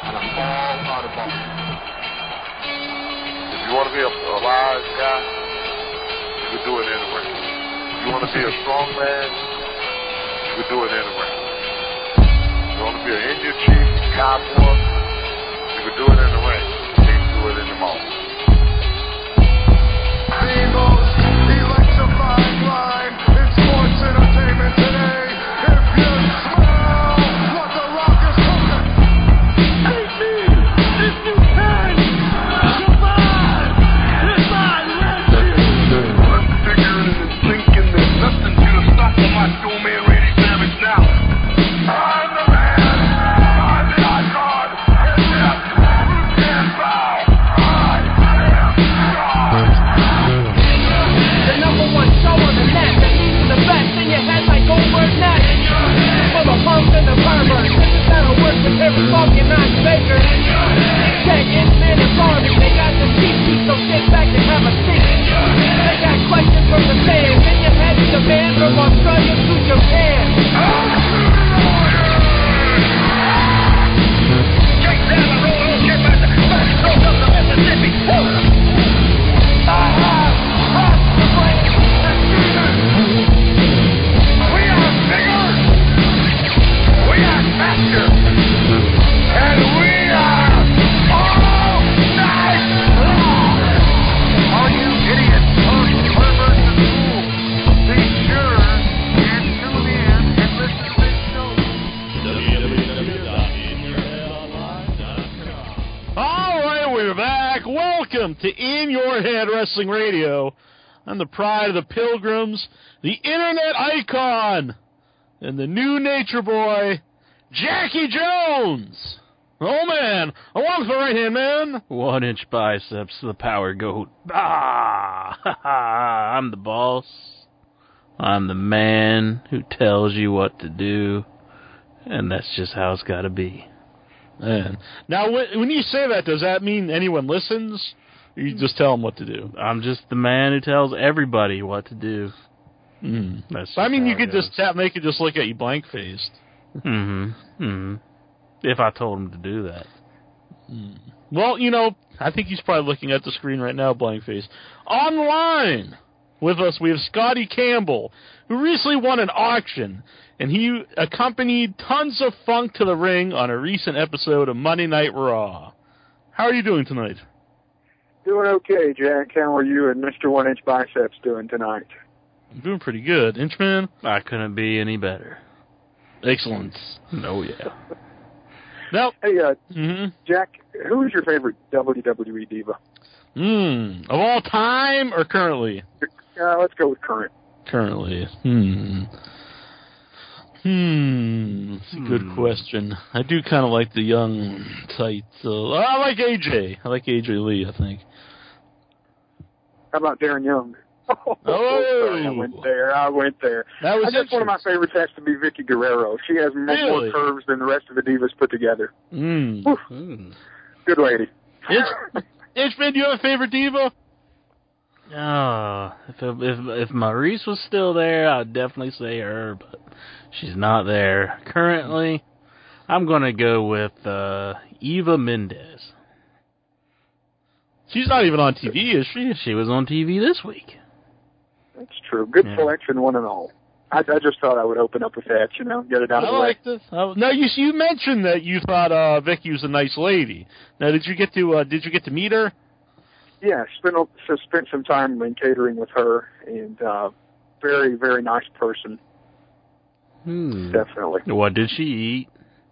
and I'm all out of ball. If you want to be a wise guy, you can do it in the ring. If you want to be a strong man, you can do it in the ring. If you want to be an Indian chief, cowboy, you can do it in the ring. You can't do it in the mall. The most electrifying line in sports entertainment today. If you smell what the Rock is cooking, hate me if you can. Survive this wrestling. I'm figuring and thinking that nothing's gonna stop my Macho Man Randy Savage now. I'm the man. I'm the icon. And yes, who can bow? I am God. The number one show on the net that leads to the best in your head like Goldberg net. For the punks and the perverts, this is how it works with every fucking non-faker. Tech, Inchman, and Barbie, they got the cheap seats, so sit back and have a seat. They got questions from the fans, in your head is the man from Australia to Japan. Straight down the road, old kid, back to Mississippi. I have the brain and demons. We are bigger, we are faster, and we are all night long. All you idiots, punks, perverts, and fools, be sure and tune in and listen to this show. All right, we're back. Welcome to In Your Head Wrestling Radio. I'm the pride of the Pilgrims, the internet icon, and the new nature boy, Jackie Jones. Oh, man. Along with the right-hand man. 1 inch biceps, the power goat. I'm the boss. I'm the man who tells you what to do, and that's just how it's got to be. Man. Now, when you say that, does that mean anyone listens? Or you just tell them what to do? I'm just the man who tells everybody what to do. That's I mean, how you it could goes. they could just look at you blank-faced. If I told him to do that. Well, I think he's probably looking at the screen right now, blank-faced. Online with us, we have Scotty Campbell, who recently won an auction, and he accompanied Tons of Funk to the ring on a recent episode of Monday Night Raw. How are you doing tonight? Doing okay, Jack. How are you and Mr. 1 Inch Biceps doing tonight? I'm doing pretty good. Inchman? I couldn't be any better. Excellent. Oh, yeah. Now, Hey, Jack, who is your favorite WWE diva? Of all time or currently? Let's go with current. Currently. It's a good question. I do kind of like the young, tight... I like AJ. I like AJ Lee, I think. How about Darren Young? Oh! Sorry, I went there. That was I guess one of my favorites has to be Vicky Guerrero. She has more curves than the rest of the divas put together. Good lady. Inchman, do you have a favorite diva? If Maurice was still there, I'd definitely say her, but she's not there. Currently, I'm going to go with Eva Mendes. She's not even on TV, is she? She was on TV this week. That's true. Good selection, one and all. I just thought I would open up with that, get it out of the way. I like this. Now, you mentioned that you thought Vicky was a nice lady. Now, did you get to meet her? Yeah, spent some time in catering with her, and very, very nice person. Definitely. What did she eat?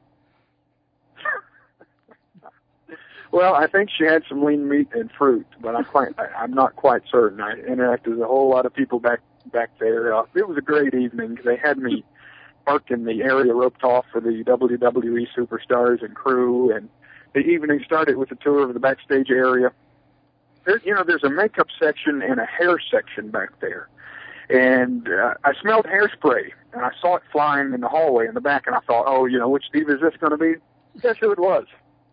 Well, I think she had some lean meat and fruit, but I'm not quite certain. I interacted with a whole lot of people back there. It was a great evening. They had me parked in the area roped off for the WWE superstars and crew, and the evening started with a tour of the backstage area. There's a makeup section and a hair section back there. And I smelled hairspray, and I saw it flying in the hallway in the back, and I thought, which diva is this going to be? Guess who it was?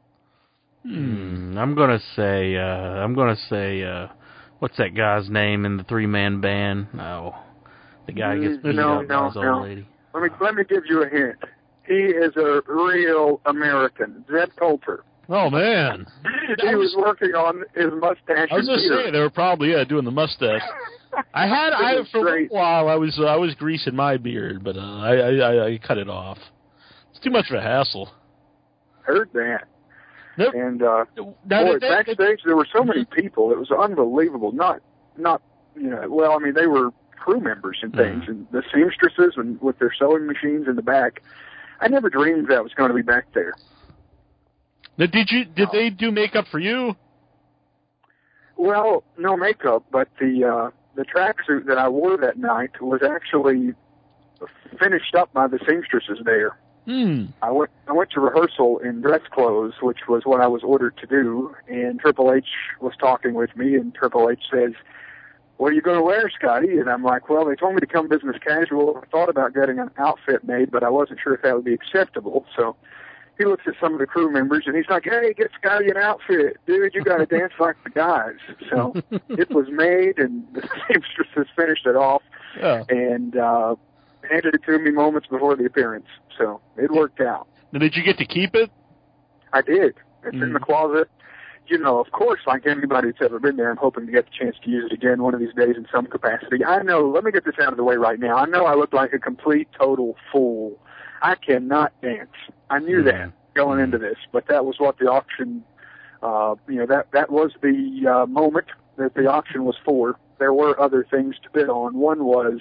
I'm gonna say, what's that guy's name in the 3-man band? No, the guy gets beat up by his old lady. Let me give you a hint. He is a real American, Zed Coulter. Oh, man. He was working on his mustache. I was and going to beard. say, they were probably doing the mustache. For a great. while, I was greasing my beard, but I cut it off. It's too much of a hassle. Heard that. Nope. And Now, backstage there were so many people. It was unbelievable. Not well, I mean, they were crew members and things, and the seamstresses and with their sewing machines in the back. I never dreamed that was going to be back there. Now, did they do makeup for you? Well, no makeup, but the tracksuit that I wore that night was actually finished up by the seamstresses there. I went to rehearsal in dress clothes, which was what I was ordered to do, and Triple H was talking with me, and Triple H says, "What are you going to wear, Scotty?" And I'm like, "Well, they told me to come business casual. I thought about getting an outfit made, but I wasn't sure if that would be acceptable." So he looks at some of the crew members, and he's like, "Hey, get Scotty an outfit. Dude, you got to dance like the guys." So it was made, and the seamstresses finished it off, and handed it to me moments before the appearance. So it worked out. Now, did you get to keep it? I did. It's in the closet. You know, of course, like anybody that's ever been there, I'm hoping to get the chance to use it again one of these days in some capacity. I know, let me get this out of the way right now. I know I look like a complete, total fool. I cannot dance. I knew that going into this, but that was what the auction, that was the moment that the auction was for. There were other things to bid on. One was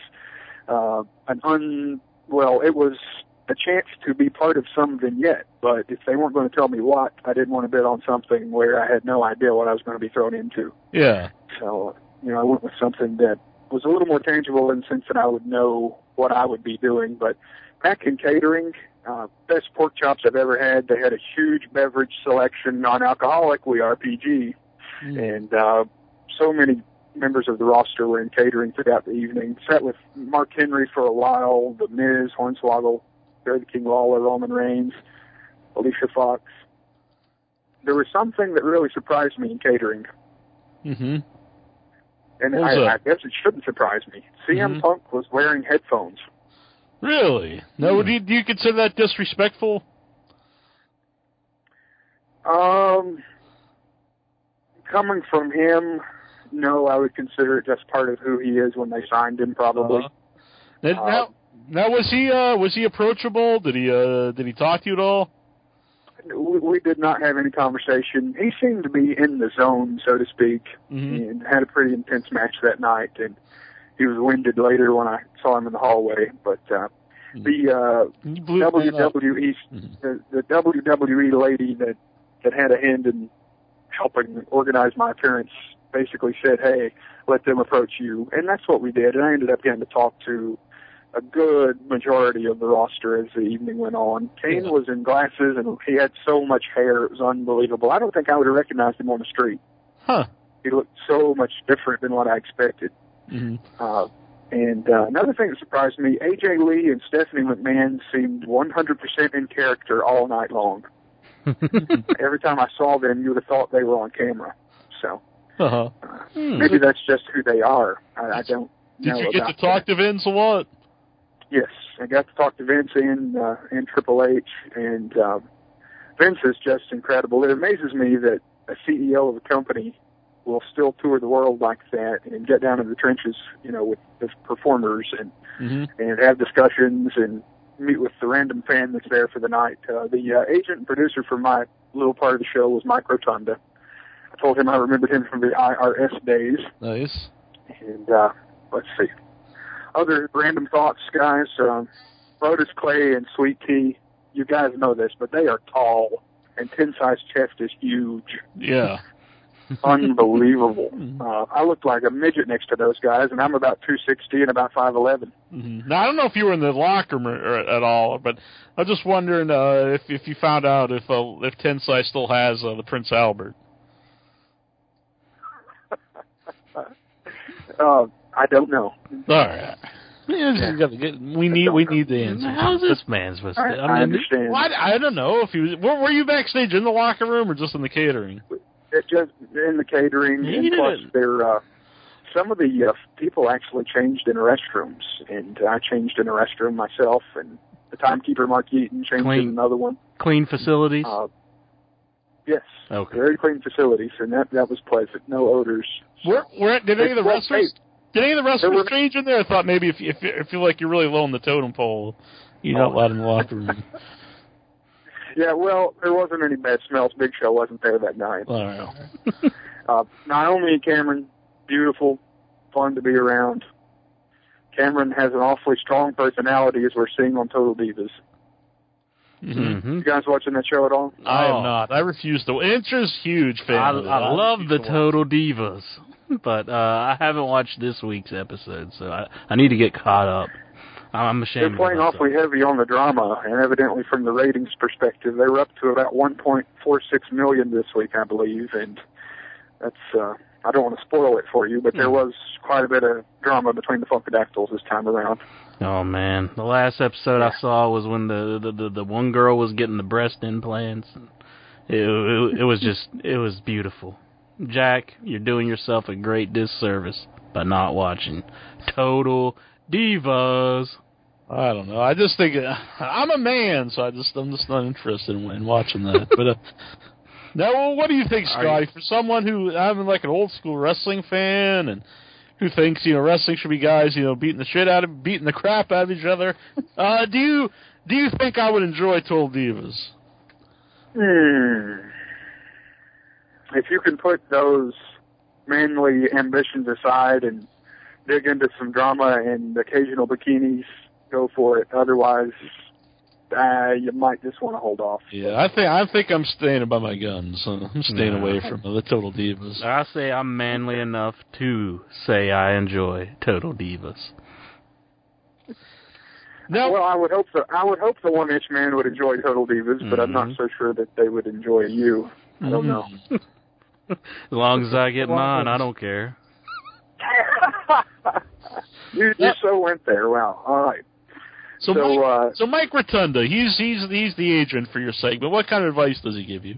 it was a chance to be part of some vignette, but if they weren't going to tell me what, I didn't want to bid on something where I had no idea what I was going to be thrown into. Yeah. So, I went with something that was a little more tangible in the sense that I would know what I would be doing. But back in catering, best pork chops I've ever had. They had a huge beverage selection, non-alcoholic, we RPG, and so many members of the roster were in catering throughout the evening. Sat with Mark Henry for a while, The Miz, Hornswoggle, Barry the King Lawler, Roman Reigns, Alicia Fox. There was something that really surprised me in catering. And I guess it shouldn't surprise me. CM Punk was wearing headphones. Really? Now, do you consider that disrespectful? Coming from him, no, I would consider it just part of who he is when they signed him, probably. Now, was he approachable? Did he talk to you at all? We did not have any conversation. He seemed to be in the zone, so to speak, and had a pretty intense match that night. And he was winded later when I saw him in the hallway. But the WWE lady that had a hand in helping organize my appearance basically said, "Hey, let them approach you," and that's what we did. And I ended up getting to talk to a good majority of the roster as the evening went on. Kane was in glasses, and he had so much hair, it was unbelievable. I don't think I would have recognized him on the street. He looked so much different than what I expected. And another thing that surprised me, AJ Lee and Stephanie McMahon seemed 100% in character all night long. Every time I saw them, you would have thought they were on camera. So maybe that's just who they are. I don't know. Did you get to talk to Vince a lot? Yes, I got to talk to Vince and Triple H, and Vince is just incredible. It amazes me that a CEO of a company will still tour the world like that and get down in the trenches, with the performers and have discussions and meet with the random fan that's there for the night. The agent and producer for my little part of the show was Mike Rotunda. I told him I remembered him from the IRS days. Nice. And let's see. Other random thoughts, guys. Brodus Clay and Sweet Tea, you guys know this, but they are tall, and Tin Size Chest is huge. Yeah. Unbelievable. I look like a midget next to those guys, and I'm about 260 and about 5'11". Now, I don't know if you were in the locker room at all, but I was just wondering if you found out if Tin Size still has the Prince Albert. I don't know. All right. We need the answer. How's this man supposed to? I understand. I don't know if he was. Were you backstage in the locker room or just in the catering? It's just in the catering, and plus some of the people actually changed in the restrooms, and I changed in a restroom myself, and the timekeeper Mark Eaton changed in another one. Clean facilities. Yes. Okay. Very clean facilities, and that was pleasant. No odors. Did any of the wrestlers? Did any of the wrestlers were- change in there? I thought maybe if you feel like you're really low on the totem pole, you're not allowed in the locker room. Yeah, well, there wasn't any bad smells. Big Show wasn't there that night. I don't know. Naomi and Cameron, beautiful, fun to be around. Cameron has an awfully strong personality, as we're seeing on Total Divas. Mm-hmm. You guys watching that show at all? I am not. I refuse to. Intra's huge fan. I of it. love refuse the to watch Total Divas, but I haven't watched this week's episode, so I need to get caught up. I'm ashamed. They're playing of myself. awfully heavy on the drama, and evidently from the ratings perspective, they were up to about 1.46 million this week, I believe, and that's, I don't want to spoil it for you, but there was quite a bit of drama between the Funkadactyls this time around. Oh man, the last episode I saw was when the one girl was getting the breast implants. It was beautiful. Jack, you're doing yourself a great disservice by not watching Total Divas. I don't know. I just think I'm a man, so I'm just not interested in watching that. But now, what do you think, Scotty? For someone who I'm like an old school wrestling fan and who thinks wrestling should be guys beating the crap out of each other, do you think I would enjoy Total Divas? If you can put those manly ambitions aside and dig into some drama and occasional bikinis, go for it. Otherwise, you might just want to hold off. Yeah, I think I'm staying by my guns. I'm staying away from the Total Divas. I say I'm manly enough to say I enjoy Total Divas. No. Well, I would hope the One-Inch Man would enjoy Total Divas, but I'm not so sure that they would enjoy you. I don't know. As long as I get mine, I don't care. You so went there. Wow. All right. So Mike Rotunda, he's the agent for your segment. What kind of advice does he give you?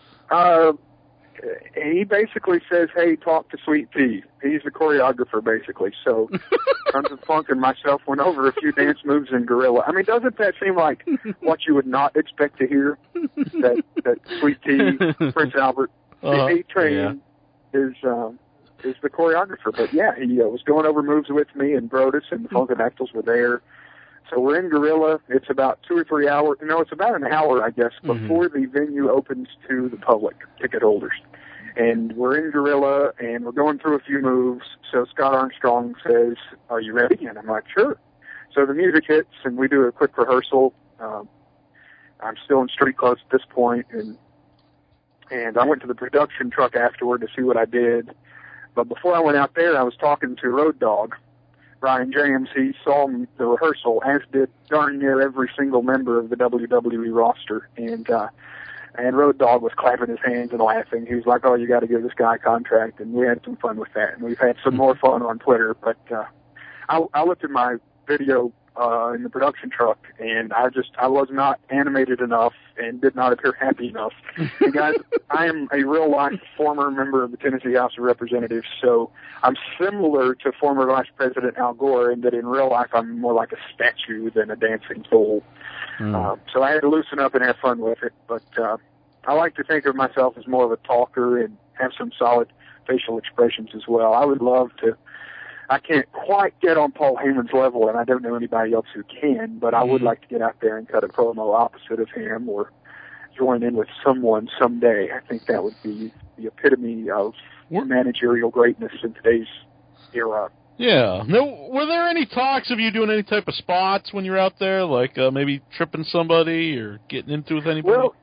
He basically says, "Hey, talk to Sweet Pea." He's the choreographer, basically. So, Sons of Funk and myself went over a few dance moves in Gorilla. I mean, doesn't that seem like what you would not expect to hear? That Sweet Pea, Prince Albert, A-Train is the choreographer. But yeah, he was going over moves with me, and Brodus and the Funkadactyls were there. So we're in Gorilla. It's about 2 or 3 hours. No, it's about an hour, I guess, before the venue opens to the public, ticket holders. And we're in Gorilla, and we're going through a few moves. So Scott Armstrong says, "Are you ready?" And I'm like, "Sure." So the music hits, and we do a quick rehearsal. I'm still in street clothes at this point, and I went to the production truck afterward to see what I did. But before I went out there, I was talking to Road Dogg, Ryan James. He saw the rehearsal, as did darn near every single member of the WWE roster. And Road Dogg was clapping his hands and laughing. He was like, "Oh, you got to give this guy a contract." And we had some fun with that. And we've had some more fun on Twitter. But I looked at my video in the production truck, and I was not animated enough and did not appear happy enough. And guys, I am a real-life former member of the Tennessee House of Representatives, so I'm similar to former Vice President Al Gore in that in real life I'm more like a statue than a dancing fool. So I had to loosen up and have fun with it, but I like to think of myself as more of a talker and have some solid facial expressions as well. I would love to. I can't quite get on Paul Heyman's level, and I don't know anybody else who can, but I would like to get out there and cut a promo opposite of him or join in with someone someday. I think that would be the epitome of managerial greatness in today's era. Yeah. Now, were there any talks of you doing any type of spots when you're out there, like maybe tripping somebody or getting into with anybody? Well,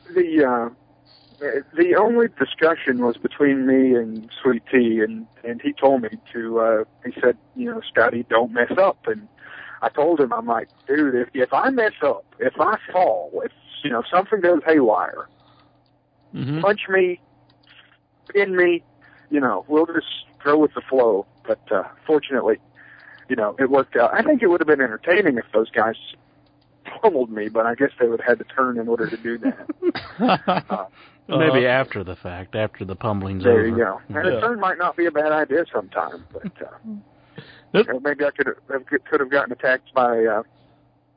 the only discussion was between me and Sweet Tea, and he told me to, he said, "Scotty, don't mess up." And I told him, I'm like, "Dude, if I mess up, if I fall, if, something goes haywire, punch me, pin me, we'll just go with the flow." But fortunately, it worked out. I think it would have been entertaining if those guys pummeled me, but I guess they would have had to turn in order to do that. Maybe after the fact, after the pummeling's there over. You go. And a turn might not be a bad idea sometime, but maybe I could have gotten attacked by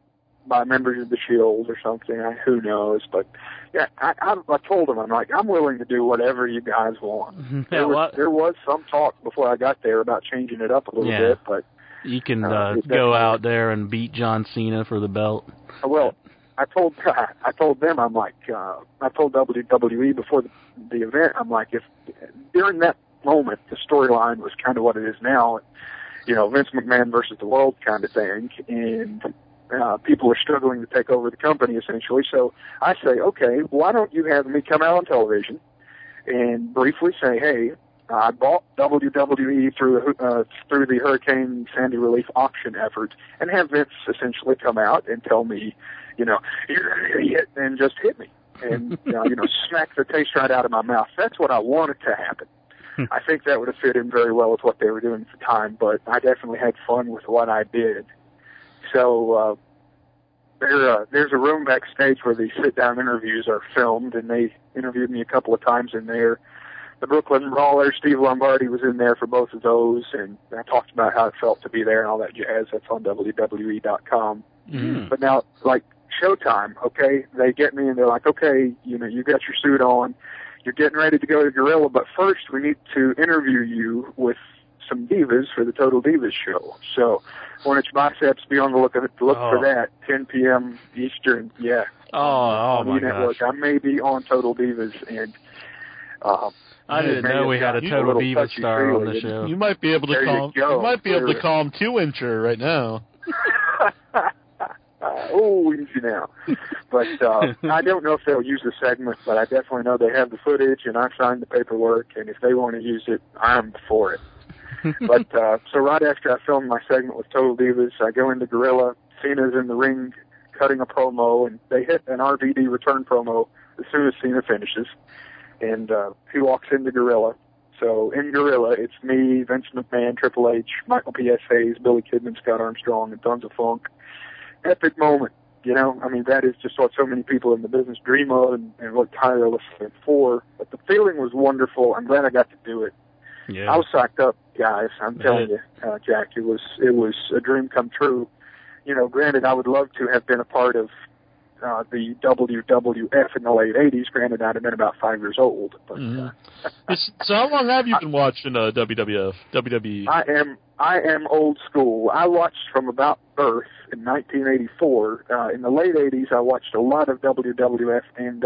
by members of the Shield or something. Who knows? But yeah, I told them, I'm like, I'm willing to do whatever you guys want. There was some talk before I got there about changing it up a little bit, but you can go out there and beat John Cena for the belt. Well, I told them, I'm like, I told WWE before the event, I'm like, if during that moment the storyline was kind of what it is now, you know, Vince McMahon versus the world kind of thing, and people are struggling to take over the company essentially. So I say, okay, why don't you have me come out on television and briefly say, hey, I bought WWE through the Hurricane Sandy relief auction effort, and have Vince essentially come out and tell me, you know, you're an idiot, and just hit me and you know, smack the taste right out of my mouth. That's what I wanted to happen. I think that would have fit in very well with what they were doing at the time, but I definitely had fun with what I did. So there's a room backstage where the sit-down interviews are filmed, and they interviewed me a couple of times in there. The Brooklyn Brawler, Steve Lombardi, was in there for both of those, and I talked about how it felt to be there and all that jazz. That's on WWE.com. Mm. But now, like, Showtime, okay, they get me and they're like, okay, you know, you got your suit on, you're getting ready to go to Gorilla, but first we need to interview you with some divas for the Total Divas show. So, when it's biceps, be on the look for that, 10 p.m. Eastern, on my network. gosh. I may be on Total Divas, and I didn't know we had a Total Diva star on the show. You might be able to call him 2-incher right now. Easy now. But I don't know if they'll use the segment, but I definitely know they have the footage, and I signed the paperwork, and if they want to use it, I'm for it. But so right after I filmed my segment with Total Divas, I go into Gorilla. Cena's in the ring cutting a promo, and they hit an RVD return promo as soon as Cena finishes. And he walks into Gorilla. So in Gorilla, it's me, Vince McMahon, Triple H, Michael P.S. Hayes, Billy Kidman, Scott Armstrong, and Tons of Funk. Epic moment, you know? I mean, that is just what so many people in the business dream of and work tirelessly for. But the feeling was wonderful. I'm glad I got to do it. Yeah. I was psyched up, guys. I'm telling you, Jack, it was a dream come true. You know, granted, I would love to have been a part of the WWF in the late 80s. Granted, I'd have been about 5 years old. But, so how long have you been watching WWF, WWE? I am old school. I watched from about birth in 1984. In the late 80s, I watched a lot of WWF and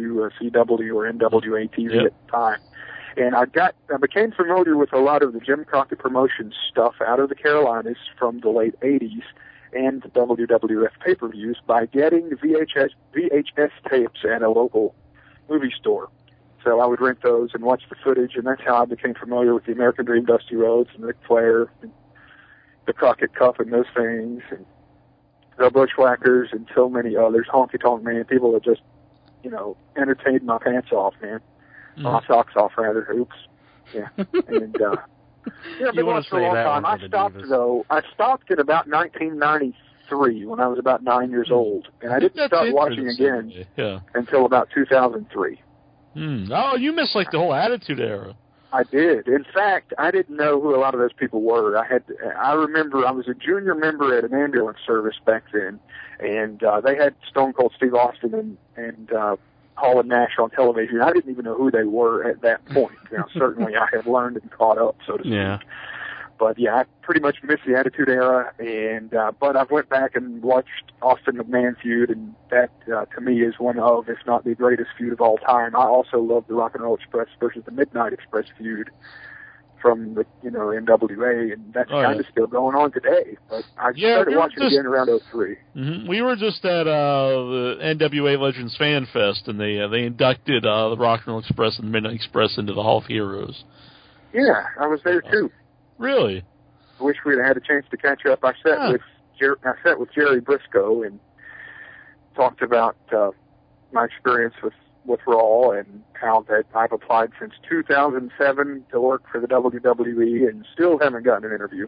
WCW or NWA TV at the time. And I became familiar with a lot of the Jim Crockett Promotions stuff out of the Carolinas from the late 80s and the WWF pay-per-views by getting VHS tapes at a local movie store. So I would rent those and watch the footage, and that's how I became familiar with the American Dream, Dusty Rhodes, and Ric Flair, and the Crockett Cup and those things, and the Bushwhackers, and so many others. Honky Tonk Man, people that just, you know, entertained my pants off, man. My socks off, rather. Oops. Yeah. And, I've been watching for a long time. I stopped at about 1993 when I was about 9 years old, and I didn't start watching again until about 2003. Oh, you missed like the whole Attitude Era. I did. In fact, I didn't know who a lot of those people were. I remember I was a junior member at an ambulance service back then, and they had Stone Cold Steve Austin and Hall and Nash on television. I didn't even know who they were at that point. Now, certainly I have learned and caught up, so to speak. Yeah. But yeah, I pretty much missed the Attitude Era, and but I went back and watched Austin McMahon feud, and that to me is one of, if not the greatest feud of all time. I also love the Rock and Roll Express versus the Midnight Express feud from the NWA, and that's kind of still going on today. But I started watching again around 2003. Mm-hmm. We were just at the NWA Legends Fan Fest, and they inducted the Rock and Roll Express and the Midnight Express into the Hall of Heroes. Yeah, I was there too. Really? I wish we'd had a chance to catch up. I sat with Jerry Briscoe and talked about my experience with Raw and how that I've applied since 2007 to work for the WWE and still haven't gotten an interview.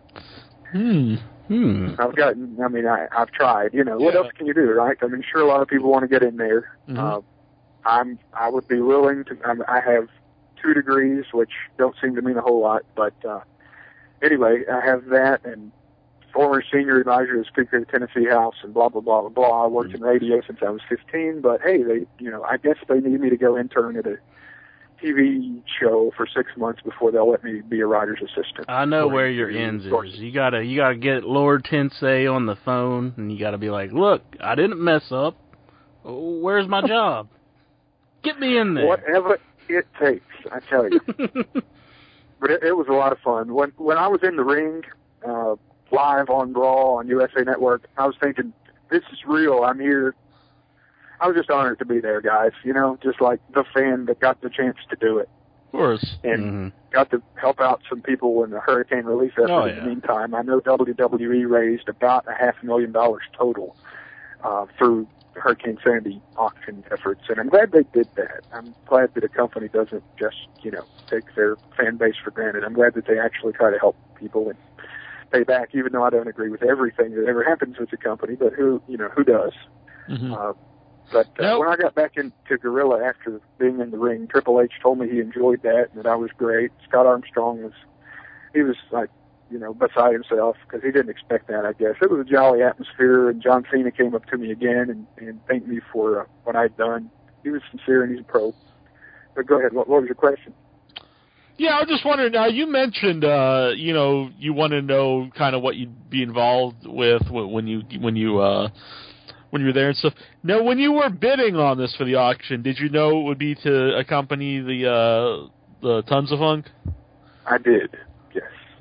I've tried. What else can you do, right? I mean, sure, a lot of people want to get in there. Mm-hmm. I would be willing to. I have 2 degrees, which don't seem to mean a whole lot, but anyway, I have that, and former senior advisor to the Speaker of the Tennessee House and blah, blah, blah, blah, blah. I worked in radio since I was 15, but hey, I guess they need me to go intern at a TV show for 6 months before they'll let me be a writer's assistant. I know where your ends is. You gotta get Lord Tensei on the phone, and you gotta be like, look, I didn't mess up. Where's my job? Get me in there. Whatever it takes, I tell you. But it was a lot of fun. When I was in the ring, live on Raw on USA Network, I was thinking, this is real. I'm here. I was just honored to be there, guys. Just like the fan that got the chance to do it. Of course. And got to help out some people in the hurricane relief effort in the meantime. I know WWE raised about $500,000 total through Hurricane Sandy auction efforts, and I'm glad they did that. I'm glad that a company doesn't just, take their fan base for granted. I'm glad that they actually try to help people and pay back, even though I don't agree with everything that ever happens with the company, but who does? Mm-hmm. When I got back into Gorilla after being in the ring, Triple H told me he enjoyed that and that I was great. Scott Armstrong was like, beside himself because he didn't expect that, I guess. It was a jolly atmosphere, and John Cena came up to me again and thanked me for what I'd done. He was sincere, and he's a pro. But go ahead. What was your question? Yeah, I was just wondering, now you mentioned, you want to know kind of what you'd be involved with when you were there and stuff. Now, when you were bidding on this for the auction, did you know it would be to accompany the Tons of Funk? I did, yes.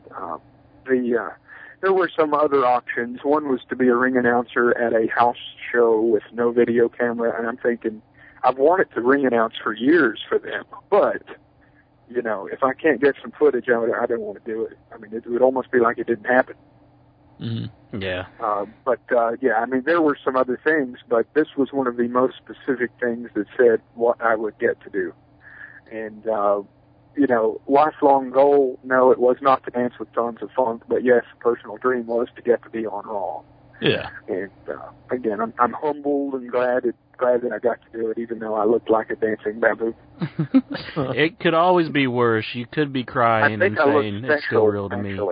There were some other auctions. One was to be a ring announcer at a house show with no video camera, and I'm thinking, I've wanted to ring announce for years for them, but, if I can't get some footage of it, I don't want to do it. I mean, it would almost be like it didn't happen. Mm-hmm. Yeah. There were some other things, but this was one of the most specific things that said what I would get to do. And, lifelong goal, no, it was not to dance with Tons of Funk, but yes, personal dream was to get to be on Raw. Yeah. And, again, I'm humbled and glad that I got to do it, even though I looked like a dancing baboon. It could always be worse. You could be crying and saying, it's still real to me.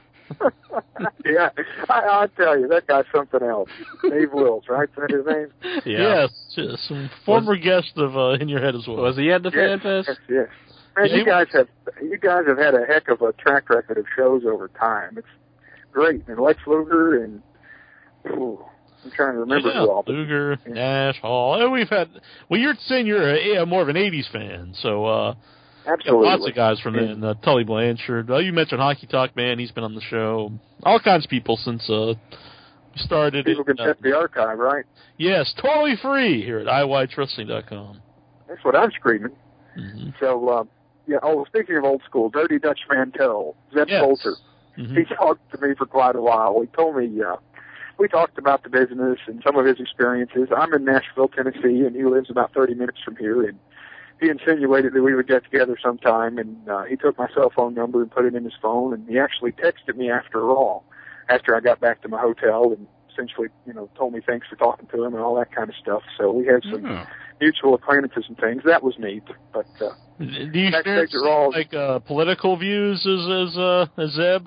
Yeah, I tell you, that guy's something else. Dave Wills, right? Is that his name? Yeah. Yes, former guest of In Your Head as well. Was he at the Fan Fest? Yes. Man, you guys have had a heck of a track record of shows over time. It's great. And Lex Luger and I'm trying to remember who all. Luger, Nash, Hall. You're saying you're more of an '80s fan, so. Absolutely. Lots of guys from then. Tully Blanchard. You mentioned Hockey Talk Man. He's been on the show. All kinds of people since we started. People can check the archive, right? Yes, totally free here at iWhitesWrestling.com. That's what I'm screaming. Mm-hmm. So, speaking of old school, Dirty Dutch Mantel, Zeb Coulter. Mm-hmm. He talked to me for quite a while. He told me, we talked about the business and some of his experiences. I'm in Nashville, Tennessee, and he lives about 30 minutes from here, and he insinuated that we would get together sometime, and he took my cell phone number and put it in his phone, and he actually texted me after I got back to my hotel, and essentially, told me thanks for talking to him and all that kind of stuff. So we had some mutual acquaintances and things. That was neat. But do you experience political views as Zeb?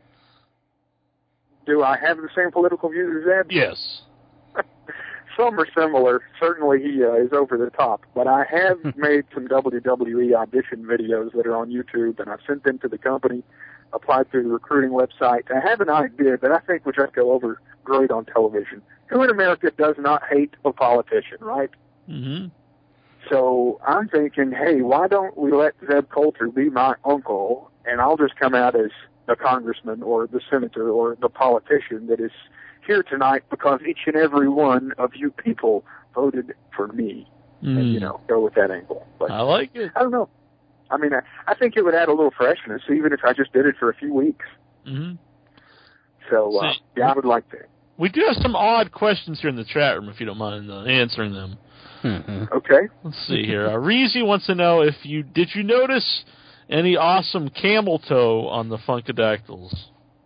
Do I have the same political views as Zeb? Yes. Some are similar. Certainly he is over the top. But I have made some WWE audition videos that are on YouTube, and I've sent them to the company, applied through the recruiting website. I have an idea that I think would just go over great on television. Who in America does not hate a politician, right? Mm-hmm. So I'm thinking, hey, why don't we let Zeb Coulter be my uncle, and I'll just come out as the congressman or the senator or the politician that is here tonight because each and every one of you people voted for me. And, go with that angle. But I like it. I don't know. I mean, I think it would add a little freshness, even if I just did it for a few weeks. Mm-hmm. So, I would like that. We do have some odd questions here in the chat room, if you don't mind answering them. Mm-hmm. Okay. Let's see here. Reezy wants to know did you notice any awesome camel toe on the Funkadactyls?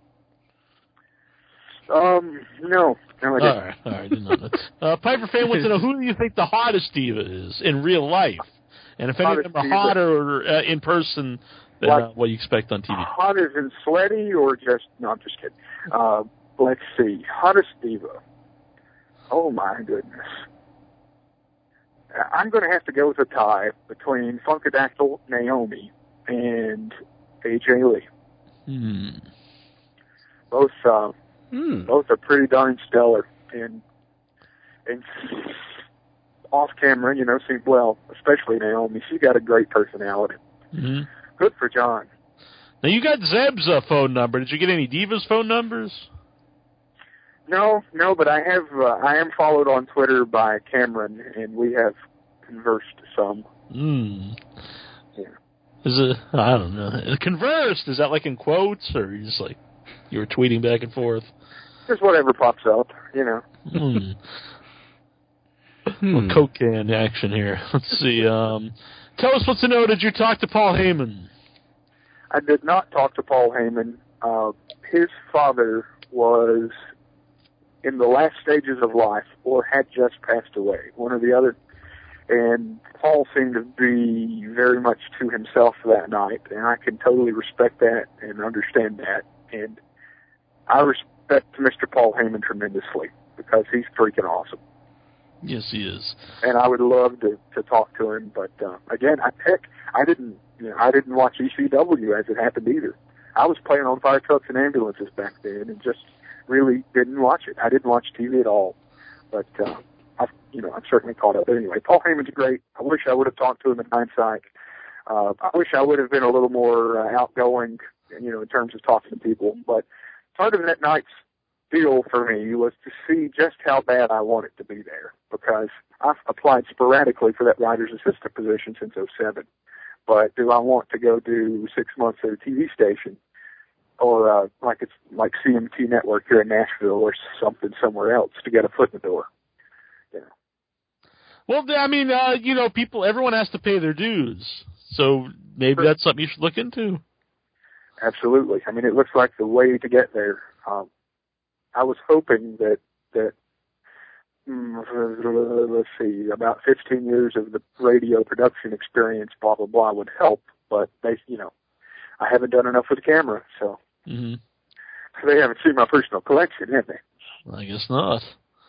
No, I didn't. All right, didn't know that. Piper Fan wants to know, who do you think the hottest diva is in real life? And if any of them are hotter in person than what you expect on TV. Hot as in sweaty or just, no, I'm just kidding. let's see, hottest diva. Oh my goodness. I'm going to have to go with a tie between Funkadactyl Naomi and AJ Lee. Both are pretty darn stellar, and off camera, especially Naomi, she's got a great personality. Mm-hmm. Good for John. Now you got Zeb's phone number. Did you get any divas phone numbers? No, but I am followed on Twitter by Cameron, and we have conversed some. Yeah. Is it? I don't know. Conversed, is that like in quotes, or you just like you were tweeting back and forth? Just whatever pops up, Well, Coke can action here. Let's see. Toast wants to know, did you talk to Paul Heyman? I did not talk to Paul Heyman. His father was in the last stages of life or had just passed away, one or the other. And Paul seemed to be very much to himself that night, and I can totally respect that and understand that. And I respect Mr. Paul Heyman tremendously because he's freaking awesome. Yes, he is. And I would love to talk to him, but again, I didn't watch ECW as it happened either. I was playing on fire trucks and ambulances back then, and just really didn't watch it. I didn't watch TV at all, but I'm certainly caught up. But anyway, Paul Heyman's great. I wish I would have talked to him in hindsight. I wish I would have been a little more outgoing, in terms of talking to people. But part of that night's deal for me was to see just how bad I wanted to be there, because I've applied sporadically for that writer's assistant position since 2007. But do I want to go do 6 months at a TV station, or like CMT Network here in Nashville, or something somewhere else to get a foot in the door? Well, I mean, everyone has to pay their dues, so maybe that's something you should look into. Absolutely. I mean, it looks like the way to get there. I was hoping that let's see, about 15 years of the radio production experience, blah, blah, blah, would help, but I haven't done enough with the camera, so they haven't seen my personal collection, have they? I guess not.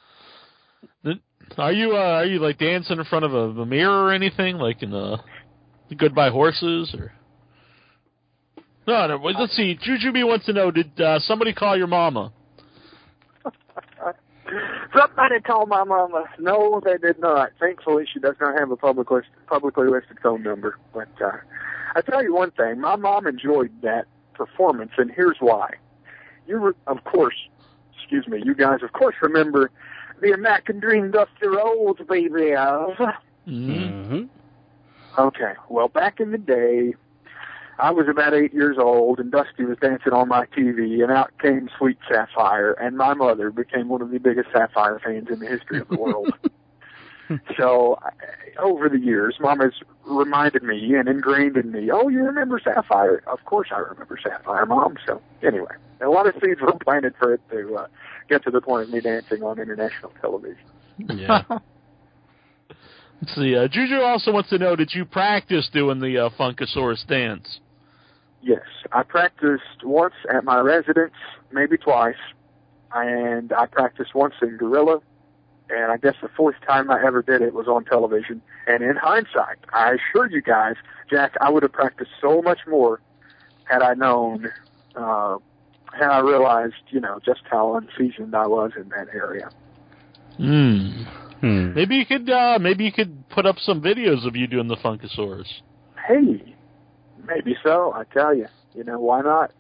Are you like dancing in front of a mirror or anything, like in the Goodbye Horses, or? No. Let's see. Jujubee wants to know: did somebody call your mama? Somebody called my mama. No, they did not. Thankfully, she does not have a publicly listed phone number. But I tell you one thing: my mom enjoyed that performance, and here's why. You guys, of course, remember the American Dream Dusty Rhodes, baby. Mm-hmm. Okay, well, back in the day, I was about 8 years old, and Dusty was dancing on my TV, and out came Sweet Sapphire, and my mother became one of the biggest Sapphire fans in the history of the world. So, over the years, Mom has reminded me and ingrained in me, oh, you remember Sapphire? Of course I remember Sapphire, Mom. So, anyway, a lot of seeds were planted for it to get to the point of me dancing on international television. Yeah. Let's see. Juju also wants to know, did you practice doing the Funkasaurus dance? Yes, I practiced once at my residence, maybe twice, and I practiced once in Gorilla, and I guess the fourth time I ever did it was on television. And in hindsight, I assure you guys, Jack, I would have practiced so much more had I known, had I realized, just how unseasoned I was in that area. Maybe you could put up some videos of you doing the Funkasaurus. Hey, maybe so. I tell you, why not?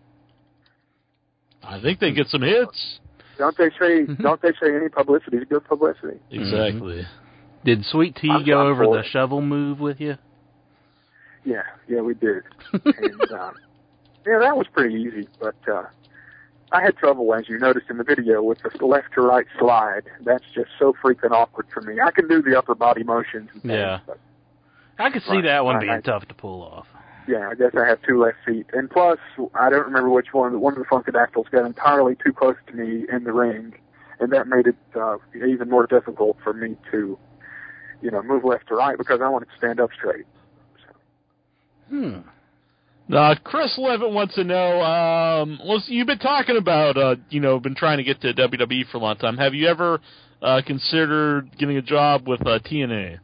I think they get some hits. Don't they say any publicity is good publicity? Exactly. Did Sweet Tea go over the shovel move with you? Yeah, we did. And, that was pretty easy, but I had trouble, as you noticed in the video, with the left to right slide. That's just so freaking awkward for me. I can do the upper body motions and things, yeah. But I could see that one being tough to pull off. Yeah, I guess I have two left feet. And plus, I don't remember which one of the Funkadactyls got entirely too close to me in the ring, and that made it even more difficult for me to, move left to right because I wanted to stand up straight. So. Chris Levitt wants to know, well, you've been talking about, been trying to get to WWE for a long time. Have you ever considered getting a job with TNA?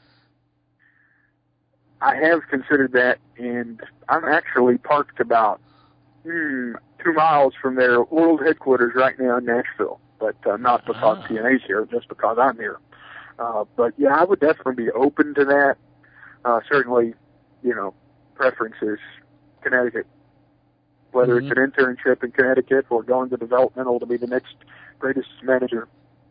I have considered that, and I'm actually parked about 2 miles from their world headquarters right now in Nashville, but not because TNA's here, just because I'm here. But yeah, I would definitely be open to that. Certainly, preference is Connecticut. Whether it's an internship in Connecticut or going to developmental to be the next greatest manager.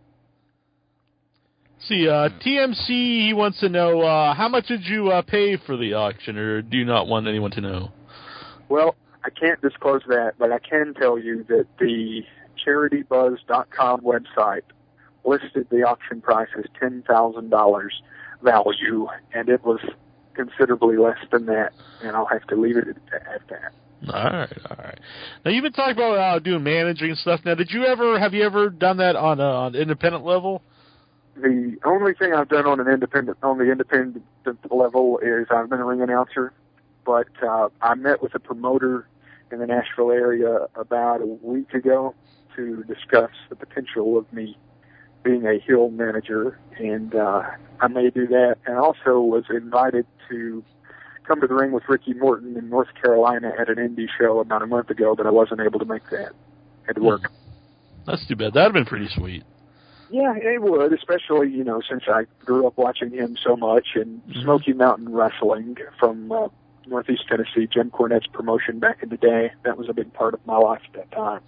See, TMC, he wants to know, how much did you pay for the auction, or do you not want anyone to know? Well, I can't disclose that, but I can tell you that the CharityBuzz.com website listed the auction price as $10,000 value, and it was considerably less than that, and I'll have to leave it at that. All right. Now, you've been talking about doing managing and stuff. Now, have you ever done that on an independent level? The only thing I've done on the independent level is I've been a ring announcer, but I met with a promoter in the Nashville area about a week ago to discuss the potential of me being a heel manager, and I may do that, and also was invited to come to the ring with Ricky Morton in North Carolina at an indie show about a month ago, but I wasn't able to make that. Had to work. That's too bad. That would have been pretty sweet. Yeah, it would, especially, since I grew up watching him so much, and Smoky Mountain Wrestling from Northeast Tennessee, Jim Cornette's promotion back in the day. That was a big part of my life at that time.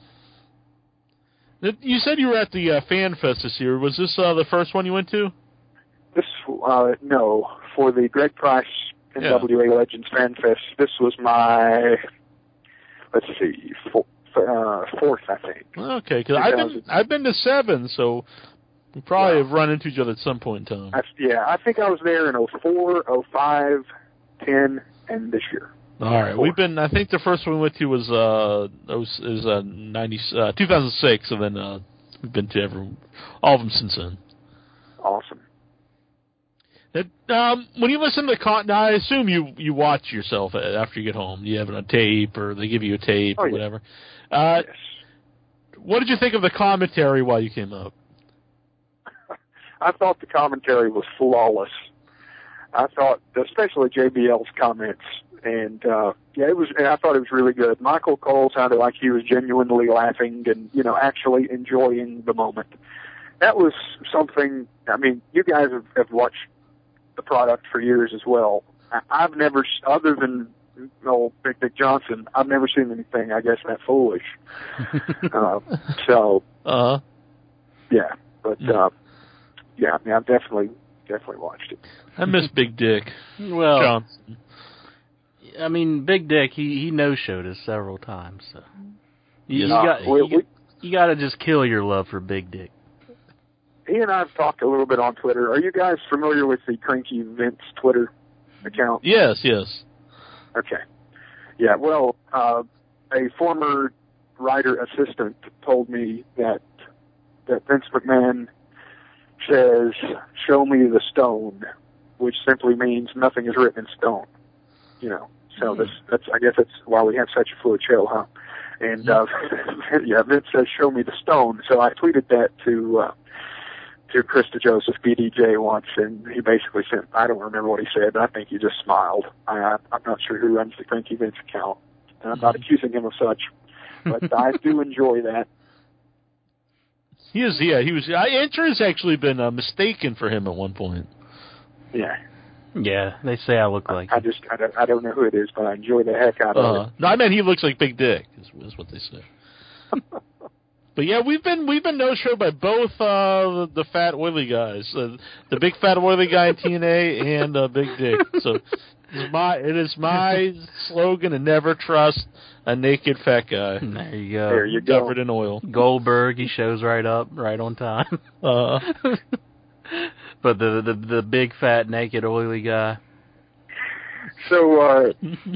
You said you were at the Fan Fest this year. Was this the first one you went to? No. For the Greg Price NWA Legends Fan Fest, this was my, fourth, I think. Okay, because I've been to 7, so we probably have run into each other at some point in time. I think I was there in 04, 05, 10, and this year. All right, I think the first one we went to was 2006, and then we've been to all of them since then. Awesome. When you listen to now, I assume you watch yourself after you get home. You have it on tape, or they give you a tape, or whatever. Yes. What did you think of the commentary while you came up? I thought the commentary was flawless. I thought, especially JBL's comments, and it was. And I thought it was really good. Michael Cole sounded like he was genuinely laughing and actually enjoying the moment. That was something. I mean, you guys have watched the product for years as well. I've never, other than Big Dick Johnson, I've never seen anything, I guess, that foolish. I've definitely watched it. I miss Big Dick. Well, Johnson. I mean, Big Dick, he no-showed us several times, so you got to just kill your love for Big Dick. He and I have talked a little bit on Twitter. Are you guys familiar with the Cranky Vince Twitter account? Yes. Okay. Yeah, well, a former writer assistant told me that Vince McMahon says, "Show me the stone," which simply means nothing is written in stone. So I guess that's why we have such a fluid show, huh? And Vince says, "Show me the stone." So I tweeted that to Krista Joseph, BDJ, once, and he basically said, I don't remember what he said, but I think he just smiled. I'm not sure who runs the Cranky Vince account, and I'm not accusing him of such, but I do enjoy that. He was. Injury's actually been mistaken for him at one point. Yeah. Yeah, they say I look like I don't know who it is, but I enjoy the heck out of it. No, I mean he looks like Big Dick, is what they say. But yeah, we've been no-showed by both the fat oily guys, the big fat oily guy in TNA and Big Dick. So it is my slogan to never trust a naked fat guy. There you go. There you go. Covered in oil. Goldberg, he shows right up, right on time. But the big fat naked oily guy. So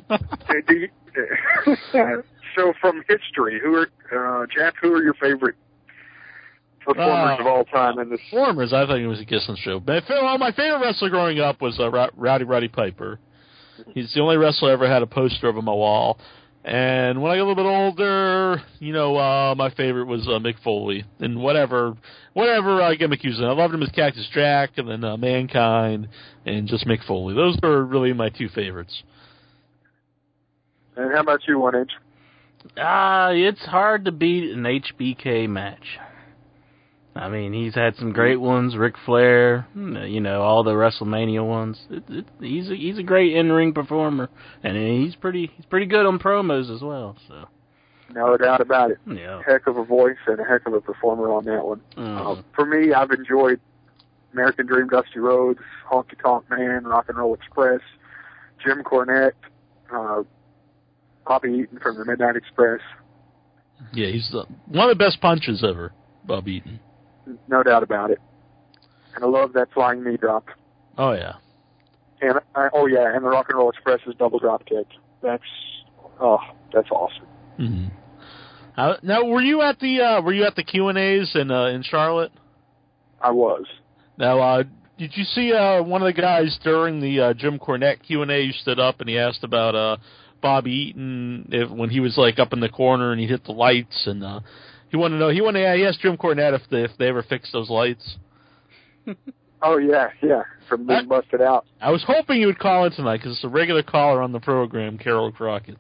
so from history, Jack, who are your favorite performers of all time in this? Performers, I think it was a Kissing show. But my favorite wrestler growing up was Rowdy Roddy Piper. He's the only wrestler I ever had a poster of on my wall. And when I got a little bit older, my favorite was Mick Foley. And whatever gimmick he was in. I loved him as Cactus Jack, and then Mankind, and just Mick Foley. Those were really my two favorites. And how about you, 1 Inch? It's hard to beat an HBK match. I mean, he's had some great ones, Ric Flair, all the WrestleMania ones. He's a great in-ring performer, and he's pretty good on promos as well. So, no doubt about it. Yeah. Heck of a voice and a heck of a performer on that one. For me, I've enjoyed American Dream, Dusty Rhodes, Honky Tonk Man, Rock and Roll Express, Jim Cornette, Bobby Eaton from the Midnight Express. Yeah, he's one of the best punches ever, Bob Eaton. No doubt about it. And I love that flying knee drop. Oh, yeah. And and the Rock and Roll Express's double drop kick. That's awesome. Mm-hmm. Now, were you at the Q&As in Charlotte? I was. Now, did you see one of the guys during the Jim Cornette Q&A who stood up and he asked about Bobby Eaton when he was like up in the corner and he hit the lights, and he wanted to know. He asked Jim Cornette if they ever fixed those lights. Oh yeah, from being busted out. I was hoping you would call in tonight because it's a regular caller on the program, Carol Crockett.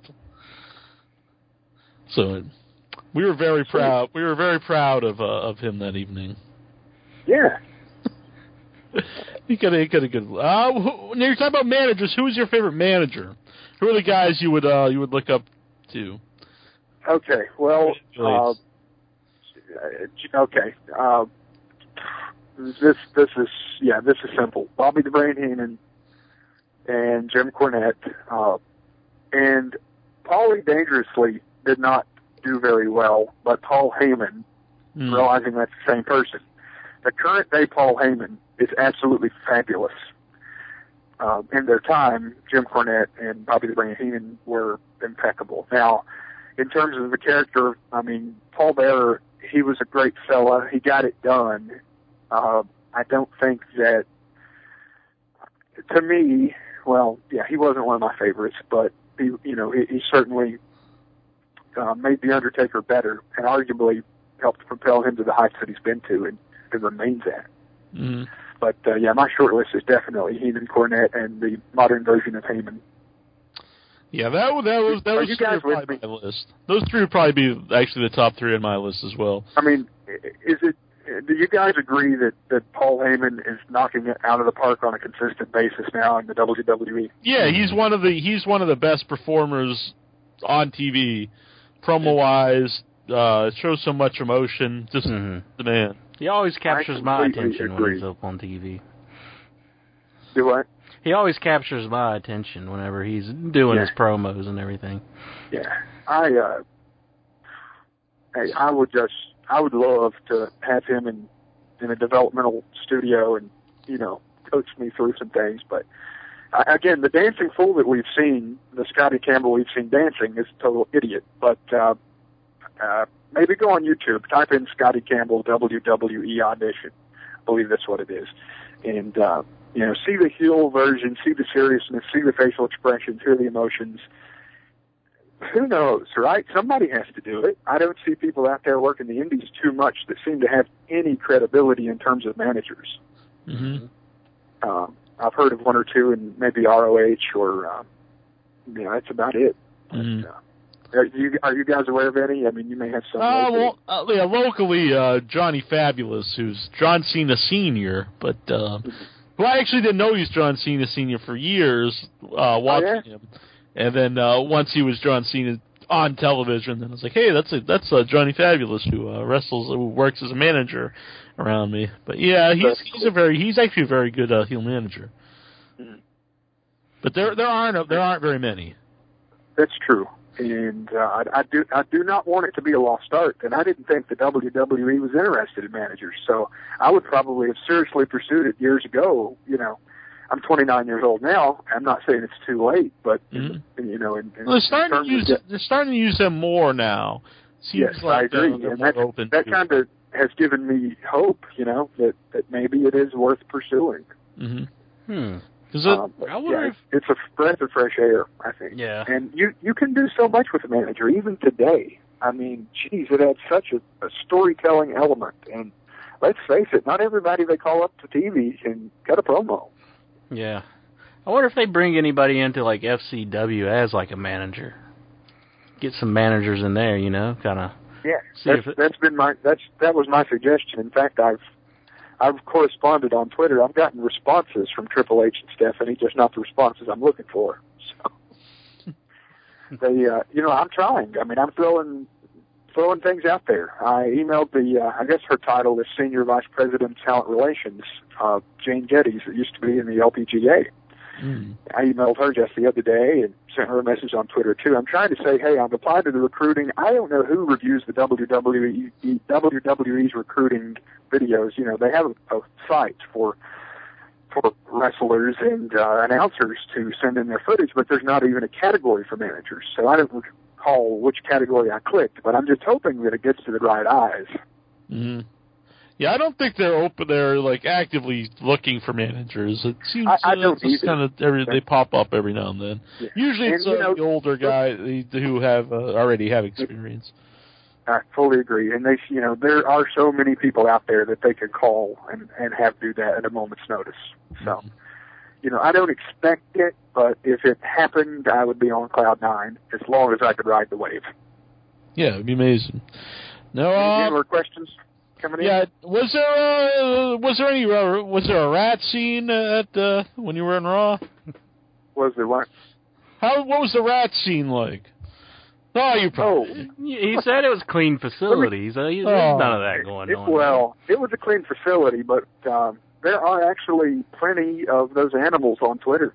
So we were very proud. We were very proud of him that evening. Yeah. He got a good. Now you're talking about managers. Who was your favorite manager? Who are the guys you would look up to? Okay. Well. This is simple. Bobby the Brain Heenan and Jim Cornette, and Paulie Dangerously did not do very well, but Paul Heyman, realizing that's the same person. The current day Paul Heyman is absolutely fabulous. In their time, Jim Cornette and Bobby the Brain Heenan were impeccable. Now, in terms of the character, I mean, Paul Bearer, he was a great fella. He got it done. I don't think that, to me, he wasn't one of my favorites, but he certainly made The Undertaker better and arguably helped propel him to the heights that he's been to and remains at. Mm-hmm. But, my short list is definitely Heenan, Cornette, and the modern version of Heyman. Yeah, that was you guys with me? My list. Those three would probably be actually the top three on my list as well. I mean, do you guys agree that Paul Heyman is knocking it out of the park on a consistent basis now in the WWE? Yeah, he's one of the best performers on TV, promo wise. Shows so much emotion. Just the man. He always captures my attention when he's up on TV. Do what? He always captures my attention whenever he's doing his promos and everything. Yeah, I would love to have him in a developmental studio and coach me through some things. But again, the dancing fool that we've seen, the Scotty Campbell we've seen dancing, is a total idiot. But maybe go on YouTube, type in Scotty Campbell WWE audition. I believe that's what it is, and see the heel version, see the seriousness, see the facial expressions, hear the emotions. Who knows, right? Somebody has to do it. I don't see people out there working the indies too much that seem to have any credibility in terms of managers. Mm-hmm. I've heard of one or two in maybe ROH or, that's about it. Mm-hmm. Are you guys aware of any? I mean, you may have some. Locally, Johnny Fabulous, who's John Cena Sr., but who I actually didn't know he was John Cena Sr. for years, watching him. And then once he was John Cena on television, then I was like, hey, that's Johnny Fabulous who works as a manager around me. But yeah, he's actually a very good heel manager. Mm-hmm. But there aren't very many. That's true. And I do not want it to be a lost art, and I didn't think the WWE was interested in managers, so I would probably have seriously pursued it years ago. I'm 29 years old now. I'm not saying it's too late, but they're starting to use them more now. Seems yes, like I agree, they're and more open that to kind of has given me hope. That maybe it is worth pursuing. Mm-hmm. Is it? I wonder if... it's a breath of fresh air, I think. Yeah. And you can do so much with a manager, even today. I mean, geez, it adds such a storytelling element. And let's face it, not everybody they call up to TV can cut a promo. Yeah. I wonder if they bring anybody into, like, FCW as, like, a manager. Get some managers in there, you know, kind of. Yeah, See that was my suggestion. In fact, I've corresponded on Twitter. I've gotten responses from Triple H and Stephanie, just not the responses I'm looking for. So they, I'm trying. I mean, I'm throwing things out there. I emailed I guess her title is Senior Vice President of Talent Relations, Jane Geddes, that used to be in the LPGA. I emailed her just the other day and sent her a message on Twitter, too. I'm trying to say, hey, I've applied to the recruiting. I don't know who reviews the WWE's recruiting videos. You know, they have a site for wrestlers and announcers to send in their footage, but there's not even a category for managers. So I don't recall which category I clicked, but I'm just hoping that it gets to the right eyes. Mm-hmm. Yeah, I don't think they're open. They're like actively looking for managers. It seems I don't just kind of they pop up every now and then. Yeah. Usually, it's the older guy who have already have experience. I fully agree, and there are so many people out there that they could call and have do that at a moment's notice. So, I don't expect it, but if it happened, I would be on cloud nine as long as I could ride the wave. Yeah, it'd be amazing. No, any more questions? Yeah, was there a rat scene at when you were in Raw? Was there what? What was the rat scene like? Oh, you probably. He said it was clean facilities. There's none of that going on. Well, it was a clean facility, but there are actually plenty of those animals on Twitter.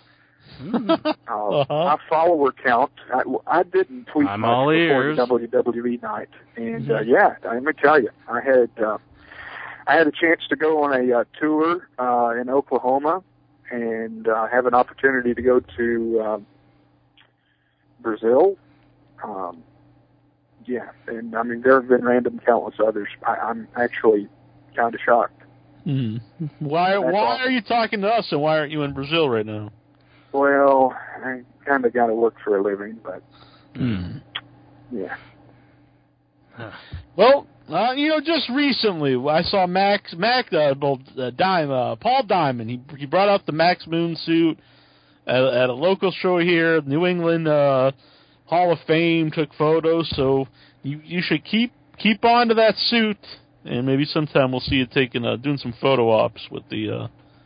My follower count, I didn't tweet I'm much all before ears. the WWE night. And, let me tell you, I had a chance to go on a tour in Oklahoma and have an opportunity to go to Brazil. And I mean, there have been random countless others. I'm actually kind of shocked. Why are you talking to us, and why aren't you in Brazil right now? Well, I kind of got to look for a living, but yeah. Well, just recently I saw Paul Diamond. He brought out the Max Moon suit at a local show here, New England Hall of Fame. Took photos, so you should keep on to that suit, and maybe sometime we'll see you doing some photo ops with the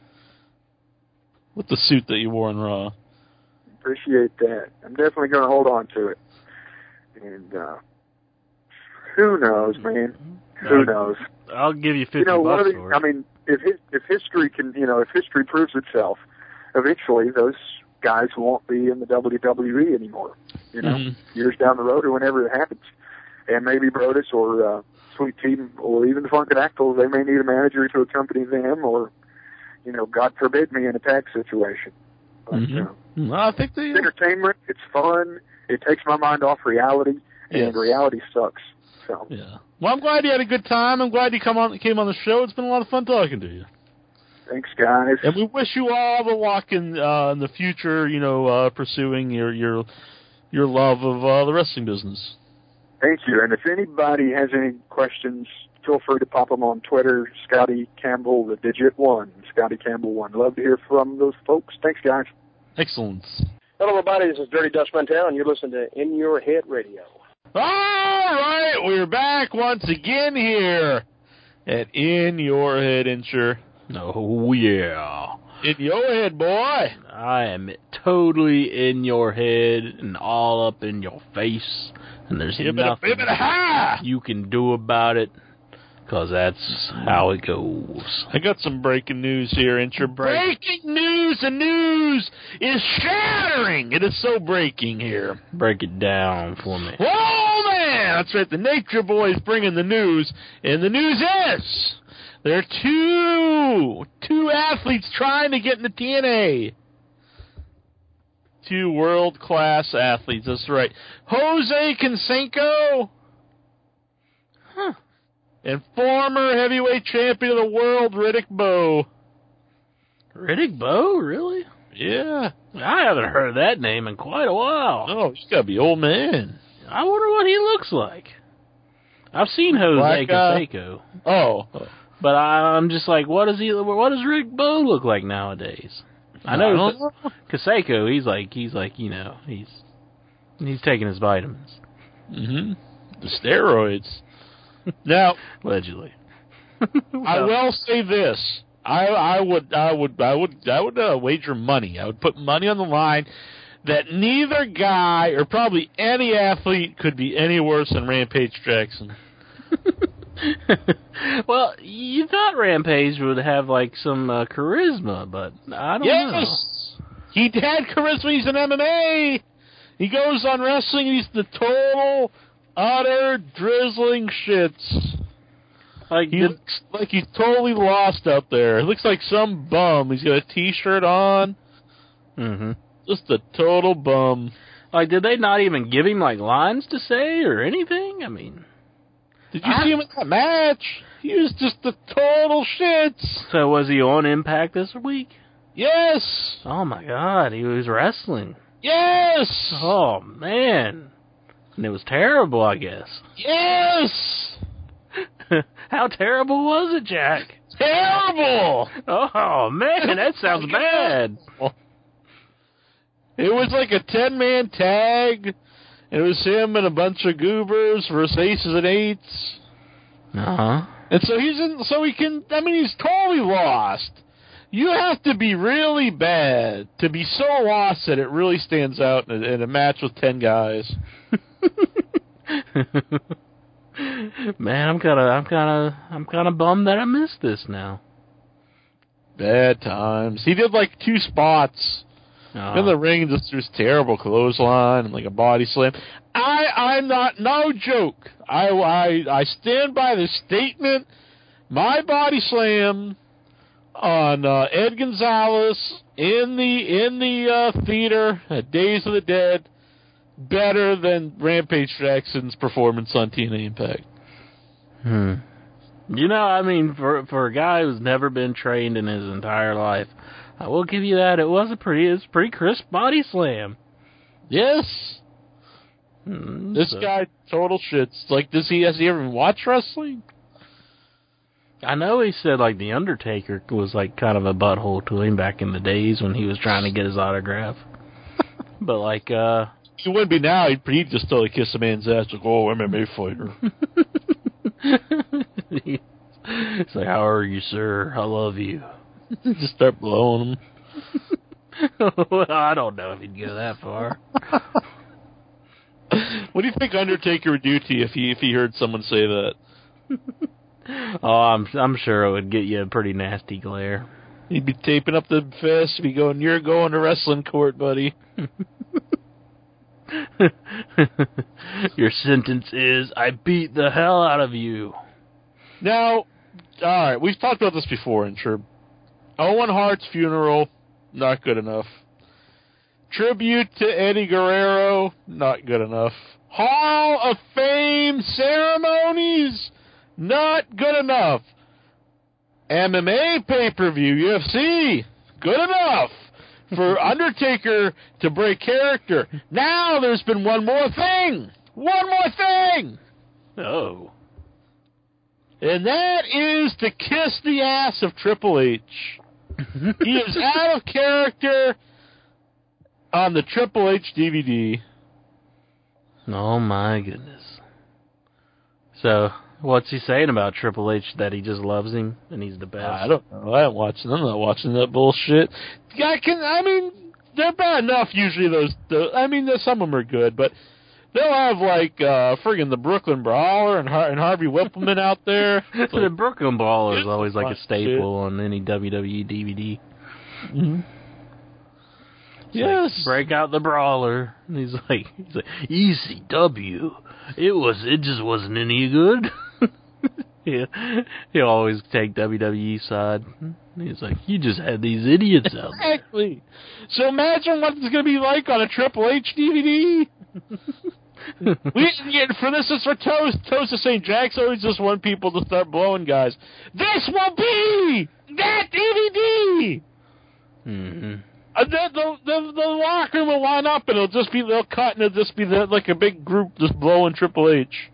suit that you wore in Raw. Appreciate that. I'm definitely going to hold on to it. And who knows, man? Who knows? I'll give you $50 for it. I mean, if history if history proves itself, eventually those guys won't be in the WWE anymore. Years down the road or whenever it happens. And maybe Brodus or Sweet Tea or even the Funkadactyls, they may need a manager to accompany them, or God forbid me in a tag situation. But, I think it's entertainment. It's fun. It takes my mind off reality, and reality sucks. So yeah. Well, I'm glad you had a good time. I'm glad you came on the show. It's been a lot of fun talking to you. Thanks, guys. And we wish you all the luck in the future. Pursuing your love of the wrestling business. Thank you. And if anybody has any questions, feel free to pop them on Twitter. Scotty Campbell, the digit 1. Scotty Campbell 1. Love to hear from those folks. Thanks, guys. Excellent. Hello, everybody. This is Dirty Dutch Mantel, and you're listening to In Your Head Radio. All right, we're back once again here at In Your Head, Insure. Oh, yeah. In your head, boy. I am totally in your head and all up in your face, and there's nothing you can do about it, because that's how it goes. I got some breaking news here, Insure. Breaking news! The news is shattering! It is so breaking here. Break it down for me. Oh, man! That's right, the Nature Boy's bringing the news, and the news is there are two athletes trying to get in the TNA. 2 world-class athletes, that's right. Jose Canseco and former heavyweight champion of the world, Riddick Bowe. Riddick Bowe, really? Yeah. I haven't heard that name in quite a while. Oh, he's got to be old man. I wonder what he looks like. I've seen Jose Like, Canseco, Oh. but I'm just like, what does Riddick Bowe look like nowadays? I know Canseco, he's like, you know, he's taking his vitamins. Mm-hmm. The steroids. Now, Allegedly. I will say this. I would wager money. I would put money on the line that neither guy or probably any athlete could be any worse than Rampage Jackson. Well, you thought Rampage would have like some charisma, but I don't know. Yes, he had charisma. He's an MMA. He goes on wrestling. He's the total, utter drizzling shits. Like He looks like he's totally lost out there. He looks like some bum. He's got a T-shirt on. mm-hmm. Just a total bum. Like, did they not even give him like lines to say or anything? I mean, Did you see him in that match? He was just the total shits. so was he on Impact this week? Yes. Oh my God, he was wrestling. Yes. Oh man, and it was terrible, I guess. Yes. How terrible was it, Jack? Terrible. Oh man, that sounds bad. It was like a 10-man tag. It was him and a bunch of goobers versus aces and eights. Uh-huh. And so he's totally lost. You have to be really bad to be so lost that it really stands out in a match with 10 guys. Man, I'm kind of bummed that I missed this now. Bad times. He did like 2 spots in the ring, just this terrible clothesline and like a body slam. I'm not, no joke. I stand by the statement. My body slam on Ed Gonzalez in the theater at Days of the Dead better than Rampage Jackson's performance on TNA Impact. You know, I mean, for a guy who's never been trained in his entire life, I will give you that. It was a pretty crisp body slam. Yes. This guy total shits. Like, has he ever watched wrestling? I know he said like the Undertaker was like kind of a butthole to him back in the days when he was trying to get his autograph. But like, he wouldn't be now. He'd just totally kiss a man's ass like, oh, MMA fighter. It's like, how are you, sir? I love you. Just start blowing him. Well, I don't know if he'd go that far. What do you think Undertaker would do to you if he heard someone say that? Oh, I'm sure it would get you a pretty nasty glare. He'd be taping up the fist, be going, "You're going to wrestling court, buddy." Your sentence is, I beat the hell out of you. Now, alright, we've talked about this before, and sure. Owen Hart's funeral, not good enough. Tribute to Eddie Guerrero, not good enough. Hall of Fame ceremonies, not good enough. MMA pay-per-view, UFC, good enough. For Undertaker to break character. Now there's been one more thing. One more thing. Oh. And that is to kiss the ass of Triple H. He is out of character on the Triple H DVD. Oh my goodness. So, what's he saying about Triple H, that he just loves him and he's the best? I don't know. I'm not watching that bullshit. They're bad enough usually. Some of them are good, but they'll have like friggin' the Brooklyn Brawler and Harvey Whippleman out there. Like, the Brooklyn Brawler is always like a staple shit on any WWE DVD. Mm-hmm. Yes. Like, break out the Brawler. And he's like, ECW. It just wasn't any good. Yeah, he'll always take WWE side. He's like, you just had these idiots out there. Exactly. So imagine what it's going to be like on a Triple H DVD. This is for Toast. Toast is saying Jack's always just want people to start blowing guys. This will be that DVD. Mm-hmm. The locker room will line up and they'll cut and it'll just be like a big group just blowing Triple H.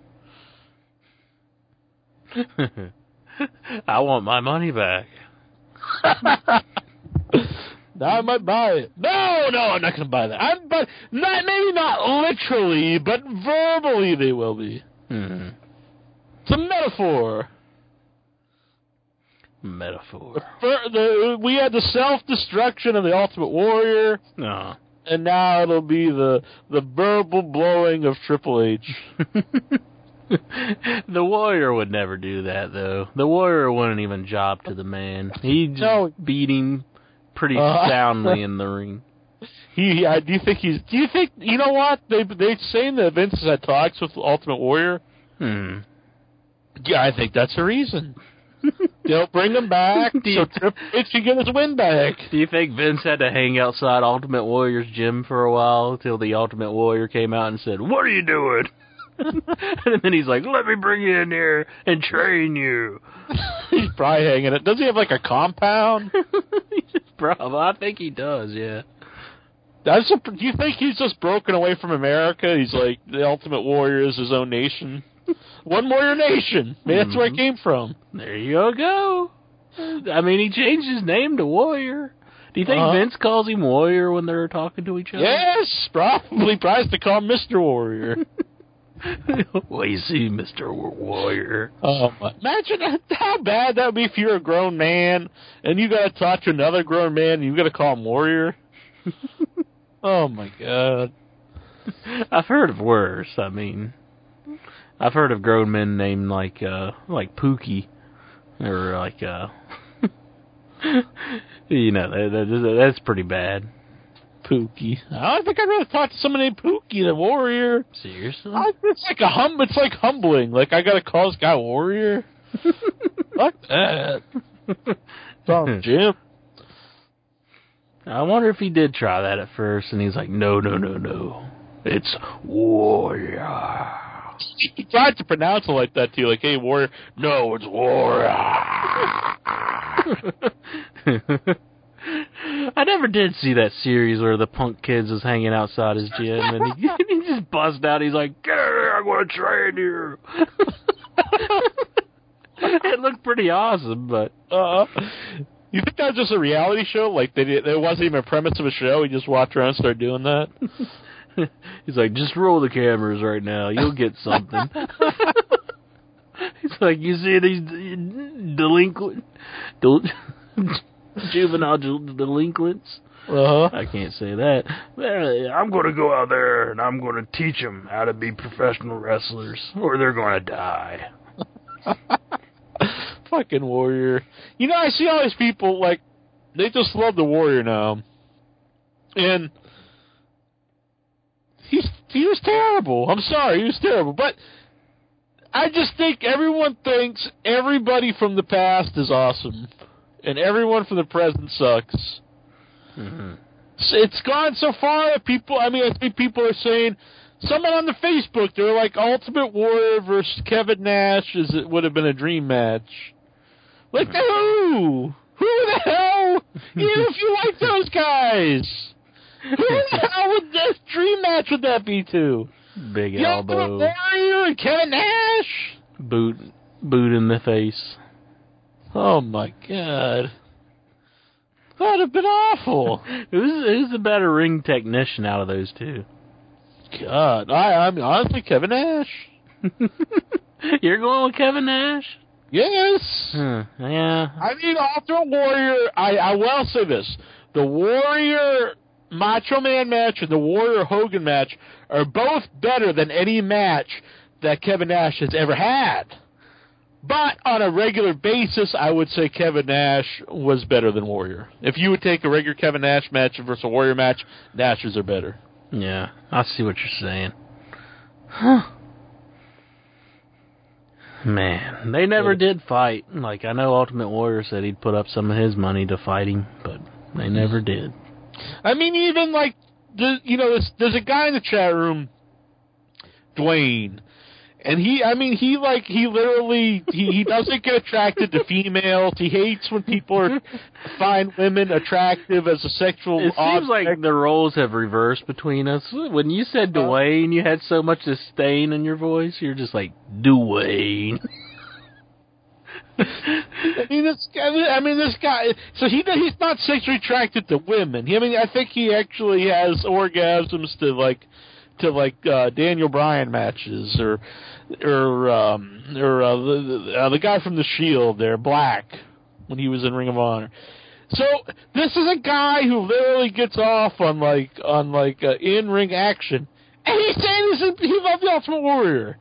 I want my money back. Now I might buy it. No, I'm not going to buy that. Maybe not literally, but verbally they will be. Mm-hmm. It's a metaphor. We had the self-destruction of the Ultimate Warrior, and now it'll be the verbal blowing of Triple H. The Warrior would never do that, though. The Warrior wouldn't even job to the man. He'd just beat him pretty soundly in the ring. Do you think you know what? They're saying that Vince has had talks with Ultimate Warrior. Yeah, I think that's the reason. They'll bring him back so Triple H can get his win back. Do you think Vince had to hang outside Ultimate Warrior's gym for a while till the Ultimate Warrior came out and said, "What are you doing?" And then he's like, "Let me bring you in here and train you." He's probably hanging it. Does he have like a compound? Probably. I think he does, yeah. Do you think he's just broken away from America? He's like, the Ultimate Warrior is his own nation. One Warrior Nation. Maybe that's where it came from. There you go. I mean, he changed his name to Warrior. Do you think Vince calls him Warrior when they're talking to each other? Yes, probably. Tries to call him Mr. Warrior. Well, you see, Mr. Warrior. Imagine how bad that would be if you're a grown man and you got to talk to another grown man and you got to call him Warrior. Oh my God. I've heard of worse. I mean, I've heard of grown men named like Pookie, or like that's pretty bad. Pookie. I think I'd rather talk to someone named Pookie than Warrior. Seriously? It's like humbling. Like I gotta call this guy Warrior. Fuck that. Jim. I wonder if he did try that at first, and he's like, no. It's Warrior. He tried to pronounce it like that, too. Like, hey, Warrior. No, it's Warrior. I never did see that series where the Punk Kids was hanging outside his gym, and he just buzzed out. He's like, "Get here, I'm going to train you." It looked pretty awesome, but... You think that was just a reality show? Like, there wasn't even a premise of a show? He just walked around and started doing that? He's like, just roll the cameras right now. You'll get something. He's like, you see these juvenile delinquents? I can't say that. I'm going to go out there and I'm going to teach them how to be professional wrestlers, or they're going to die. Fucking Warrior. You know, I see all these people, like, they just love the Warrior now. And he was terrible. I'm sorry, he was terrible. But I just think everyone thinks everybody from the past is awesome. And everyone from the present sucks. Mm-hmm. It's gone so far that I think people are saying, someone on the Facebook, they're like, Ultimate Warrior versus Kevin Nash would have been a dream match. Like, who? Who the hell? Even if you like those guys. Who the hell would this dream match would that be to? Big elbow. Ultimate Warrior and Kevin Nash? Boot in the face. Oh my God. That would have been awful. Who's the better ring technician out of those two? God, I mean, honestly, Kevin Nash. You're going with Kevin Nash? Yes. Yeah. I mean, Ultimate Warrior, I will say this. The Warrior Macho Man match and the Warrior Hogan match are both better than any match that Kevin Nash has ever had. But on a regular basis, I would say Kevin Nash was better than Warrior. If you would take a regular Kevin Nash match versus a Warrior match, Nash's are better. Yeah, I see what you're saying. Huh. Man, they never did fight. Like, I know Ultimate Warrior said he'd put up some of his money to fight him, but they never did. I mean, even like, there's a guy in the chat room, Dwayne, And he literally doesn't get attracted to females. He hates when people find women attractive as a sexual It seems object. like the roles have reversed between us. When you said Dwayne, you had so much disdain in your voice. You're just like, Dwayne. This guy. So he's not sexually attracted to women. I think he actually has orgasms to Daniel Bryan matches or the guy from the Shield there, Black, when he was in Ring of Honor. So this is a guy who literally gets off on in-ring action, and he's saying he loved the Ultimate Warrior.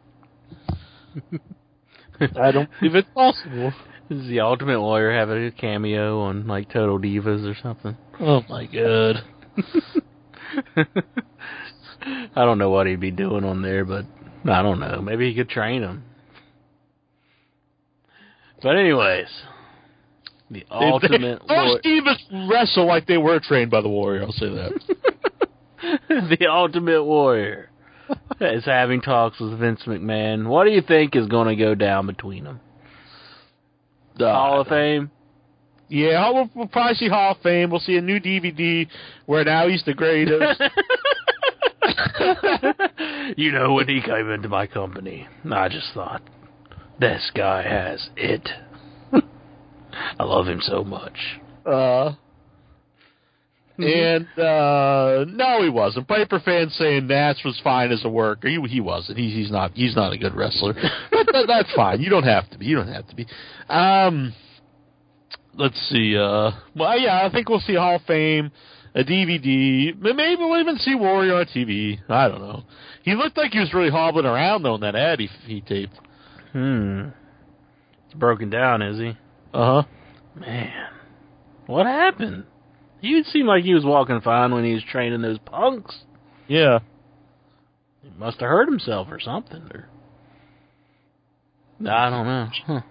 I don't believe it's possible. Does the Ultimate Warrior have a cameo on Total Divas or something? Oh my god. I don't know what he'd be doing on there, but I don't know. Maybe he could train him. But anyways, the Ultimate Warrior. Most Divas wrestle like they were trained by the Warrior, I'll say that. The Ultimate Warrior is having talks with Vince McMahon. What do you think is going to go down between them? Hall of Fame? Yeah, we'll probably see Hall of Fame. We'll see a new DVD where now he's the greatest. You know, when he came into my company, I just thought, this guy has it. I love him so much. And no, he wasn't. Piper fans saying Nash was fine as a worker. He wasn't. He's not a good wrestler. But that's fine. You don't have to be. Let's see. Well, yeah, I think we'll see Hall of Fame, a DVD. Maybe we'll even see Warrior on TV. I don't know. He looked like he was really hobbling around though in that ad he taped. It's broken down, is he? Uh huh. Man, what happened? He seemed like he was walking fine when he was training those punks. Yeah. He must have hurt himself or something. I don't know. Huh.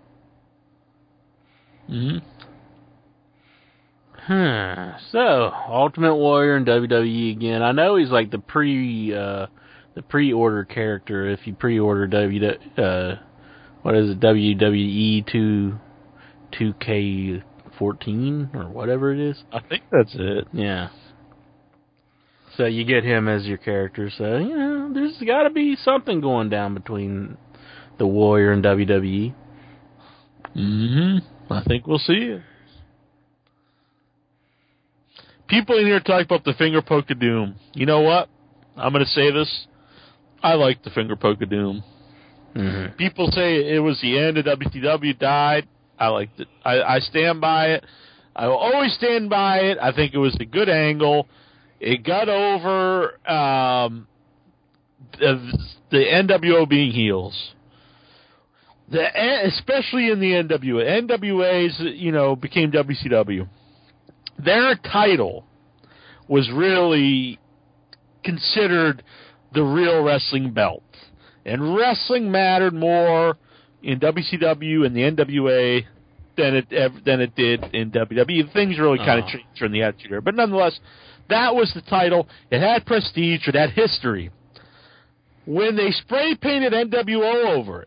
So, Ultimate Warrior and WWE again. I know he's like the pre-order character. If you pre-order WWE 2K14 or whatever it is. I think that's it. Yeah. So you get him as your character. So, there's got to be something going down between the Warrior and WWE. I think we'll see it. People in here talk about the finger poke of doom. You know what? I'm going to say this. I like the finger poke of doom. People say it was the end of WCW, died. I liked it. I stand by it. I will always stand by it. I think it was a good angle. It got over the NWO being heels. Especially in the NWA. NWA's, became WCW. Their title was really considered the real wrestling belt. And wrestling mattered more in WCW and the NWA than it did in WWE. Things really kind of changed from the Attitude Era. But nonetheless, that was the title. It had prestige. It had history. When they spray painted NWO over it,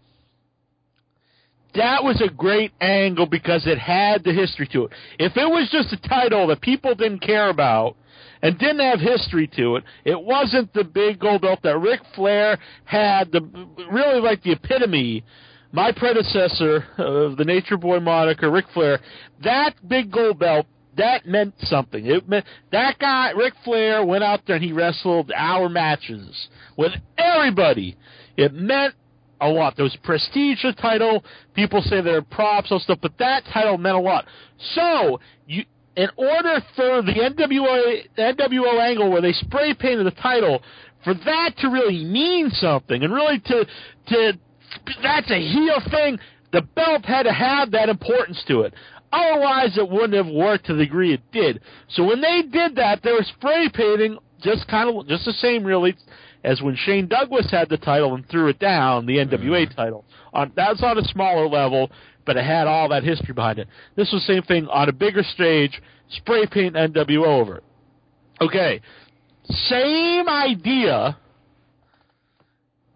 that was a great angle because it had the history to it. If it was just a title that people didn't care about and didn't have history to it, it wasn't the big gold belt that Ric Flair had, really like the epitome. My predecessor of the Nature Boy moniker, Ric Flair, that big gold belt, that meant something. It meant that guy, Ric Flair, went out there and he wrestled hour matches with everybody. It meant a lot. There was prestige to the title. People say there are props and stuff, but that title meant a lot. So, in order for the NWO angle where they spray painted the title, for that to really mean something, and really to that's a heel thing, the belt had to have that importance to it. Otherwise, it wouldn't have worked to the degree it did. So when they did that, they were spray painting just the same, really, as when Shane Douglas had the title and threw it down, the NWA title. That was on a smaller level, but it had all that history behind it. This was the same thing on a bigger stage, spray paint NWO over it. Okay, same idea,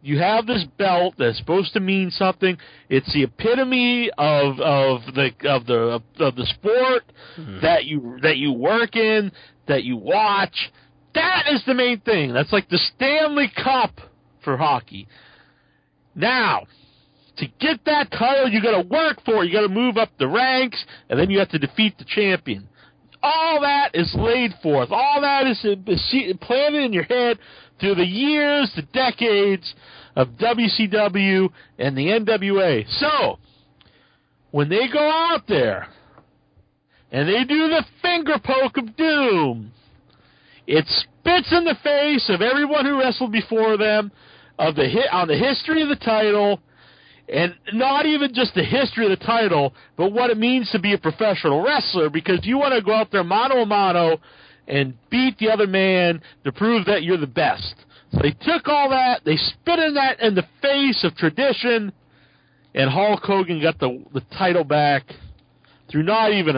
you have this belt that's supposed to mean something. It's the epitome of the sport that you work in, that you watch. That is the main thing. That's like the Stanley Cup for hockey. Now, to get that title, you got to work for it. You got to move up the ranks, and then you have to defeat the champion. All that is laid forth. All that is planted in your head through the years, the decades of WCW and the NWA. So, when they go out there and they do the finger poke of doom, it spits in the face of everyone who wrestled before them on the history of the title, and not even just the history of the title, but what it means to be a professional wrestler, because you want to go out there mano a mano and beat the other man to prove that you're the best. So they took all that, they spit in that in the face of tradition, and Hulk Hogan got the title back through not even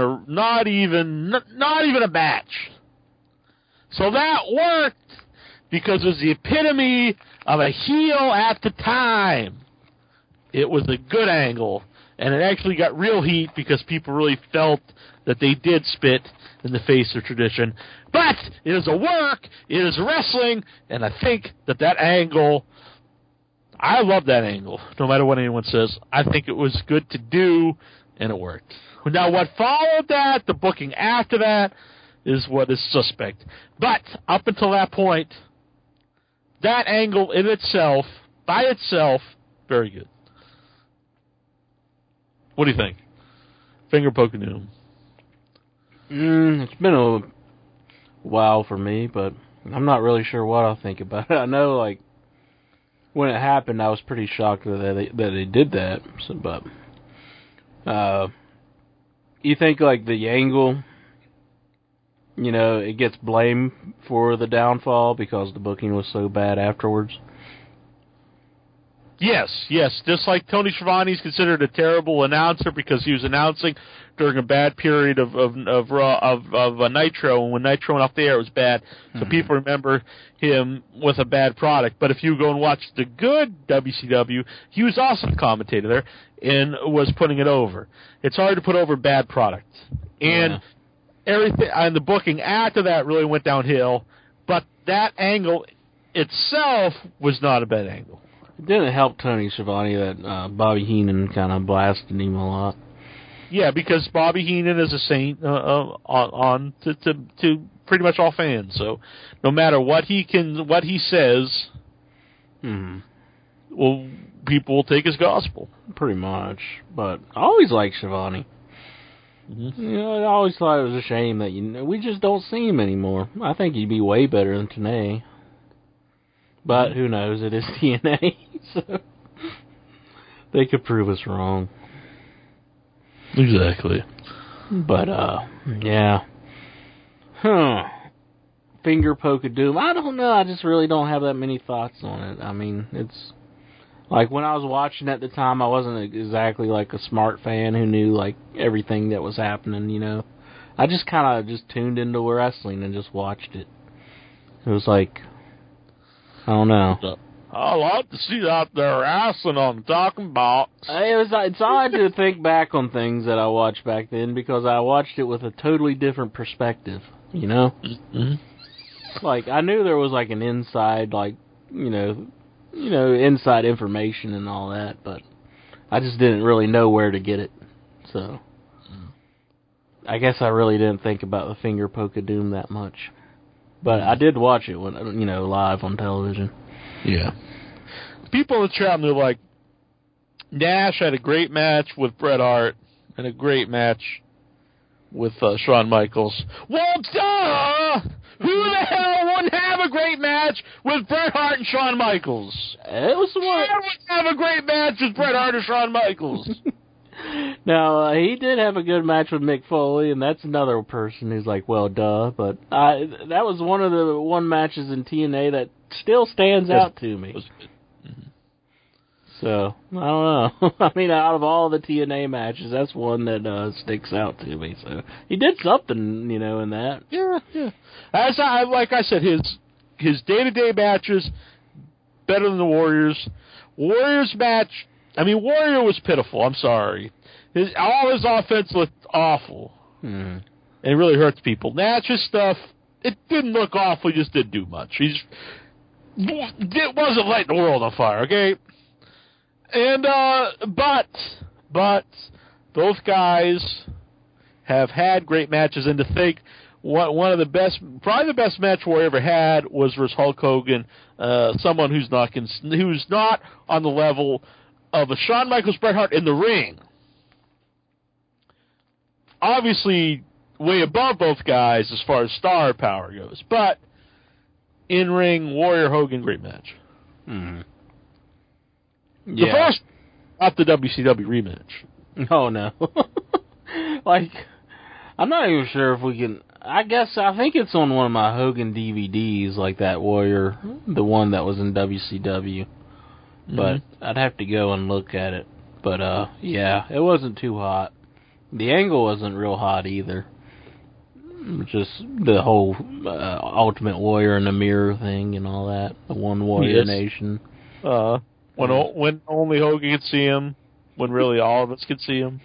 a match. So that worked because it was the epitome of a heel at the time. It was a good angle, and it actually got real heat because people really felt that they did spit in the face of tradition. But it is a work, it is wrestling, and I think that angle, I love that angle, no matter what anyone says. I think it was good to do, and it worked. Now, what followed that, the booking after that, is what is suspect. But up until that point, that angle in itself, by itself, very good. What do you think? Finger poking doom. It's been a while for me, but I'm not really sure what I'll think about it. I know, like, when it happened, I was pretty shocked that they did that. So, but you think, like, the angle, you know, it gets blamed for the downfall because the booking was so bad afterwards? Yes. Just like Tony Schiavone is considered a terrible announcer because he was announcing during a bad period of Nitro, and when Nitro went off the air, it was bad. So people remember him with a bad product. But if you go and watch the good WCW, he was also a commentator there and was putting it over. It's hard to put over bad product, and everything. And the booking after that really went downhill. But that angle itself was not a bad angle. It didn't help Tony Schiavone that Bobby Heenan kind of blasted him a lot. Yeah, because Bobby Heenan is a saint on to pretty much all fans. So no matter what he says, well, people will take his gospel. Pretty much. But I always liked Schiavone. You know, I always thought it was a shame that we just don't see him anymore. I think he'd be way better than Tenay. But who knows? It is TNA, so they could prove us wrong. Exactly. But, yeah. Finger poke of doom. I don't know. I just really don't have that many thoughts on it. I mean, it's like when I was watching at the time, I wasn't exactly like a smart fan who knew like everything that was happening, you know. I just kind of just tuned into wrestling and just watched it. It was like, I don't know. I like to see out there wrestling on the talking box. It's hard to think back on things that I watched back then because I watched it with a totally different perspective, you know? Mm-hmm. Like, I knew there was like an inside, like, you know, inside information and all that, but I just didn't really know where to get it. So, I guess I really didn't think about the finger poke of doom that much. But I did watch it when, you know, live on television. Yeah. People in the chat, they're like, Nash had a great match with Bret Hart and a great match with Shawn Michaels. Well, duh! Who the hell wouldn't have a great match with Bret Hart and Shawn Michaels? It was the one. I would have a great match with Bret Hart and Shawn Michaels. Now, he did have a good match with Mick Foley, and that's another person who's like, well, duh. But that was one of the matches in TNA that still stands out to me. So, I don't know. I mean, out of all the TNA matches, that's one that sticks out to me. So, he did something, you know, in that. Yeah. Like I said, his day-to-day matches better than the Warriors. Warriors match, Warrior was pitiful. I'm sorry. All his offense looked awful. Mm. It really hurts people. Nash's stuff, it didn't look awful. He just didn't do much. It wasn't lighting the world on fire, okay? And, but both guys have had great matches, and to think one of the best, probably the best match Warrior ever had was versus Hulk Hogan, someone who's not on the level of a Shawn Michaels Bret Hart in the ring. Obviously, way above both guys as far as star power goes, but in ring, Warrior Hogan, great match. Mm. The first, not the WCW rematch. Oh no. I'm not even sure if we can. I think it's on one of my Hogan DVDs, like that Warrior, the one that was in WCW. But I'd have to go and look at it. But yeah, it wasn't too hot. The angle wasn't real hot either. Just the whole Ultimate Warrior in the mirror thing and all that. The One Warrior Nation. When only Hogan could see him, when really all of us could see him.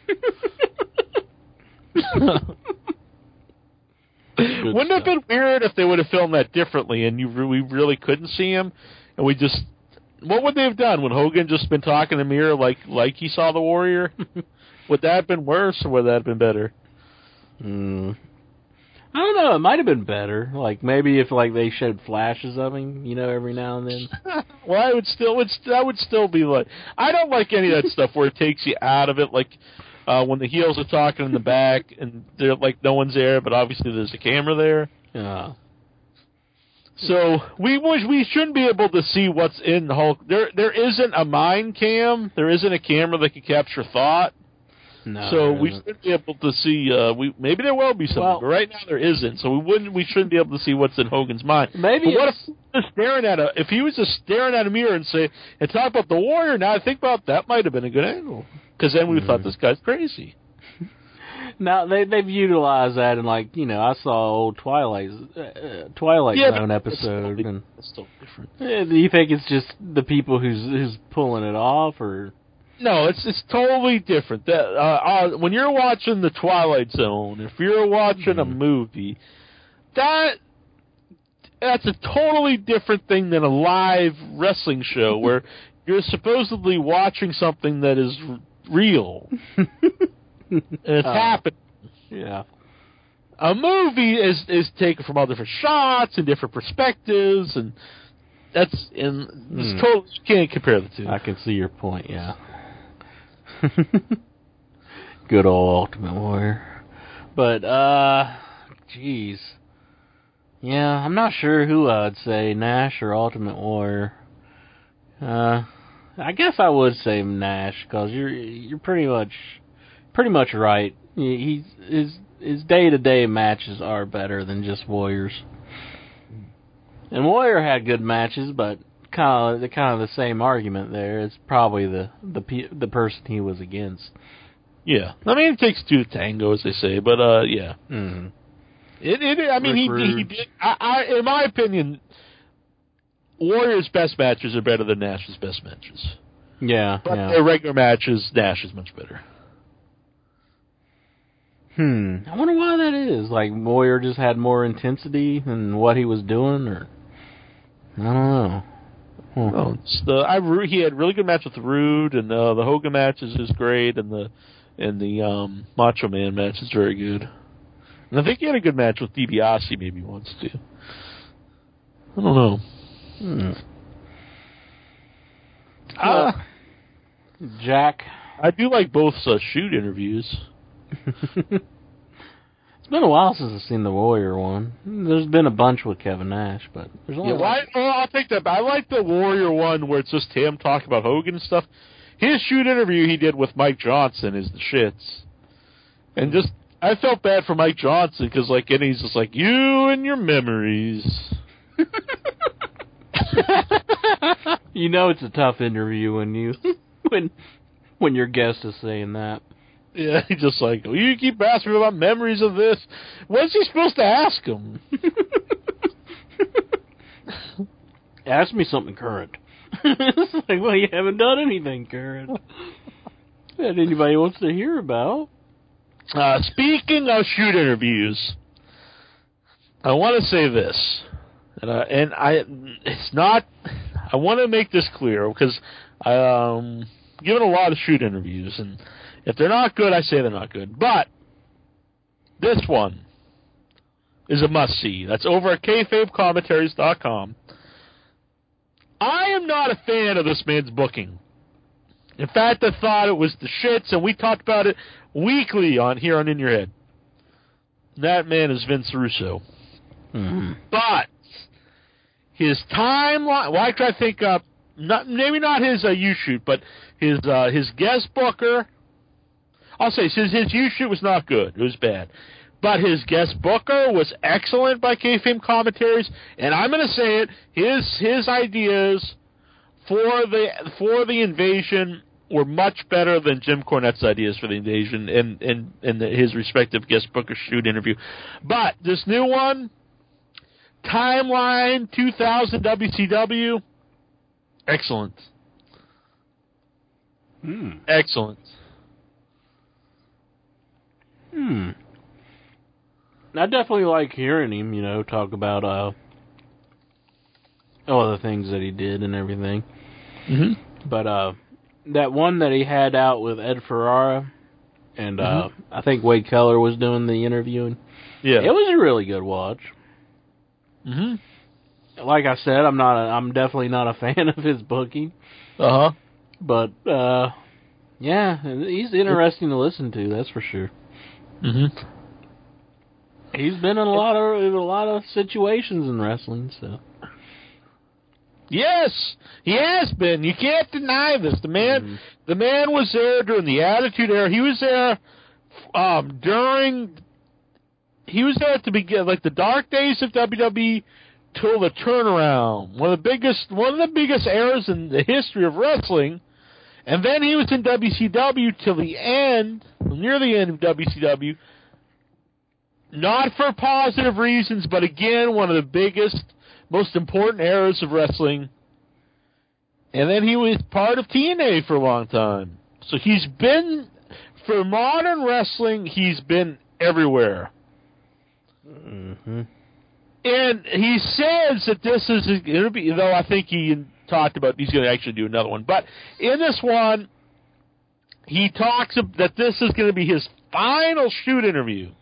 Wouldn't it have been weird if they would have filmed that differently and we really couldn't see him? And we just... What would they have done? Would Hogan just been talking in the mirror like he saw the Warrior? Would that have been worse, or would that have been better? I don't know. It might have been better. Like, maybe if they showed flashes of him, every now and then. Well, that would still be like... I don't like any of that stuff where it takes you out of it, like... when the heels are talking in the back and they're like no one's there, but obviously there's a camera there. Yeah. So we shouldn't be able to see what's in Hulk. There isn't a mind cam. There isn't a camera that can capture thought. No. So we shouldn't be able to see. Maybe there will be something, but right now there isn't. So we shouldn't be able to see what's in Hogan's mind. Maybe. But what if he was just staring at a mirror and talk about the Warrior? Now I think about that, might have been a good angle. Because then we thought this guy's crazy. Now they've utilized that, and I saw old Twilight Zone episode, and it's still different. Do you think it's just the people who's pulling it off, or? No, it's totally different. When you're watching the Twilight Zone, if you're watching a movie, that's a totally different thing than a live wrestling show where you're supposedly watching something that is real. And it's happening. Yeah. A movie is taken from all different shots and different perspectives, and it's totally, you can't compare the two. I can see your point, yeah. Good old Ultimate Warrior. But, jeez. Yeah, I'm not sure who I'd say, Nash or Ultimate Warrior. I guess I would say Nash, because you're pretty much right. His day-to-day matches are better than just Warriors. And Warrior had good matches, but kind of the same argument there. It's probably the person he was against. Yeah, it takes two to tango, as they say. But yeah, mm-hmm. He did. In my opinion, Warrior's best matches are better than Nash's best matches. Yeah, but their regular matches, Nash is much better. I wonder why that is. Like, Warrior just had more intensity in what he was doing, or I don't know. Well, he had a really good match with Rude, and the Hogan match is great, and the Macho Man match is very good. And I think he had a good match with DiBiase maybe once too. I don't know. Jack, I do like both shoot interviews. It's been a while since I've seen the Warrior one. There's been a bunch with Kevin Nash, but there's only I'll take that. I like the Warrior one where it's just him talking about Hogan and stuff. His shoot interview he did with Mike Johnson is the shits. And just, I felt bad for Mike Johnson because and he's just like, you and your memories. It's a tough interview when your guest is saying that. Yeah, he's just like, you keep asking me about memories of this. What's he supposed to ask him? Ask me something current. It's like, well, you haven't done anything, Karen. That anybody wants to hear about. Speaking of shoot interviews, I want to say this, it's not. I want to make this clear because I'm given a lot of shoot interviews, and if they're not good, I say they're not good. But this one is a must-see. That's over at kayfabecommentaries.com. I am not a fan of this man's booking. In fact, I thought it was the shits, and we talked about it weekly here on In Your Head. That man is Vince Russo. Mm-hmm. But his timeline, well, I try to think up, maybe not his U-shoot, but his guest booker. I'll say his U-shoot was not good. It was bad. But his guest booker was excellent by Kayfabe Commentaries, and I'm going to say it, his ideas for the invasion were much better than Jim Cornette's ideas for the invasion in his respective guest booker shoot interview. But this new one, Timeline 2000 WCW, excellent. Excellent. I definitely like hearing him, talk about all the things that he did and everything. Mm-hmm. But that one that he had out with Ed Ferrara, and I think Wade Keller was doing the interviewing. Yeah, it was a really good watch. Mm-hmm. Like I said, I'm definitely not a fan of his booking. But yeah, he's interesting to listen to. That's for sure. Mm-hmm. He's been in a lot of situations in wrestling, so. Yes, he has been. You can't deny this. The man was there during the Attitude Era. He was there He was there at the beginning, like the dark days of WWE till the turnaround. One of the biggest eras in the history of wrestling. And then he was in WCW till the end, near the end of WCW. Not for positive reasons, but again, one of the biggest, most important eras of wrestling. And then he was part of TNA for a long time. So he's been, for modern wrestling, he's been everywhere. Mm-hmm. And he says that this is going to be, though I think he talked about he's going to actually do another one. But in this one, he talks that this is going to be his final shoot interview.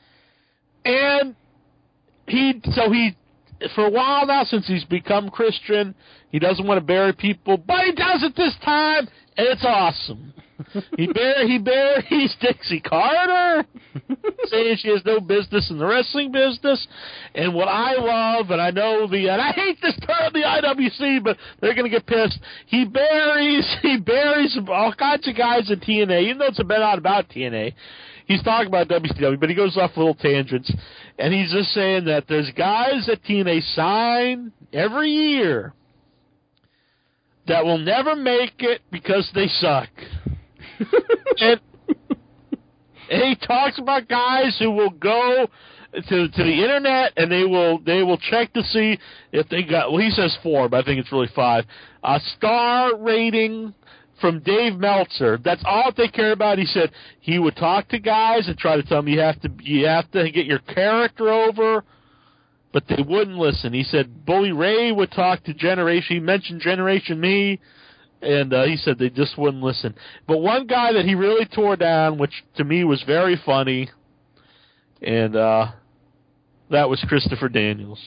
And he, for a while now, since he's become Christian, he doesn't want to bury people, but he does it this time, and it's awesome. He buries Dixie Carter, saying she has no business in the wrestling business. And what I love, and I know and I hate this term of the IWC, but they're going to get pissed. He buries all kinds of guys in TNA, even though it's not about TNA. He's talking about WCW, but he goes off little tangents, and he's just saying that there's guys that TNA sign every year that will never make it because they suck. and he talks about guys who will go to the internet and they will check to see if they got, well, he says 4, but I think it's really 5, a star rating from Dave Meltzer. That's all they care about. He said he would talk to guys and try to tell them you have to get your character over, but they wouldn't listen. He said Bully Ray would talk to Generation. He mentioned Generation Me, and he said they just wouldn't listen. But one guy that he really tore down, which to me was very funny, and that was Christopher Daniels.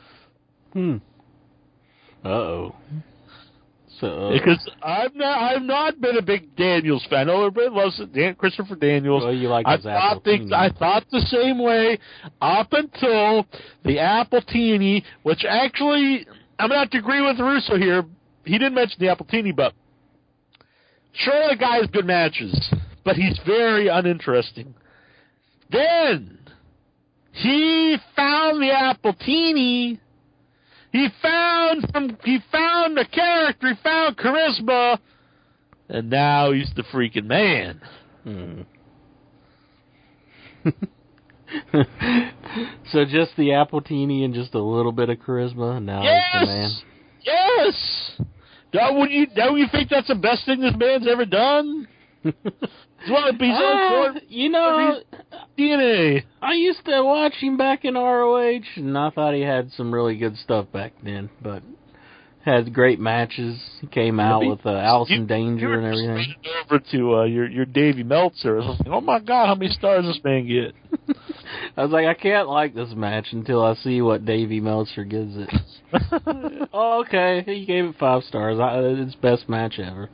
Uh-oh. So, because I've not been a big Daniels fan. I know everybody loves Christopher Daniels. Well, you like his Appletini. I thought the same way up until the Appletini, which actually, I'm going to have to agree with Russo here. He didn't mention the Appletini, but sure, the guy has good matches, but he's very uninteresting. Then he found the Appletini. He found a character, he found charisma, and now he's the freaking man. So just the Appletini and just a little bit of charisma, and now he's the man. Yes! Don't you think that's the best thing this man's ever done? Well, you know, DNA. I used to watch him back in ROH, and I thought he had some really good stuff back then, but had great matches. He came out with Allison Danger and everything. Over to your Davey Meltzer. I was like, oh my God, how many stars does this man get? I was like, I can't like this match until I see what Davey Meltzer gives it. Oh, okay, he gave it 5 stars. It's best match ever.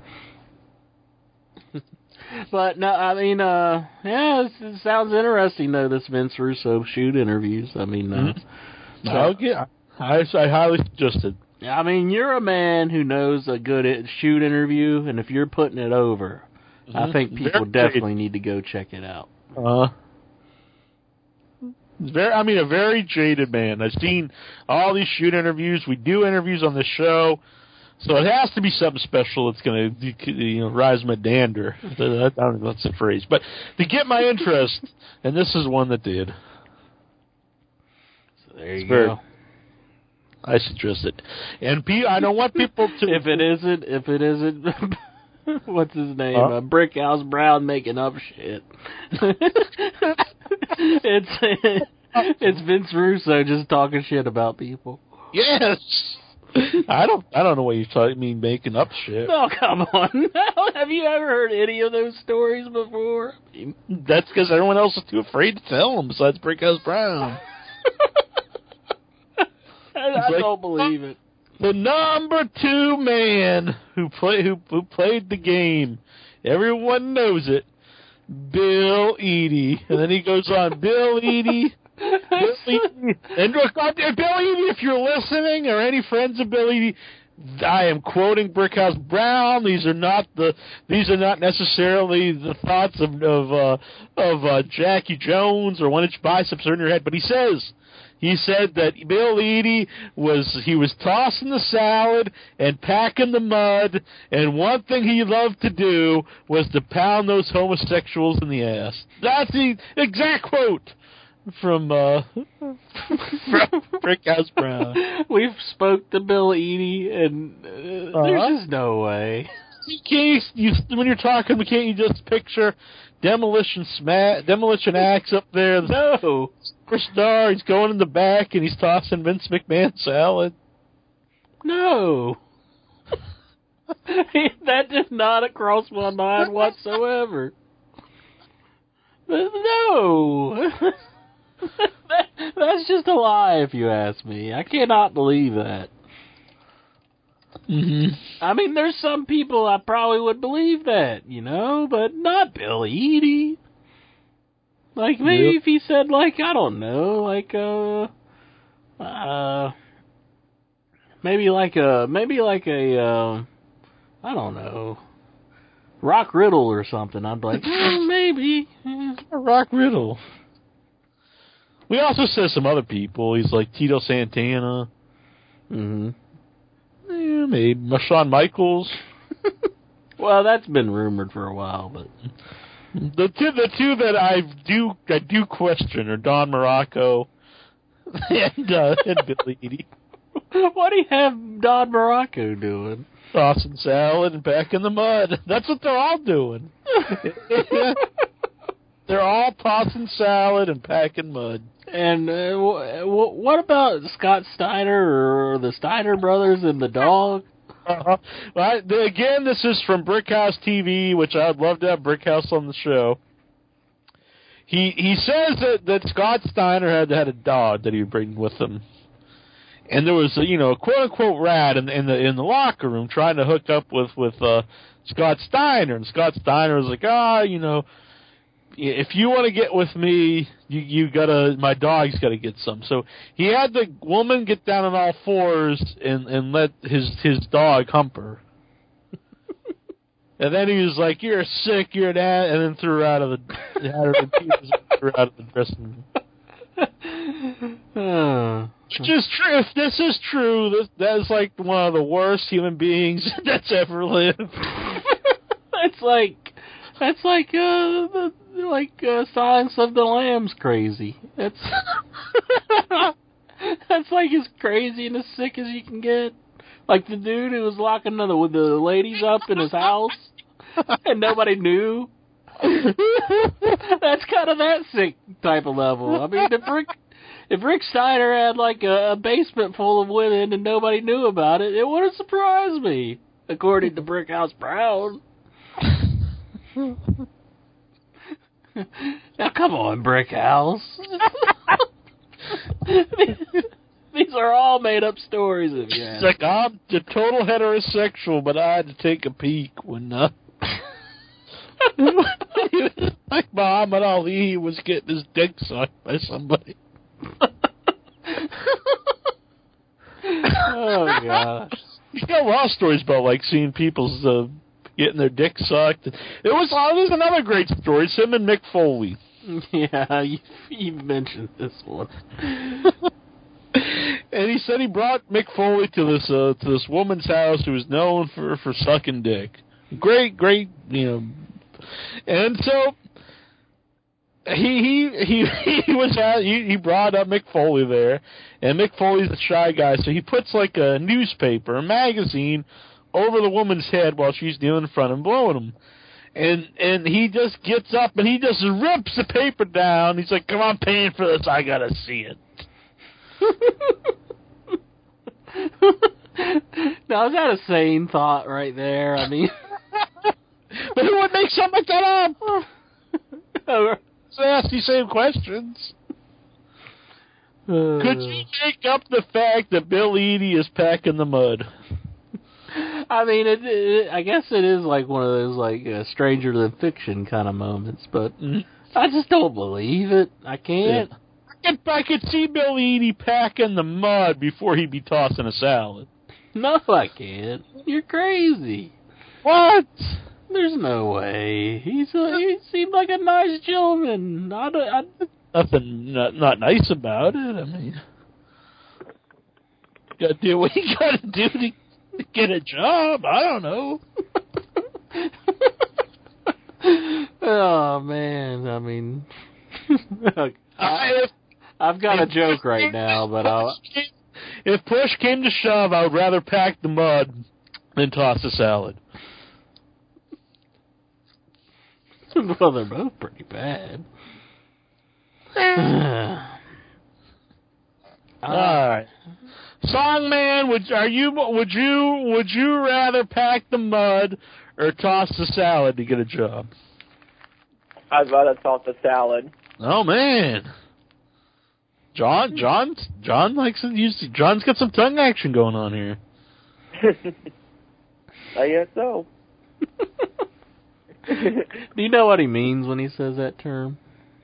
But no, I mean, yeah, it sounds interesting though. This Vince Russo shoot interviews. I mean, I highly suggest it. I mean, you're a man who knows a good shoot interview, and if you're putting it over, I think people definitely need to go check it out. A very jaded man. I've seen all these shoot interviews. We do interviews on the show. So it has to be something special that's going to rise my dander. I don't know if that's the phrase. But to get my interest, and this is one that did. So there you go. I suggest it. And I don't want people to... If it isn't, what's his name? Brickhouse Brown making up shit. It's Vince Russo just talking shit about people. Yes! I don't know what you mean making up shit. Oh, come on. Have you ever heard any of those stories before? That's because everyone else is too afraid to tell them besides Brickhouse Brown. I don't believe it. The number 2 man who played the game. Everyone knows it. Bill Eadie. And then he goes on, Bill Eadie. Bill Eadie. And Bill Eadie, if you're listening, or any friends of Bill Eadie, I am quoting Brickhouse Brown. These are not necessarily the thoughts of Jackie Jones or 1-inch biceps are in your head, but he said that Bill Eadie was tossing the salad and packing the mud, and one thing he loved to do was to pound those homosexuals in the ass. That's the exact quote from Brickhouse Brown. We've spoke to Bill Eadie, and there's just no way. When you're talking, can't you just picture Demolition Axe up there? No. Superstar, he's going in the back and he's tossing Vince McMahon salad. No. That did not cross my mind whatsoever. No. That's just a lie, if you ask me. I cannot believe that. Mm-hmm. I mean, there's some people I probably would believe that, but not Bill Eadie. Like, maybe if he said, like, I don't know, like, maybe like a, I don't know, Rock Riddle or something, I'd be like, maybe. Rock Riddle. We also said some other people. He's like Tito Santana. Mm-hmm. Yeah, maybe. Shawn Michaels. Well, that's been rumored for a while, but... The two that I do question are Don Morocco and Billy Eadie. What do you have Don Morocco doing? Tossing salad and packing the mud. That's what they're all doing. They're all tossing salad and packing mud. And what about Scott Steiner or the Steiner brothers and the dog? Well, again, this is from Brickhouse TV, which I'd love to have Brickhouse on the show. He says that Scott Steiner had a dog that he would bring with him, and there was a quote unquote rat in the locker room trying to hook up with Scott Steiner, and Scott Steiner was like, if you want to get with me, my dog's gotta get some. So he had the woman get down on all fours and let his dog hump her. And then he was like, "You're sick, you're an ass," and then threw her out of the dressing room. Which is true. If this is true, that is like one of the worst human beings that's ever lived. That's like Silence of the Lambs crazy. That's like as crazy and as sick as you can get. Like the dude who was locking the ladies up in his house and nobody knew. That's kind of that sick type of level. I mean, if Rick Steiner had like a basement full of women and nobody knew about it, it wouldn't surprise me, according to Brickhouse Brown. Now come on, Brickhouse. These are all made-up stories of you. It's like, I'm the total heterosexual, but I had to take a peek when like Muhammad Ali was getting his dick sucked by somebody. Oh, gosh. You got a lot of stories about, like, seeing people's getting their dick sucked. There's another great story. It's him and Mick Foley. Yeah, you mentioned this one. And he said he brought Mick Foley to this woman's house who was known for sucking dick. Great, you know. And so he brought up Mick Foley there, and Mick Foley's a shy guy, so he puts like a newspaper, a magazine, over the woman's head while she's kneeling in front of him, blowing him. And he just gets up and he just rips the paper down. He's like, "Come on, paying for this. I gotta see it." Now, is that a sane thought right there? I mean, but who would make something like that up? So ask these same questions. Could you make up the fact that Bill Eadie is packing the mud? I mean, I guess it is like one of those like stranger than fiction kind of moments, but I just don't believe it. I can't. Yeah. I could see Bill Eadie packing the mud before he'd be tossing a salad. No, I can't. You're crazy. What? There's no way. He seemed like a nice gentleman. Nothing not nice about it. I mean, you gotta do what you gotta do to get a job. I don't know. Oh, man. I mean, I've got a joke right now, but if push came to shove, I would rather pack the mud than toss a salad. Well, they're both pretty bad. All right, Songman, would you rather pack the mud or toss the salad to get a job? I'd rather toss the salad. Oh man, John likes to use. John's got some tongue action going on here. I guess so. Do you know what he means when he says that term?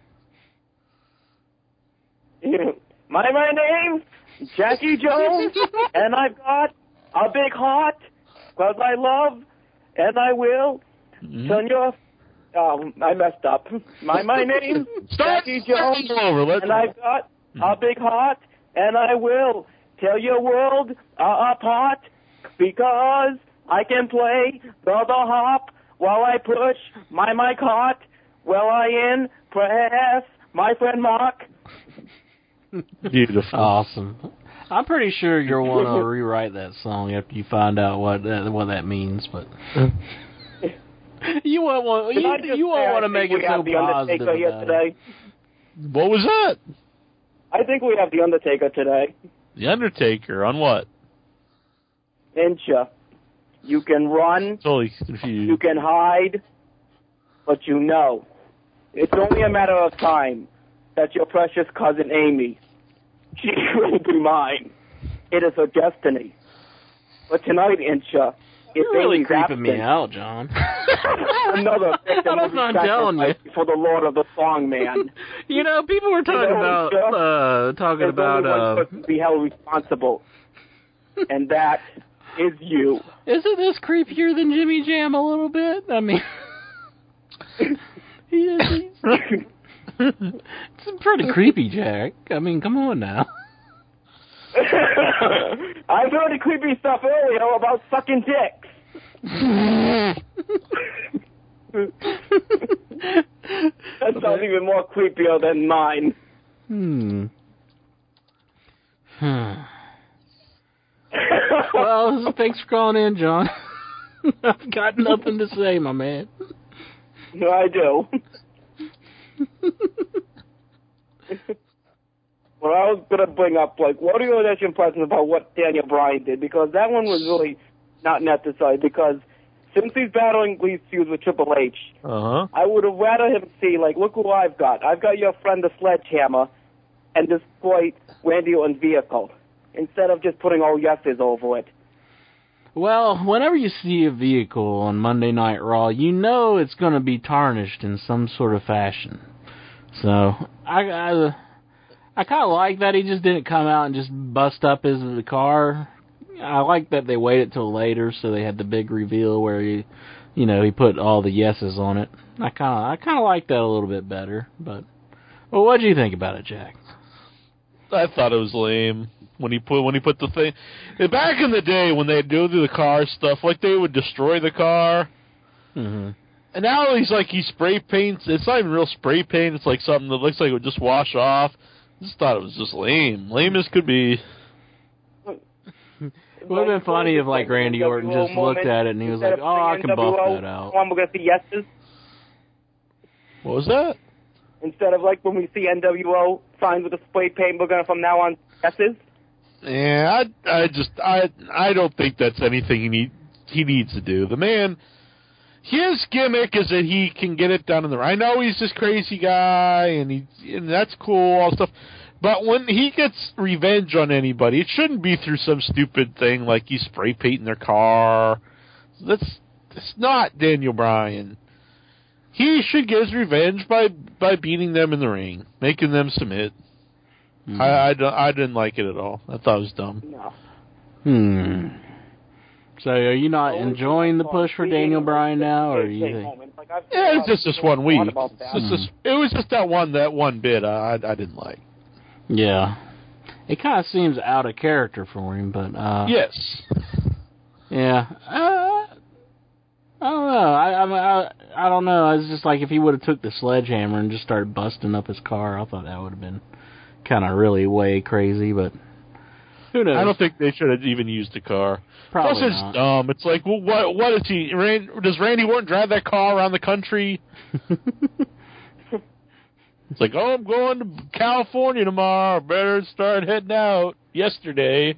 My name's Jackie Jones, and I've got a big heart, 'cause I love and I will turn your... I messed up. My name's Jackie Jones, and I've got a big heart, and I will tear your world apart, because I can play the hop while I push my cart. Well, I impress my friend Mark. Beautiful. Awesome. I'm pretty sure you'll want to rewrite that song after you find out what that means, but you won't want to make it so positive about it. What was that? I think we have the Undertaker today. The Undertaker on what? Incha. You can run. Totally confused. You can hide, but you know it's only a matter of time that your precious cousin Amy, she will be mine. It is her destiny. But tonight, Incha, you're really creeping me out, John. Another victim will be sacrificed for the Lord of the Song Man. You know, people were talking about There's only one person to be held responsible, and that is you. Isn't this creepier than Jimmy Jam a little bit? I mean, it's pretty creepy, Jack. I mean, come on now. I've heard the creepy stuff earlier about sucking dicks. That sounds even more creepier than mine. Well, thanks for calling in, John. I've got nothing to say, my man. No, I do. Well, I was going to bring up, like, what are your initial impressions about what Daniel Bryan did? Because that one was really not necessary, because since he's battling these feuds with Triple H, I would have rather him see, like, look who I've got. I've got your friend the Sledgehammer and destroy Randy Orton's vehicle, instead of just putting all yeses over it. Well, whenever you see a vehicle on Monday Night Raw, you know it's going to be tarnished in some sort of fashion. So, I kind of like that he just didn't come out and just bust up his car. I like that they waited till later, so they had the big reveal where he put all the yeses on it. I kind of like that a little bit better. But, well, what do you think about it, Jack? I thought it was lame when he put the thing. Back in the day when they'd do the car stuff, like they would destroy the car. Mm-hmm. And now he spray paints. It's not even real spray paint. It's like something that looks like it would just wash off. I just thought it was just lame. Lame as could be. It would have been funny if, like, Randy Orton just looked at it and he was like, oh, I can buff that out. We're going to see yeses. What was that? Instead of, like, when we see NWO signs with the spray paint, we're going to, from now on, yeses. Yeah, I don't think that's anything he needs to do. The man, his gimmick is that he can get it done in the ring. I know he's this crazy guy, and that's cool, all stuff. But when he gets revenge on anybody, it shouldn't be through some stupid thing like he's spray painting their car. That's not Daniel Bryan. He should get his revenge by beating them in the ring, making them submit. Mm-hmm. I didn't like it at all. I thought it was dumb. No. So are you not enjoying the push for Daniel Bryan now, or you think? Yeah, it's just this 1 week. It was just that one bit I didn't like. Yeah. It kind of seems out of character for him, but... yes. Yeah. I don't know. I don't know. It's just like if he would have took the sledgehammer and just started busting up his car, I thought that would have been kind of really way crazy, but who knows? I don't think they should have even used the car. Probably Plus, it's dumb. It's like, well, what is he? Does Randy Orton drive that car around the country? It's like, oh, I'm going to California tomorrow. Better start heading out yesterday.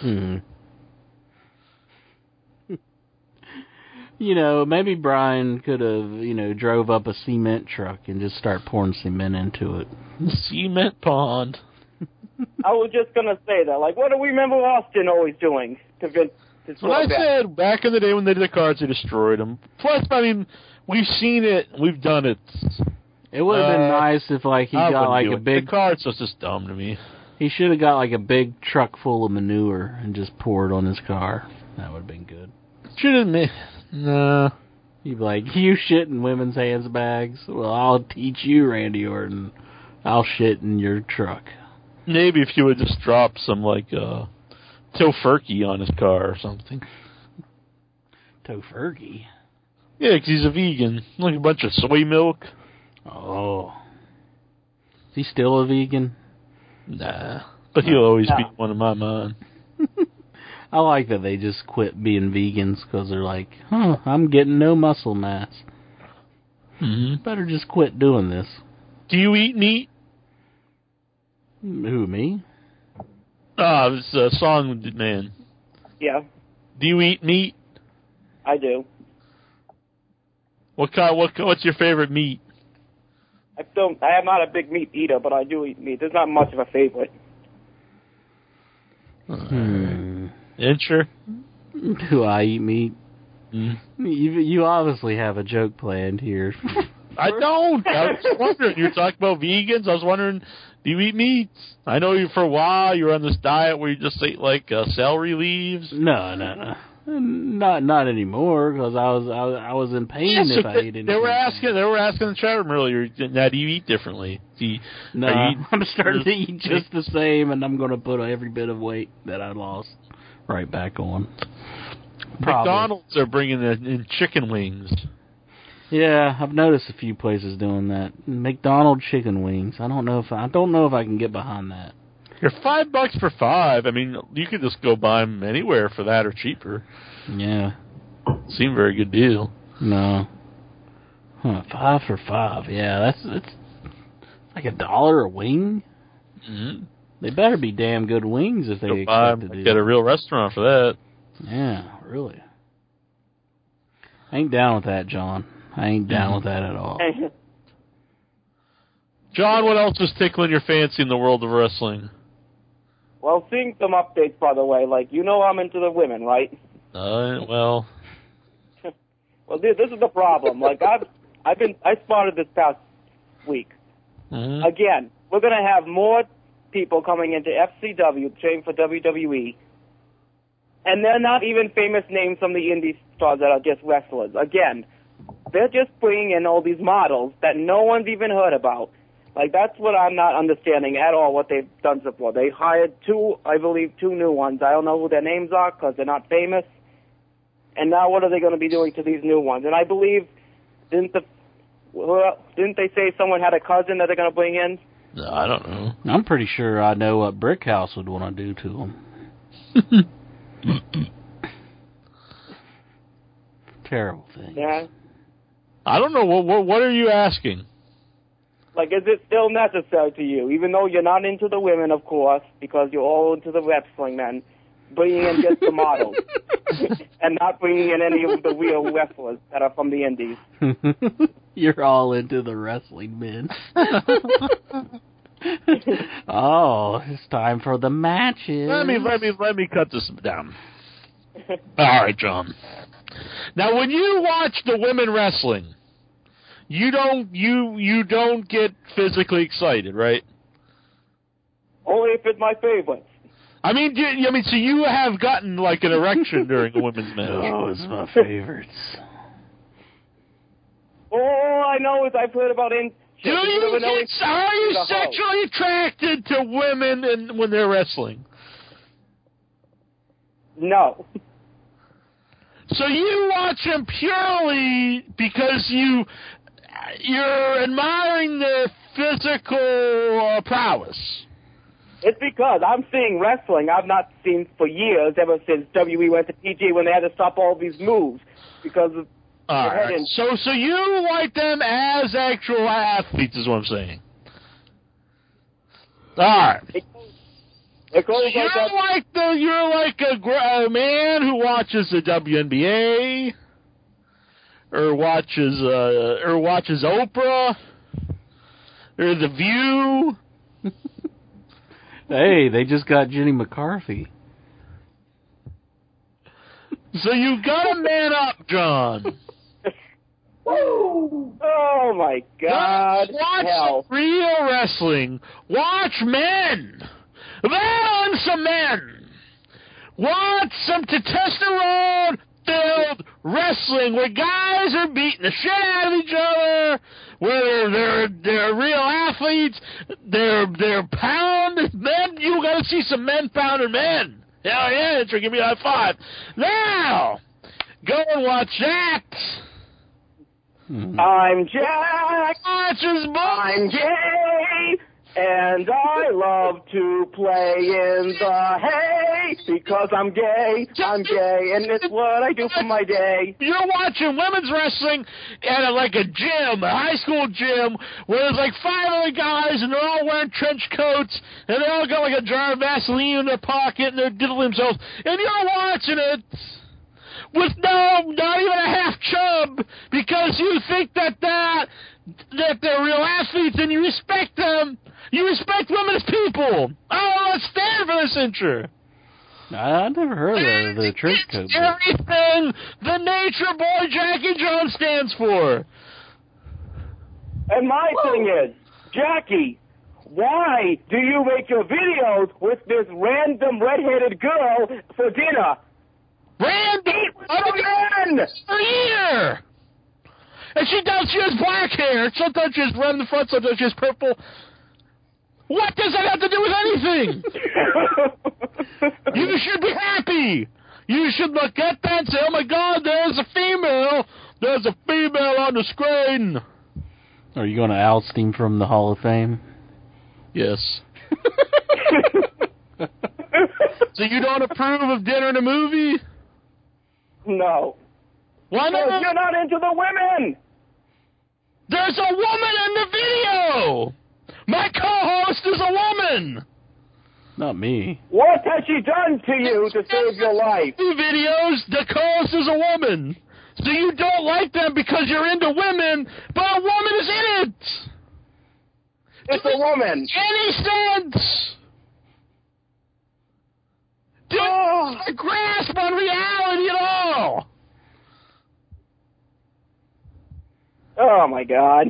Maybe Bryan could have, drove up a cement truck and just start pouring cement into it. Cement pond. I was just going to say that. Like, what do we remember Austin always doing? What I said, back in the day when they did the cars, they destroyed them. Plus, I mean, we've seen it. We've done it. It would have been nice if, like, he got, like, a big... The car's just dumb to me. He should have got, like, a big truck full of manure and just poured on his car. That would have been good. Should have... No. He'd be like, you shit in women's hands bags? Well, I'll teach you, Randy Orton. I'll shit in your truck. Maybe if you would just drop some, like, Tofurkey on his car or something. Tofurkey? Yeah, because he's a vegan. Like a bunch of soy milk. Oh. Is he still a vegan? Nah. But he'll always be one of my mind. I like that they just quit being vegans because they're like, I'm getting no muscle mass. Mm-hmm. Better just quit doing this. Do you eat meat? Who, me? It's a song man. Yeah. Do you eat meat? I do. What's your favorite meat? I am not a big meat eater, but I do eat meat. There's not much of a favorite. Sure. Do I eat meat? You obviously have a joke planned here. I don't. I was wondering. You're talking about vegans. I was wondering, do you eat meat? I know you for a while. You were on this diet where you just ate like celery leaves. No, not anymore. Because I was in pain if I ate anything. They were asking the chat room earlier. Now, do you eat differently? I'm starting to eat just the same, and I'm going to put every bit of weight that I lost right back on. Probably. McDonald's are bringing in chicken wings. Yeah, I've noticed a few places doing that. McDonald's chicken wings. I don't know if I can get behind that. You're $5 for 5. I mean, you could just go buy them anywhere for that or cheaper. Yeah. Seemed a very good deal. No. Huh, 5 for 5. Yeah, that's like $1 a wing. Mm-hmm. They better be damn good wings if they Go buy expect to do get that. a real restaurant for that. Yeah, really. I ain't down with that, John. I ain't down with that at all. John, what else is tickling your fancy in the world of wrestling? Well, seeing some updates, by the way, like, you know I'm into the women, right? Well... Well, this is the problem. Like, I spotted this past week. Mm-hmm. Again, we're going to have more people coming into FCW, trained for WWE, and they're not even famous names from the indie stars that are just wrestlers. Again, they're just bringing in all these models that no one's even heard about. Like, that's what I'm not understanding at all, what they've done so far. They hired two new ones. I don't know who their names are because they're not famous. And now what are they going to be doing to these new ones? And I believe, didn't they say someone had a cousin that they're going to bring in? No, I don't know. I'm pretty sure I know what Brickhouse would want to do to them. Terrible thing. Yeah. I don't know. What are you asking? Like, is it still necessary to you, even though you're not into the women, of course, because you're all into the wrestling men, bringing in just the models and not bringing in any of the real wrestlers that are from the indies? You're all into the wrestling men. Oh, it's time for the matches. Let me cut this down. All right, John. Now, when you watch the women wrestling, you don't get physically excited, right? Only if it's my favorite. I mean, so you have gotten like an erection during a women's match. Oh, it's my favorites. All I know is I've heard about it. Are you sexually attracted to women when they're wrestling? No. So you watch them purely because you're admiring their physical prowess. It's because I'm seeing wrestling I've not seen for years, ever since WWE went to PG when they had to stop all these moves because of all right. So you like them as actual athletes is what I'm saying. All right. You're like a man who watches the WNBA or watches Oprah or The View. Hey, they just got Jenny McCarthy. So you gotta man up, John. Woo! Oh my God! Watch real wrestling. Watch men. Then some men. Watch some testosterone-filled wrestling where guys are beating the shit out of each other. Where they're real athletes. They're pounding men. You gotta see some men pounding men. Hell yeah, give me a high five. Now, go and watch that. I'm Jack. I'm gay. And I love to play in the hay because I'm gay. I'm gay, and it's what I do for my day. You're watching women's wrestling at like a gym, a high school gym, where there's like 5 other guys, and they're all wearing trench coats, and they all got like a jar of Vaseline in their pocket, and they're diddling themselves, and you're watching it with not even a half chub because you think that they're real athletes and you respect them. You respect women as people. Oh, let's stand for this intro. I never heard of the trench coat. Everything the nature boy Jackie Jones stands for. And my thing is, Jackie, why do you make your videos with this random redheaded girl for dinner? Randy! Again! A year! And she has black hair. Sometimes she has red in the front, sometimes she has purple. What does that have to do with anything? You should be happy. You should look at that and say, oh my God, there's a female. There's a female on the screen. Are you going to oust him from the Hall of Fame? Yes. So you don't approve of dinner and a movie? No. Why Because not? you're not into the women! There's a woman in the video! My co-host is a woman! Not me. What has she done to you to save your life? Videos, the co-host is a woman. So you don't like them because you're into women, but a woman is in it! It's a woman. Any sense? Do a grasp on reality at all? Oh, my God.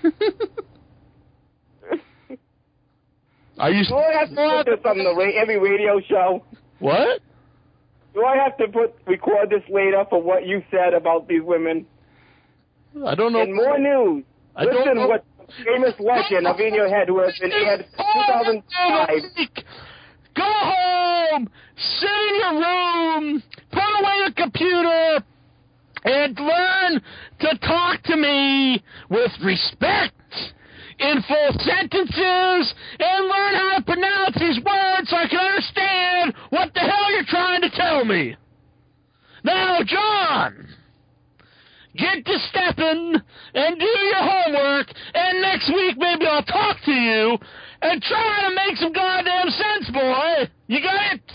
Are you? Do I have to put this on every radio show? What? Do I have to record this later for what you said about these women? I don't know. And more news. I don't Listen know. what famous legend of In Your Head who has been aired since 2005. Go home, sit in your room, put away your computer, and learn to talk to me with respect in full sentences, and learn how to pronounce these words so I can understand what the hell you're trying to tell me. Now, John, get to stepping and do your homework, and next week maybe I'll talk to you and try to make some goddamn sense, boy. You got it?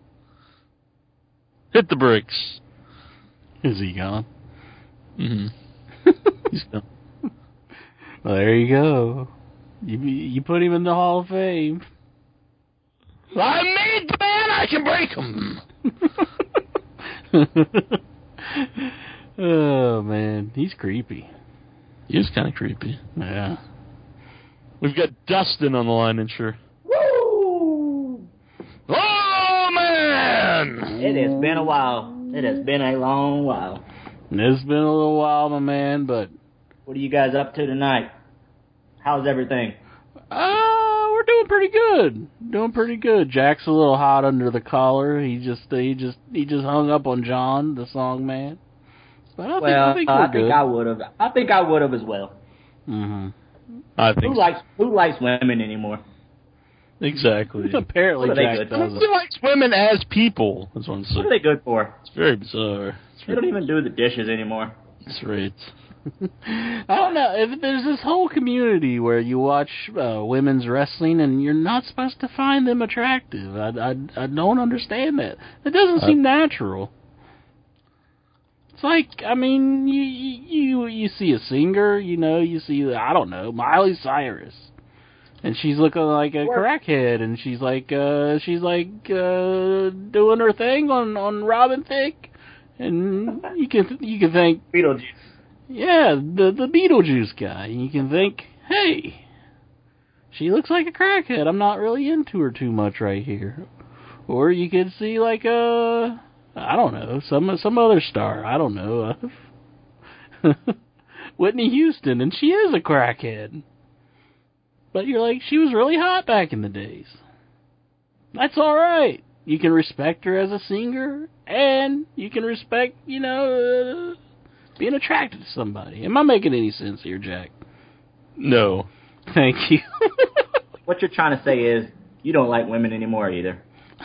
Hit the brakes. Is he gone? Mm-hmm. He's gone. Well, there you go. You put him in the Hall of Fame. I made the man, I can break him. Oh, man. He's creepy. He is kind of creepy. Yeah. We've got Dustin on the line, and sure. Woo! Oh, man! It has been a while. It has been a long while. It's been a little while, my man, but... What are you guys up to tonight? How's everything? We're doing pretty good. Doing pretty good. Jack's a little hot under the collar. He just hung up on John, the song man. But I think we're good. I would have. I think I would have as well. Mm-hmm. I think Who likes women anymore? Exactly. Apparently What are they Jack good? doesn't. He likes women as people. That's what I'm saying. What are they good for? It's very bizarre. They don't even do the dishes anymore. That's right. I don't know. If there's this whole community where you watch women's wrestling and you're not supposed to find them attractive. I don't understand that. It doesn't seem natural. It's like, I mean, you see a singer, you see, I don't know, Miley Cyrus, and she's looking like a crackhead, and she's like doing her thing on Robin Thicke, and you can think Beetlejuice. Yeah, the Beetlejuice guy. And you can think, hey, she looks like a crackhead. I'm not really into her too much right here. Or you could see like I don't know, some other star. I don't know. Whitney Houston, and she is a crackhead. But you're like, she was really hot back in the days. That's all right. You can respect her as a singer, and you can respect, being attracted to somebody. Am I making any sense here, Jack? No. Thank you. What you're trying to say is you don't like women anymore either.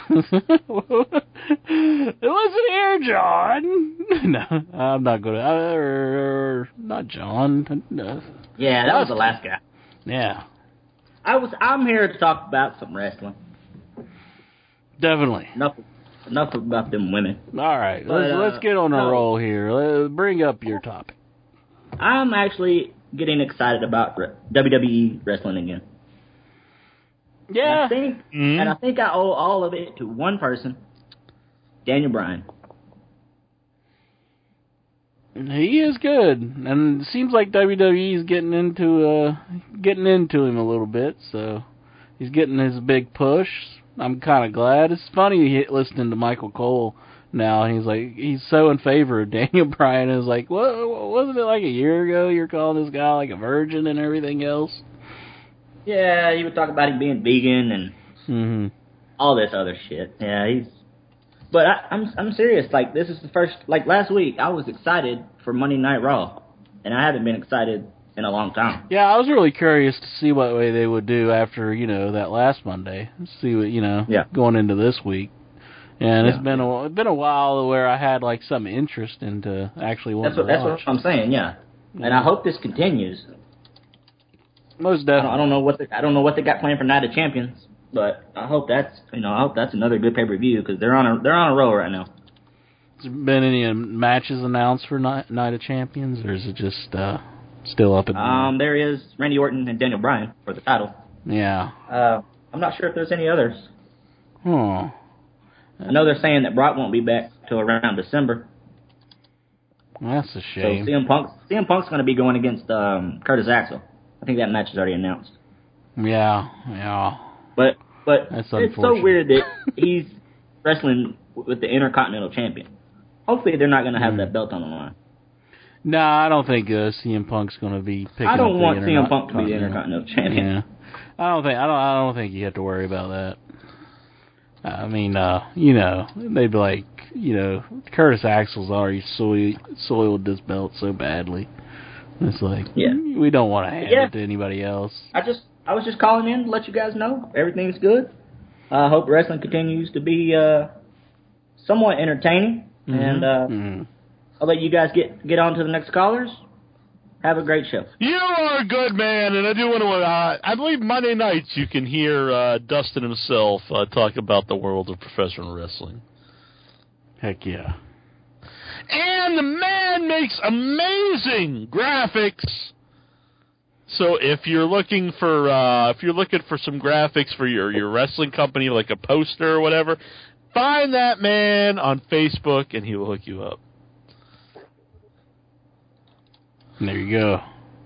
It wasn't here, John. No, I'm not going to. Not John. No. Yeah, that was the last guy. Yeah. I'm here to talk about some wrestling. Definitely. Enough about them women. All right, let's get on a roll here. Bring up your topic. I'm actually getting excited about WWE wrestling again. Yeah. And I think I owe all of it to one person, Daniel Bryan. He is good, and it seems like WWE is getting into him a little bit. So he's getting his big push. I'm kind of glad. It's funny listening to Michael Cole now. He's like, he's so in favor of Daniel Bryan. It's like, what wasn't it like a year ago? You're calling this guy like a virgin and everything else. Yeah, you would talk about him being vegan and all this other shit. Yeah, But I'm serious. Like, this is the first. Like last week, I was excited for Monday Night Raw, and I haven't been excited in a long time. Yeah, I was really curious to see what way they would do after that last Monday. See what going into this week. And it's been a while where I had like some interest into actually wanting to watch. That's what I'm saying. Yeah, and I hope this continues. Most definitely. I don't know what they got planned for Night of Champions, but I hope that's another good pay-per-view because they're on a roll right now. Has there been any matches announced for Night of Champions, or is it just still up in the air? There is Randy Orton and Daniel Bryan for the title. Yeah. I'm not sure if there's any others. Oh. I know they're saying that Brock won't be back till around December. That's a shame. So CM Punk's going to be going against Curtis Axel. I think that match is already announced. Yeah. But that's it's so weird that he's wrestling with the Intercontinental Champion. Hopefully they're not going to have that belt on the line. No, I don't think CM Punk's going to be picking up I don't want the CM Punk to be the Intercontinental Champion. Yeah. I don't think you have to worry about that. I mean, they'd be like, Curtis Axel's already soiled this belt so badly. It's like, we don't want to hand it to anybody else. I was just calling in to let you guys know everything's good. I hope wrestling continues to be somewhat entertaining, and I'll let you guys get on to the next callers. Have a great show. You are a good man, and I do want to. I believe Monday nights you can hear Dustin himself talk about the world of professional wrestling. Heck yeah. And the man makes amazing graphics. So if you're looking for some graphics for your wrestling company, like a poster or whatever, find that man on Facebook, and he will hook you up. There you go.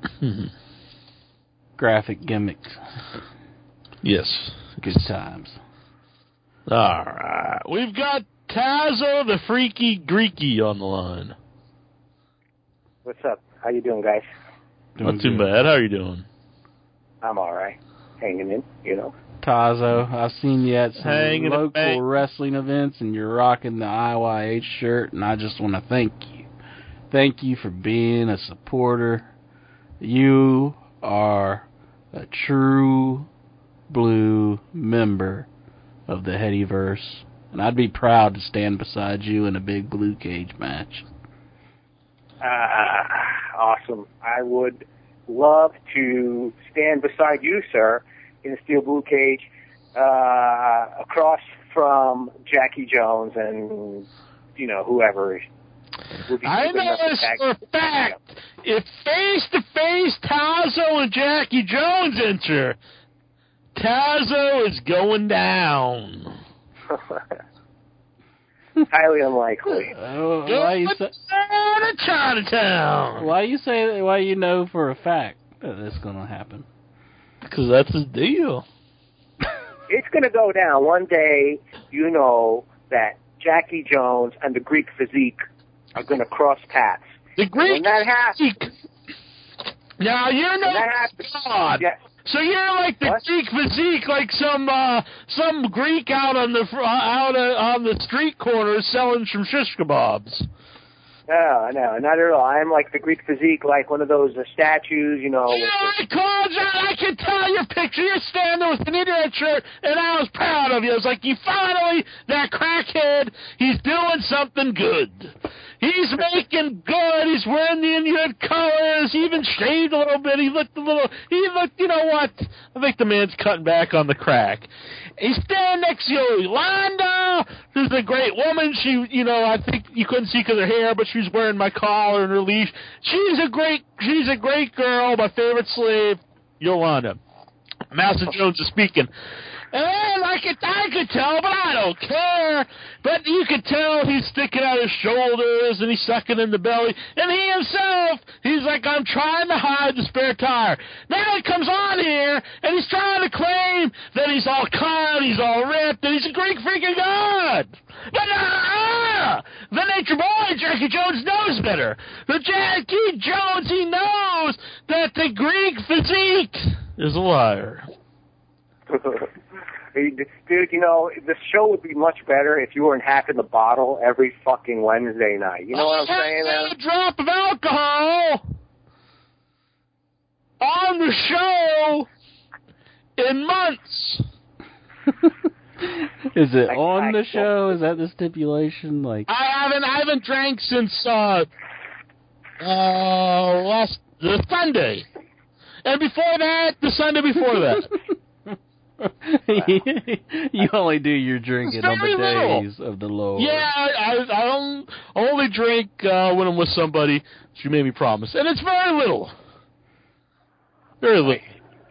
Graphic gimmicks. Yes. Good times. All right. We've got Tazo the Freaky Greeky on the line. What's up? How you doing, guys? Not too bad. How are you doing? I'm all right. Hanging in, Tazo, I've seen you at some local wrestling events, and you're rocking the IYH shirt, and I just want to thank you. Thank you for being a supporter. You are a true blue member of the Headyverse, and I'd be proud to stand beside you in a big blue cage match. Awesome. I would love to stand beside you, sir, in a steel blue cage, across from Jackie Jones and, whoever. I know this for a fact. If face-to-face Tazo and Jackie Jones enter, Tazo is going down. Highly unlikely. Chinatown. Why you know for a fact that it's going to happen? Because that's his deal. It's going to go down. One day, that Jackie Jones and the Greek Physique are going to cross paths. The Greek when that happens. Now, you're no God. Yes. So you're like the Greek Physique, like some Greek out on the street corner selling some shish kebabs. No, not at all. I'm like the Greek Physique, like one of those statues, I called you. I can tell your picture. You're standing there with an idiot shirt, and I was proud of you. I was like, that crackhead, he's doing something good. He's making good. He's wearing the Indian colors. He even shaved a little bit. He looked, you know what? I think the man's cutting back on the crack. He's standing next to Yolanda, who's a great woman. She, I think you couldn't see because of her hair, but she's wearing my collar and her leash. She's a great girl. My favorite slave, Yolanda. Master Jones is speaking. And I could tell, but I don't care. But you could tell he's sticking out his shoulders and he's sucking in the belly. And he himself, he's like, I'm trying to hide the spare tire. Now he comes on here and he's trying to claim that he's all cut, he's all ripped, and he's a Greek freaking god. But the Nature Boy, Jackie Jones, knows better. The Jackie Jones, he knows that the Greek Physique is a liar. Dude, the show would be much better if you weren't hacking the bottle every fucking Wednesday night. You know what I'm saying, man? A drop of alcohol on the show in months. Is it Like, on the show? Is that the stipulation? Like, I haven't drank since the Sunday, and before that, the Sunday before that. you only do your drinking on the days of the Lord. Yeah, I only drink when I'm with somebody. She made me promise, and it's very little. Very little.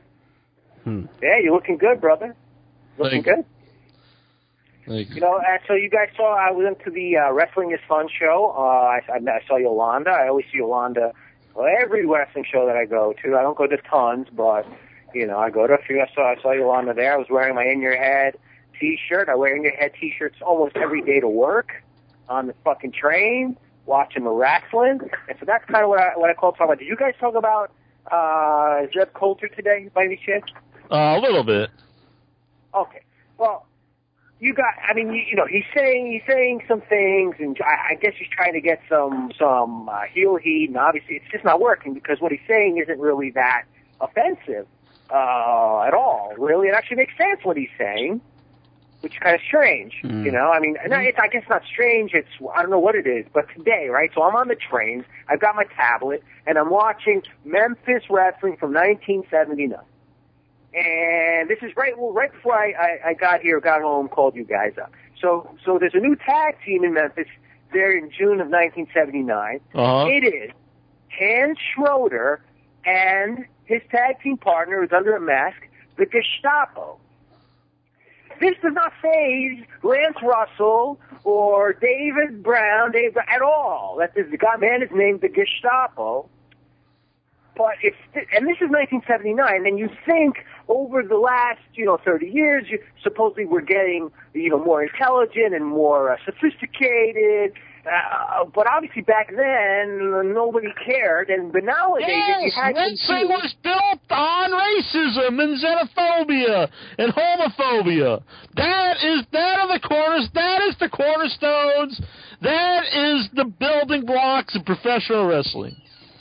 Yeah, you're looking good, brother. Looking good. Thank you. You know, so you guys saw I went to the Wrestling is Fun show. I saw Yolanda. I always see Yolanda every wrestling show that I go to. I don't go to tons, but you know, I go to a few. I saw Yolanda there. I was wearing my In Your Head T-shirt. I wear In Your Head T-shirts almost every day to work on the fucking train, watching the wrestling. And so that's kind of what I call talking about. Did you guys talk about Zeb Coulter today, by any chance? A little bit. Okay. Well, you know, he's saying some things, and I guess he's trying to get some heel heat, and obviously it's just not working because what he's saying isn't really that offensive at all. Really, it actually makes sense what he's saying, which is kind of strange. You know, I mean, I guess not strange. It's I don't know what it is, but today, right? So I'm on the train. I've got my tablet, and I'm watching Memphis Wrestling from 1979. And this is right before I got home, called you guys up. So there's a new tag team in Memphis there in June of 1979. It is Hans Schroeder and his tag team partner, who's under a mask, the Gestapo. This does not faze Lance Russell or David Brown at all. That the man is named the Gestapo. But and this is 1979, and you think over the last, 30 years, supposedly we're getting, more intelligent and more sophisticated. But obviously back then, nobody cared. But nowadays, you had wrestling was built on racism and xenophobia and homophobia. That are the corners. That is the cornerstones. That is the building blocks of professional wrestling.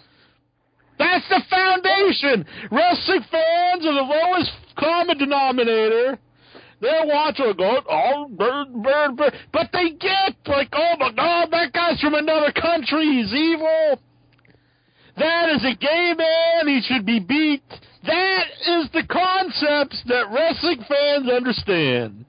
That's the foundation. Wrestling fans are the lowest common denominator. They'll watch or go, bird. But they get like, oh my God, that guy's from another country. He's evil. That is a gay man. He should be beat. That is the concepts that wrestling fans understand.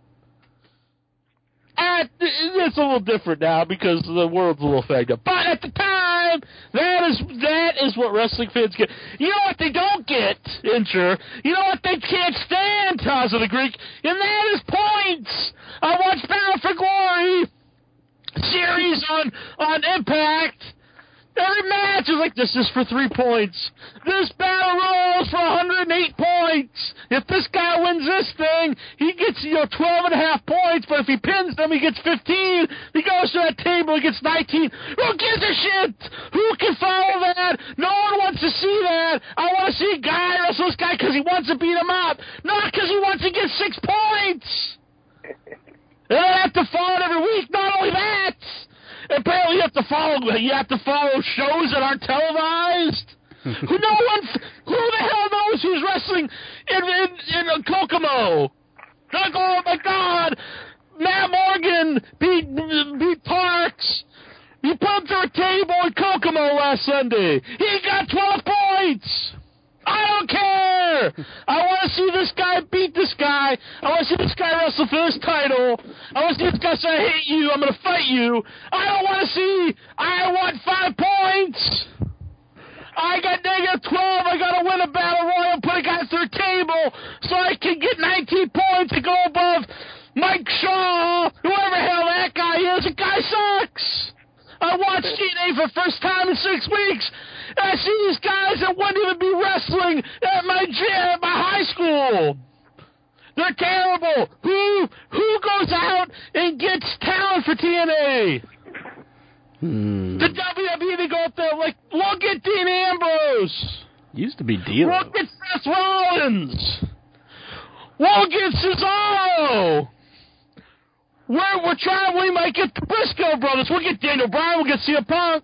It's a little different now because the world's a little fagged up. But at the time, that is what wrestling fans get. You know what they don't get, Incher? You know what they can't stand, Taz of the Greek? And that is points. I watched Battle for Glory series on Impact. Every match is like, this is for 3 points. This battle royal is for 108 points. If this guy wins this thing, he gets, 12.5 points, but if he pins them, he gets 15. He goes to that table, he gets 19. Who gives a shit? Who can follow that? No one wants to see that. I want to see a guy wrestle this guy because he wants to beat him up, not because he wants to get 6 points. They don't have to follow it every week. Not only that, apparently you have to follow shows that aren't televised. Who the hell knows who's wrestling in Kokomo? Like, oh my God, Matt Morgan beat Parks. You put him through a table in Kokomo last Sunday. He got 12 points. I don't care. I want to see this guy beat this guy. I want to see this guy wrestle for this title. I want to see this guy say, I hate you, I'm going to fight you. I don't want to see. I want 5 points. I got -12. I got to win a battle royal, put a guy through a table so I can get 19 points to go above Mike Shaw, whoever the hell that guy is. The guy sucks. I watched TNA for the first time in 6 weeks. And I see these guys that wouldn't even be wrestling at my gym, at my high school. They're terrible. Who goes out and gets talent for TNA? The WWE, they go up there like, look at Dean Ambrose. Used to be D'Lo. Look at Seth Rollins. Look at Cesaro. We're trying, we might get the Briscoe brothers. We'll get Daniel Bryan. We'll get CM Punk.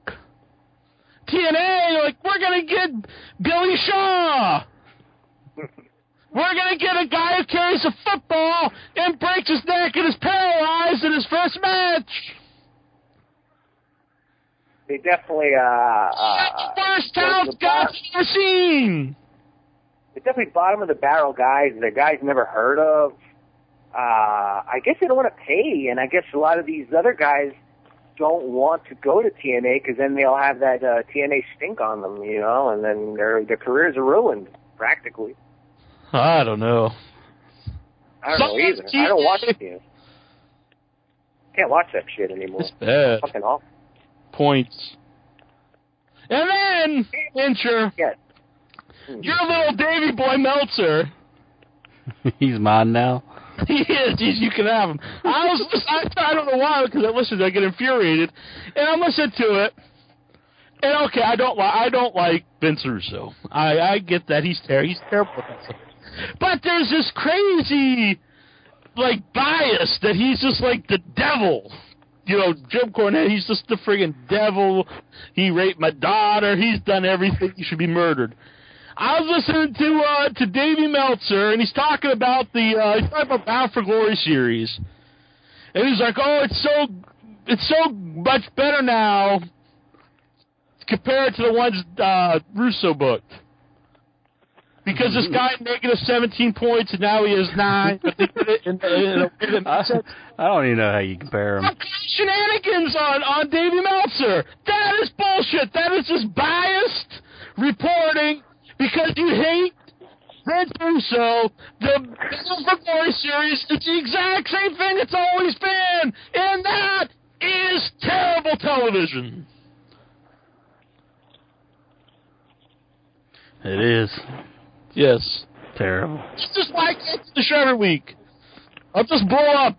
TNA, like, we're going to get Billy Shaw. We're going to get a guy who carries a football and breaks his neck and is paralyzed in his first match. They definitely First house guys I've ever seen. They're definitely bottom of the barrel guys. They're guys never heard of. I guess they don't want to pay, and I guess a lot of these other guys don't want to go to TNA because then they'll have that TNA stink on them, you know, and then their careers are ruined practically. I don't know. I don't know either. I don't watch it. Can't watch that shit anymore. It's bad. Fucking awful. Points. And then, Incher, your little Davy Boy Meltzer. He's mine now. He is. You can have him. I don't know why, because I listen to it, I get infuriated, and I listen to it. And okay, I don't like Vince Russo. I get that he's terrible at that stuff. But there's this crazy bias that he's just like the devil. You know, Jim Cornette, he's just the friggin' devil. He raped my daughter. He's done everything. He should be murdered. I was listening to Davey Meltzer, and he's talking about Bound for Glory series, and he's like, "Oh, it's so much better now compared to the ones Russo booked, because this guy negative 17 points, and now he has 9." But they did it I don't even know how you compare them. Shenanigans on Davey Meltzer. That is bullshit. That is just biased reporting. Because you hate Vince Russo, the Bound for Glory series is the exact same thing it's always been, and that is terrible television. It is. Yes. Terrible. It's just like the show every week. I'll just blow up.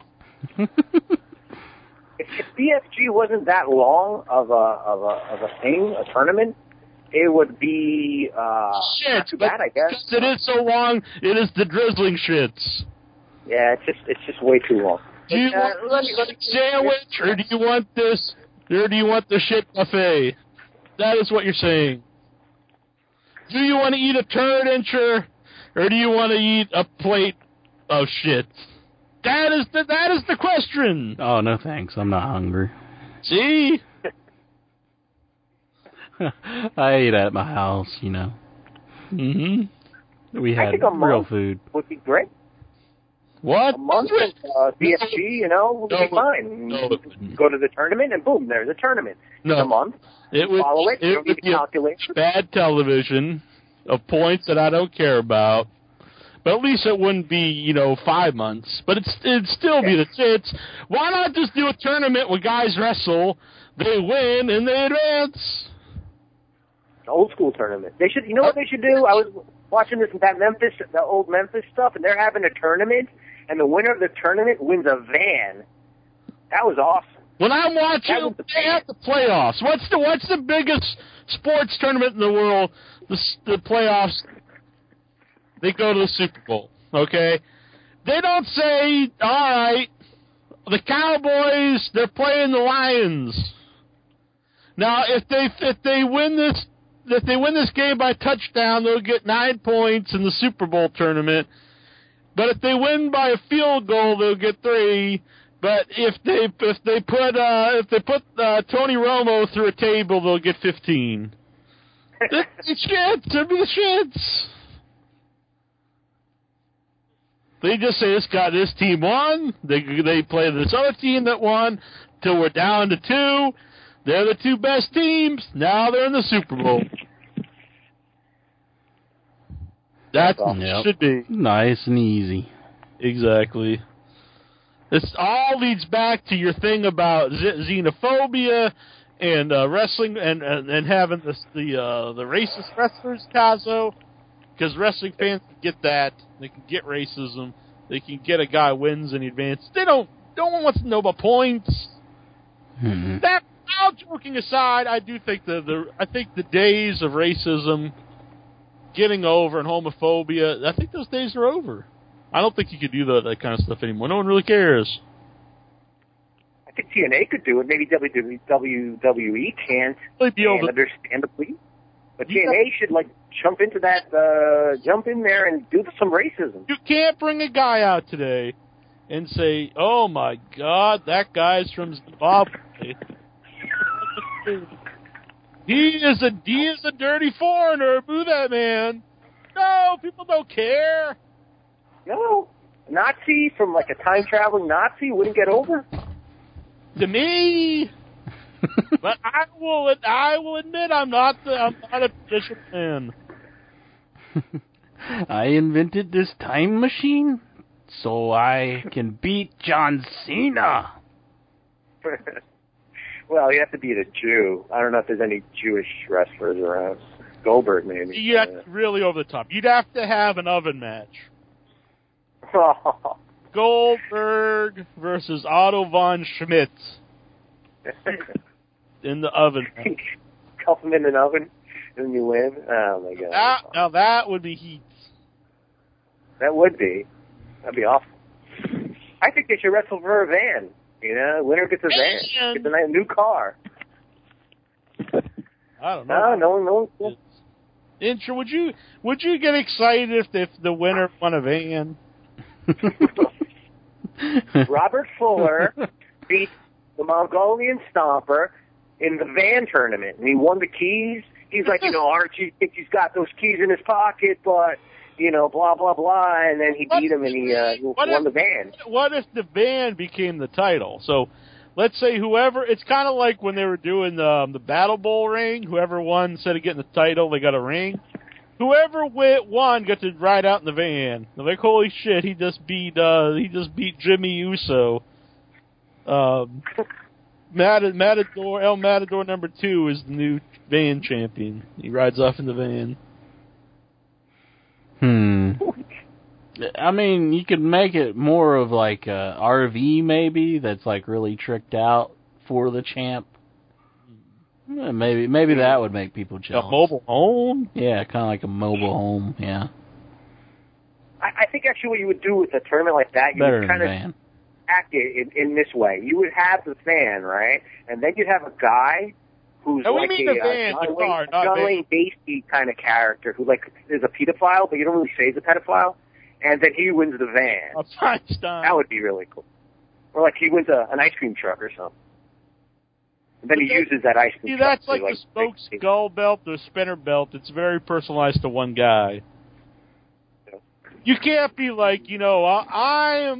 If BFG wasn't that long of a thing, a tournament, it would be not too bad, I guess. Because it is so long, it is the drizzling shits. Yeah, it's just way too long. Do you want a sandwich, or do you want this, or do you want the shit buffet? That is what you're saying. Do you want to eat a turd, Incher, or do you want to eat a plate of shit? That is the question. Oh, no thanks. I'm not hungry. See? I ate at my house, you know. Mm-hmm. We had real food. Would be great. What? A month of BFG, you know, would be fine. No, go to the tournament, and boom, there's a tournament. No. In a month. It would, follow it. You don't need to calculate. Bad television of points that I don't care about. But at least it wouldn't be, 5 months. But it'd still be the tits. Why not just do a tournament where guys wrestle, they win, and they advance? Old school tournament. They should. You know what they should do? I was watching the old Memphis stuff, and they're having a tournament, and the winner of the tournament wins a van. That was awesome. When I'm watching, they have the playoffs. What's the biggest sports tournament in the world? The playoffs. They go to the Super Bowl. Okay, they don't say, all right, the Cowboys, they're playing the Lions. Now, if they win this game by touchdown, they'll get 9 points in the Super Bowl tournament. But if they win by a field goal, they'll get 3. But if they put Tony Romo through a table, they'll get 15. It's shit. It'll be the shits. They just say this team won. They play this other team that won till we're down to 2. They're the 2 best teams. Now they're in the Super Bowl. That's all it should be. Nice and easy. Exactly. This all leads back to your thing about xenophobia and wrestling and having the racist wrestlers, Kazo, because wrestling fans can get that. They can get racism. They can get a guy wins and he advances. No one wants to know about points. Mm-hmm. That, all joking aside, I do think the days of racism, getting over, and homophobia, I think those days are over. I don't think you could do that kind of stuff anymore. No one really cares. I think TNA could do it. Maybe WWE can't. They'd be able to, understandably. But TNA should jump into that, jump in there and do some racism. You can't bring a guy out today and say, "Oh my God, that guy's from Zimbabwe. He is a dirty foreigner. Boo that man." No, people don't care. No, Nazi from a time traveling Nazi wouldn't get over. To me. But I will admit I'm not a Bishop fan. I invented this time machine so I can beat John Cena. Well, you have to beat a Jew. I don't know if there's any Jewish wrestlers around. Goldberg, maybe. You have to really over the top. You'd have to have an oven match. Goldberg versus Otto von Schmidt. In the oven. Cuff them in an oven, and you win. Oh my God! Now that would be heat. That would be. That'd be awful. I think they should wrestle for a van. Winner gets a van. Gets a new car. I don't know. No. Intra, would you get excited if the winner won a van? Robert Fuller beat the Mongolian Stomper in the van tournament, and he won the keys. He's like, Archie thinks he's got those keys in his pocket, but, blah, blah, blah, and then he beat him and he won the van. What if the van became the title? So, let's say it's kind of like when they were doing the Battle Bowl ring, whoever won, instead of getting the title, they got a ring. Whoever won got to ride out in the van. They're like, holy shit, he just beat Jimmy Uso. Matador, El Matador number 2 is the new van champion. He rides off in the van. I mean, you could make it more of a RV maybe that's really tricked out for the champ. Maybe that would make people jealous. A mobile home? Yeah, kind of like a mobile home, yeah. I think actually what you would do with a tournament like that, you would kind of act it in this way. You would have the fan, right? And then you'd have a guy who's John Wayne Gacy kind of character who is a pedophile, but you don't really say he's a pedophile. And then he wins the van. That would be really cool. Or he wins an ice cream truck or something. And then he uses that ice cream truck. That's like the spokes skull belt, the spinner belt. It's very personalized to one guy. You can't be I'm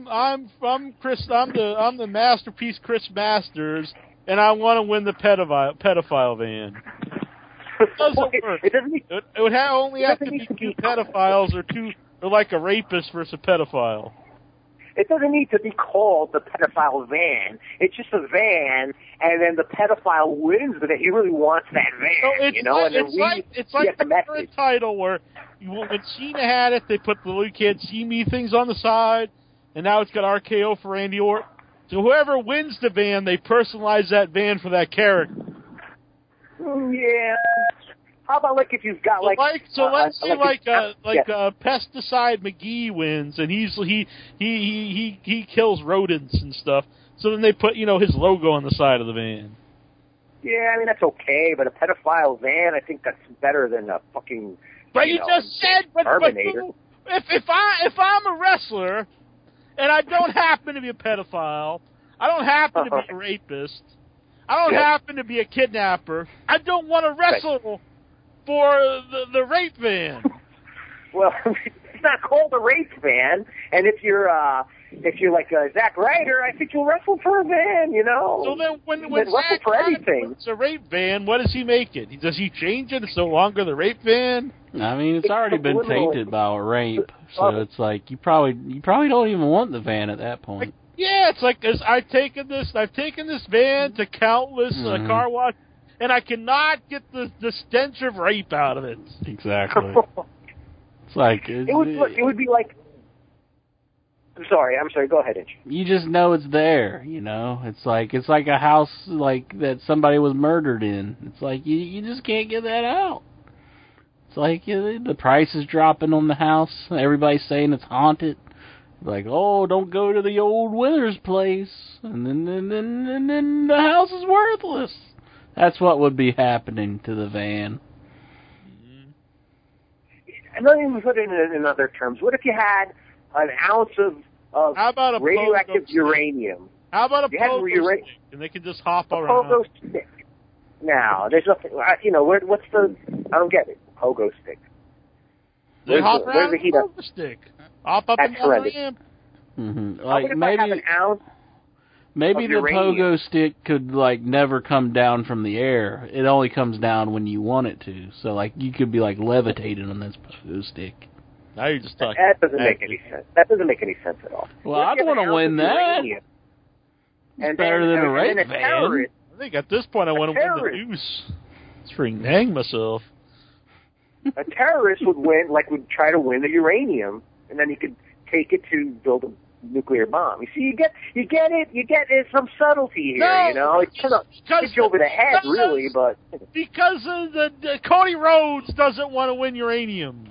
the masterpiece Chris Masters, and I want to win the pedophile van. It doesn't work. It would only have to be 2 pedophiles or like a rapist versus a pedophile. It doesn't need to be called the pedophile van. It's just a van, and then the pedophile wins with it. He really wants that van, so it's like the current title where when Cena had it, they put the "You Can't See Me" things on the side, and now it's got RKO for Randy Orton. So whoever wins the van, they personalize that van for that character. Yeah. How about if you've got let's say Pesticide McGee wins and he kills rodents and stuff. So then they put his logo on the side of the van. Yeah, I mean that's okay, but a pedophile van, I think that's better than a fucking. But you just said Terminator. If I'm a wrestler and I don't happen to be a pedophile, I don't happen to be a rapist, I don't happen to be a kidnapper, I don't want to wrestle for the rape van. Well, it's not called a rape van, and if you're like Zack Ryder, I think you'll wrestle for a van, So then when Zack Ryder puts a rape van, what does he make it? Does he change it? It's no longer the rape van? I mean, it's already been tainted by rape, so it's you probably don't even want the van at that point. Yeah, it's I've taken this van to countless car wash. And I cannot get the stench of rape out of it. Exactly. It's it would be like. I'm sorry. Go ahead, Inch. You just know it's there. It's like a house that somebody was murdered in. It's you just can't get that out. It's the price is dropping on the house. Everybody's saying it's haunted. Don't go to the old Withers place, and then the house is worthless. That's what would be happening to the van. and let me put it in other terms. What if you had an ounce of How about a radioactive pogo uranium? How about a You had pogo ura- stick? And they can just hop A around. pogo stick. Now, there's nothing. What's the? I don't get it. Pogo stick. They hop where's around the the heat up? pogo stick. Hop up That's and down horrendous. the ramp. Mm-hmm. What if I have an ounce? Maybe of the uranium? pogo stick could never come down from the air. It only comes down when you want it to. So you could be levitating on this pogo stick. Now you're just talking. That doesn't make any sense. That doesn't make any sense at all. Well, What I'd if you have want an to ounce win of that. uranium? It's better than a rape and then van. terrorist. I think at this point I want to win the terrorist. deuce. Let's freaking hang myself. A terrorist would try to win the uranium, and then he could take it to build a nuclear bomb. You see, you get it, some subtlety here. No, It's kind of hit you over the head, really, but Because the Cody Rhodes doesn't want to win uranium.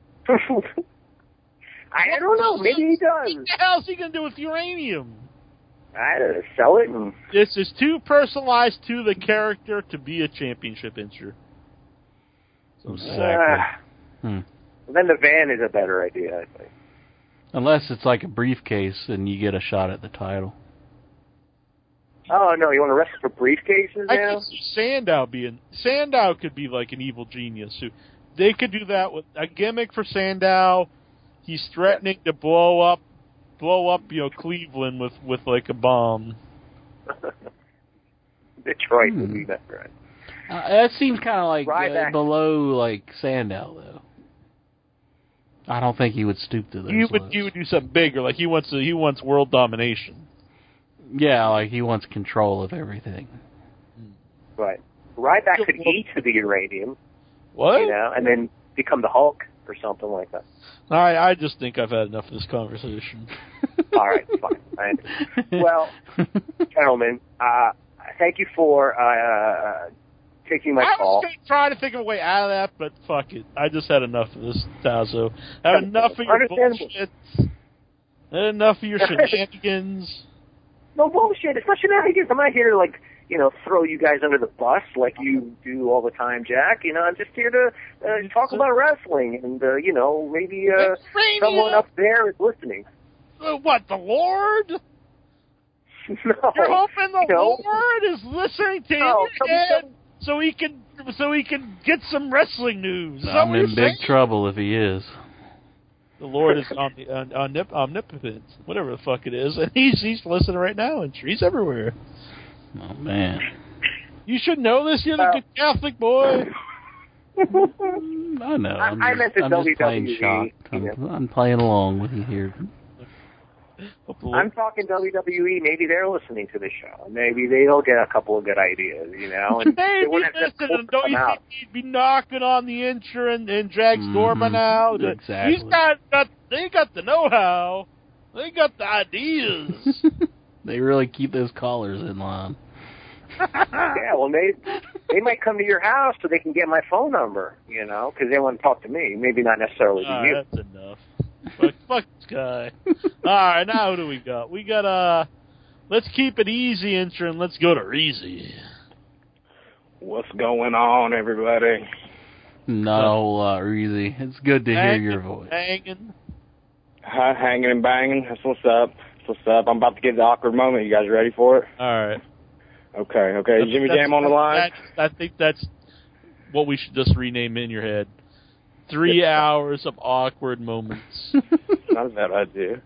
I don't know. Maybe he does. What the hell's he going to do with uranium? I don't know, sell it. And This is too personalized to the character to be a championship injury. So then the van is a better idea, I think. Unless it's like a briefcase and you get a shot at the title. Oh no, you want to wrestle for briefcases I now? could see Sandow could be like an evil genius. Who they could do that with a gimmick for Sandow. He's threatening to blow up, Cleveland with like a bomb. Detroit would be better. Right? That seems kind of Ryback. below Sandow though. I don't think he would stoop to those. He would do something bigger. Like he wants world domination. Yeah, he wants control of everything. Right. Ryback could eat the uranium. What? And then become the Hulk or something like that. All right, I just think I've had enough of this conversation. All right, fine. Well, gentlemen, thank you for taking my I call. was going to try to think of a way out of that, but fuck it. I just had enough of this, Tazo. I have enough of your bullshit. I had enough of your shenanigans. No bullshit. It's not shenanigans. I'm not here to, throw you guys under the bus like you do all the time, Jack. I'm just here to talk about wrestling and, maybe someone up there is listening. What, the Lord? No. You're hoping the Lord is listening to you so he can get some wrestling news. I'm in big trouble if he is. The Lord is omnipotent, whatever the fuck it is, and he's listening right now, and he's everywhere. Oh man, you should know this. You're the good Catholic boy. I know. I meant the I'm WWE. just playing shocked. I'm playing along with you here. I'm talking WWE. Maybe they're listening to the show. Maybe they'll get a couple of good ideas, And they wouldn't have to don't you think he'd be knocking on the insurance and Jack's door by now? Exactly. They got the know-how. They got the ideas. They really keep those callers in line. Yeah, well, they might come to your house so they can get my phone number, because they want to talk to me. Maybe not necessarily to you. That's enough. Fuck this guy. All right, now who do we got? We got let's keep it easy, intro, and let's go to Reezy. What's going on, everybody? Not a whole lot, Reezy. It's good to hear your voice. Hanging. Hi, hanging and banging. That's what's up. I'm about to get the awkward moment. You guys ready for it? All right. Okay. Is Jimmy Jam on the line? I think that's what we should just rename in your head. 3 hours of awkward moments. Not a bad idea.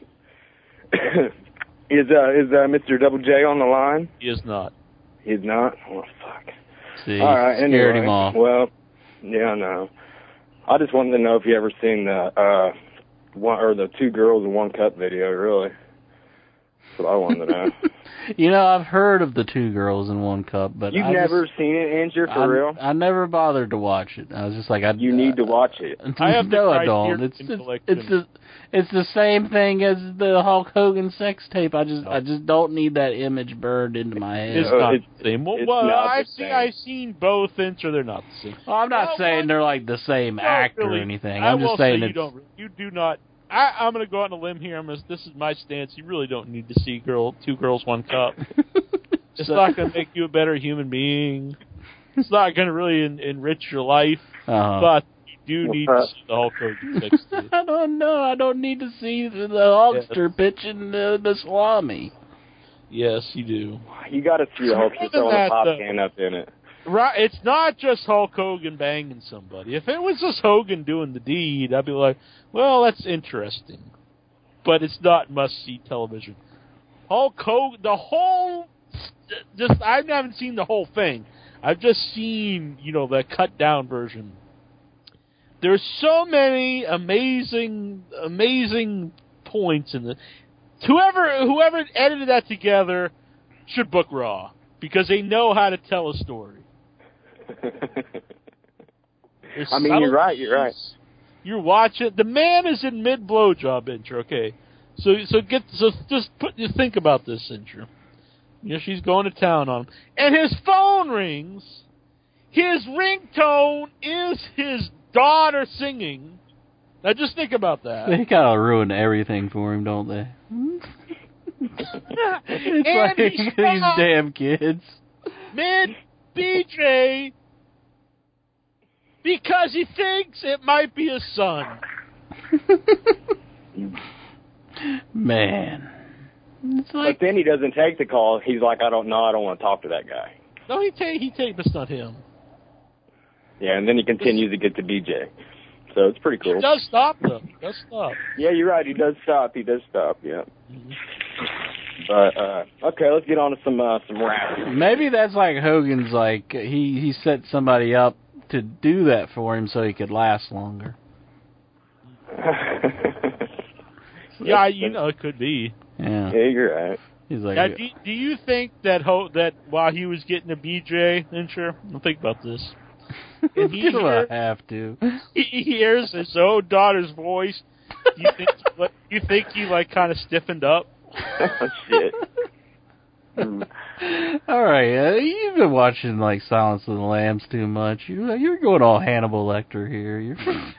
Is Mr. Double J on the line? He is not. He's not? Oh, fuck. See, all right, scared him off. Well, yeah, no. I just wanted to know if you ever seen the 2 girls in 1 cup video, really. That's what I wanted to know. I've heard of the 2 girls in 1 cup, but You've never seen it, Andrew, for real? I never bothered to watch it. I was just like, you need to watch it. I have no, I don't. It's the same thing as the Hulk Hogan sex tape. I just don't need that image burned into my head. It's not the same. I've seen both intro. They're not the same. Well, I'm not saying they're like the same actor or anything. I'm just saying you do not. I'm going to go out on a limb here. This is my stance. You really don't need to see 2 girls, 1 cup. It's not going to make you a better human being. It's not going to really enrich your life. Uh-huh. But you do need to see the Hulk Hogan 60. I don't know. I don't need to see the Hulkster pitching the salami. Yes, you do. You got to see the Hulkster throwing a pop can up in it. Right, it's not just Hulk Hogan banging somebody. If it was just Hogan doing the deed, I'd be like, well, that's interesting. But it's not must-see television. Hulk Hogan, I haven't seen the whole thing. I've just seen, the cut-down version. There's so many amazing points in the... Whoever edited that together should book Raw, because they know how to tell a story. I mean, you're right. You're watching. The man is in mid blowjob intro. Okay, so just think about this intro. She's going to town on him, and his phone rings. His ringtone is his daughter singing. Now just think about that. They kind of ruin everything for him, don't they? It's like these damn kids. Mid BJ. Because he thinks it might be his son. Man. It's like, but then he doesn't take the call. He's like, I don't want to talk to that guy. No, he take, but it's not him. Yeah, and then he continues to get to BJ. So it's pretty cool. He does stop, though. Yeah, you're right. He does stop, yeah. Mm-hmm. But, okay, let's get on to some rap. Maybe that's like Hogan's, like, he set somebody up to do that for him so he could last longer. Yeah, it could be. Yeah, you're right. He's like, now, do you think that while he was getting a BJ intro, think about this. And I have to. He hears his own daughter's voice. You think he like kind of stiffened up? Oh, shit. All right, you've been watching like Silence of the Lambs too much. You're going all Hannibal Lecter here.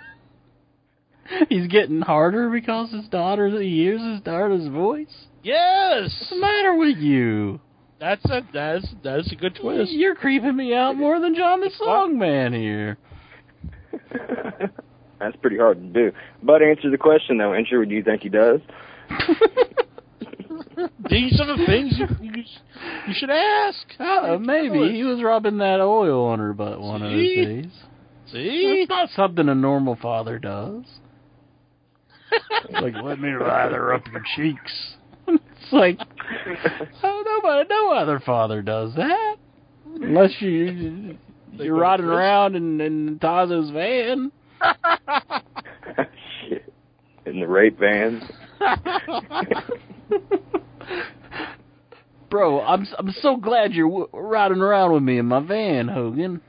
He's getting harder because he hears his daughter's voice. Yes. What's the matter with you? That's a good twist. You're creeping me out more than John the Songman here. That's pretty hard to do. But answer the question though, Incher, do you think he does? These are the things you should ask. Maybe he was rubbing that oil on her butt one of those days. See, it's not something a normal father does. Like, let me lather up your cheeks. It's like, no other father does that. Unless you're riding around in Tazo's van. Shit. In the rape van. Bro, I'm so glad you're riding around with me in my van, Hogan.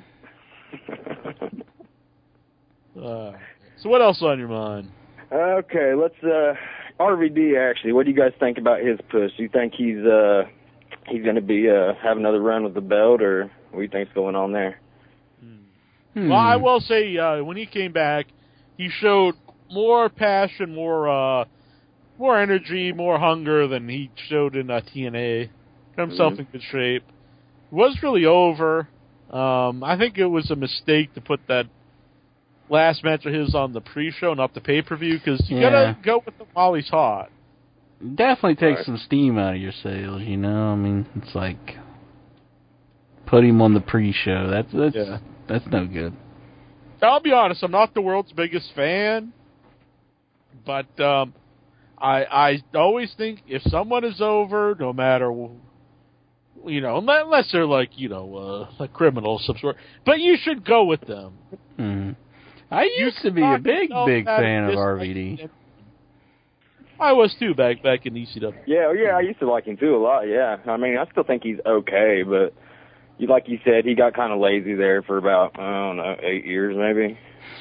So what else on your mind? Okay, let's RVD actually. What do you guys think about his push? Do you think he's going to be have another run with the belt, or what do you think's going on there? Well, I will say when he came back, he showed more passion, more energy, more hunger than he showed in TNA. Got himself in good shape. It was really over. I think it was a mistake to put that last match of his on the pre-show, not the pay-per-view, because you gotta go with him while he's hot. Definitely takes some steam out of your sails, I mean, it's like, put him on the pre-show. That's no good. I'll be honest, I'm not the world's biggest fan, but I always think if someone is over, no matter, unless they're like, a criminal of some sort, but you should go with them. Mm-hmm. I used to be a big fan of RVD. I was too back in ECW. Yeah, I used to like him too a lot. Yeah, I mean, I still think he's okay, but like you said, he got kind of lazy there for about 8 years maybe.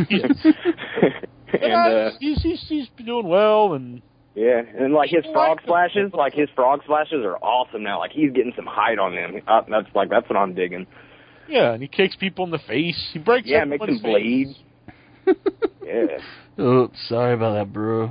And he's doing well, and yeah, and like his frog splashes, are awesome now. Like he's getting some height on them. That's what I'm digging. Yeah, and he kicks people in the face. He breaks. Yeah, makes them bleed. Yeah. Oops, sorry about that, bro.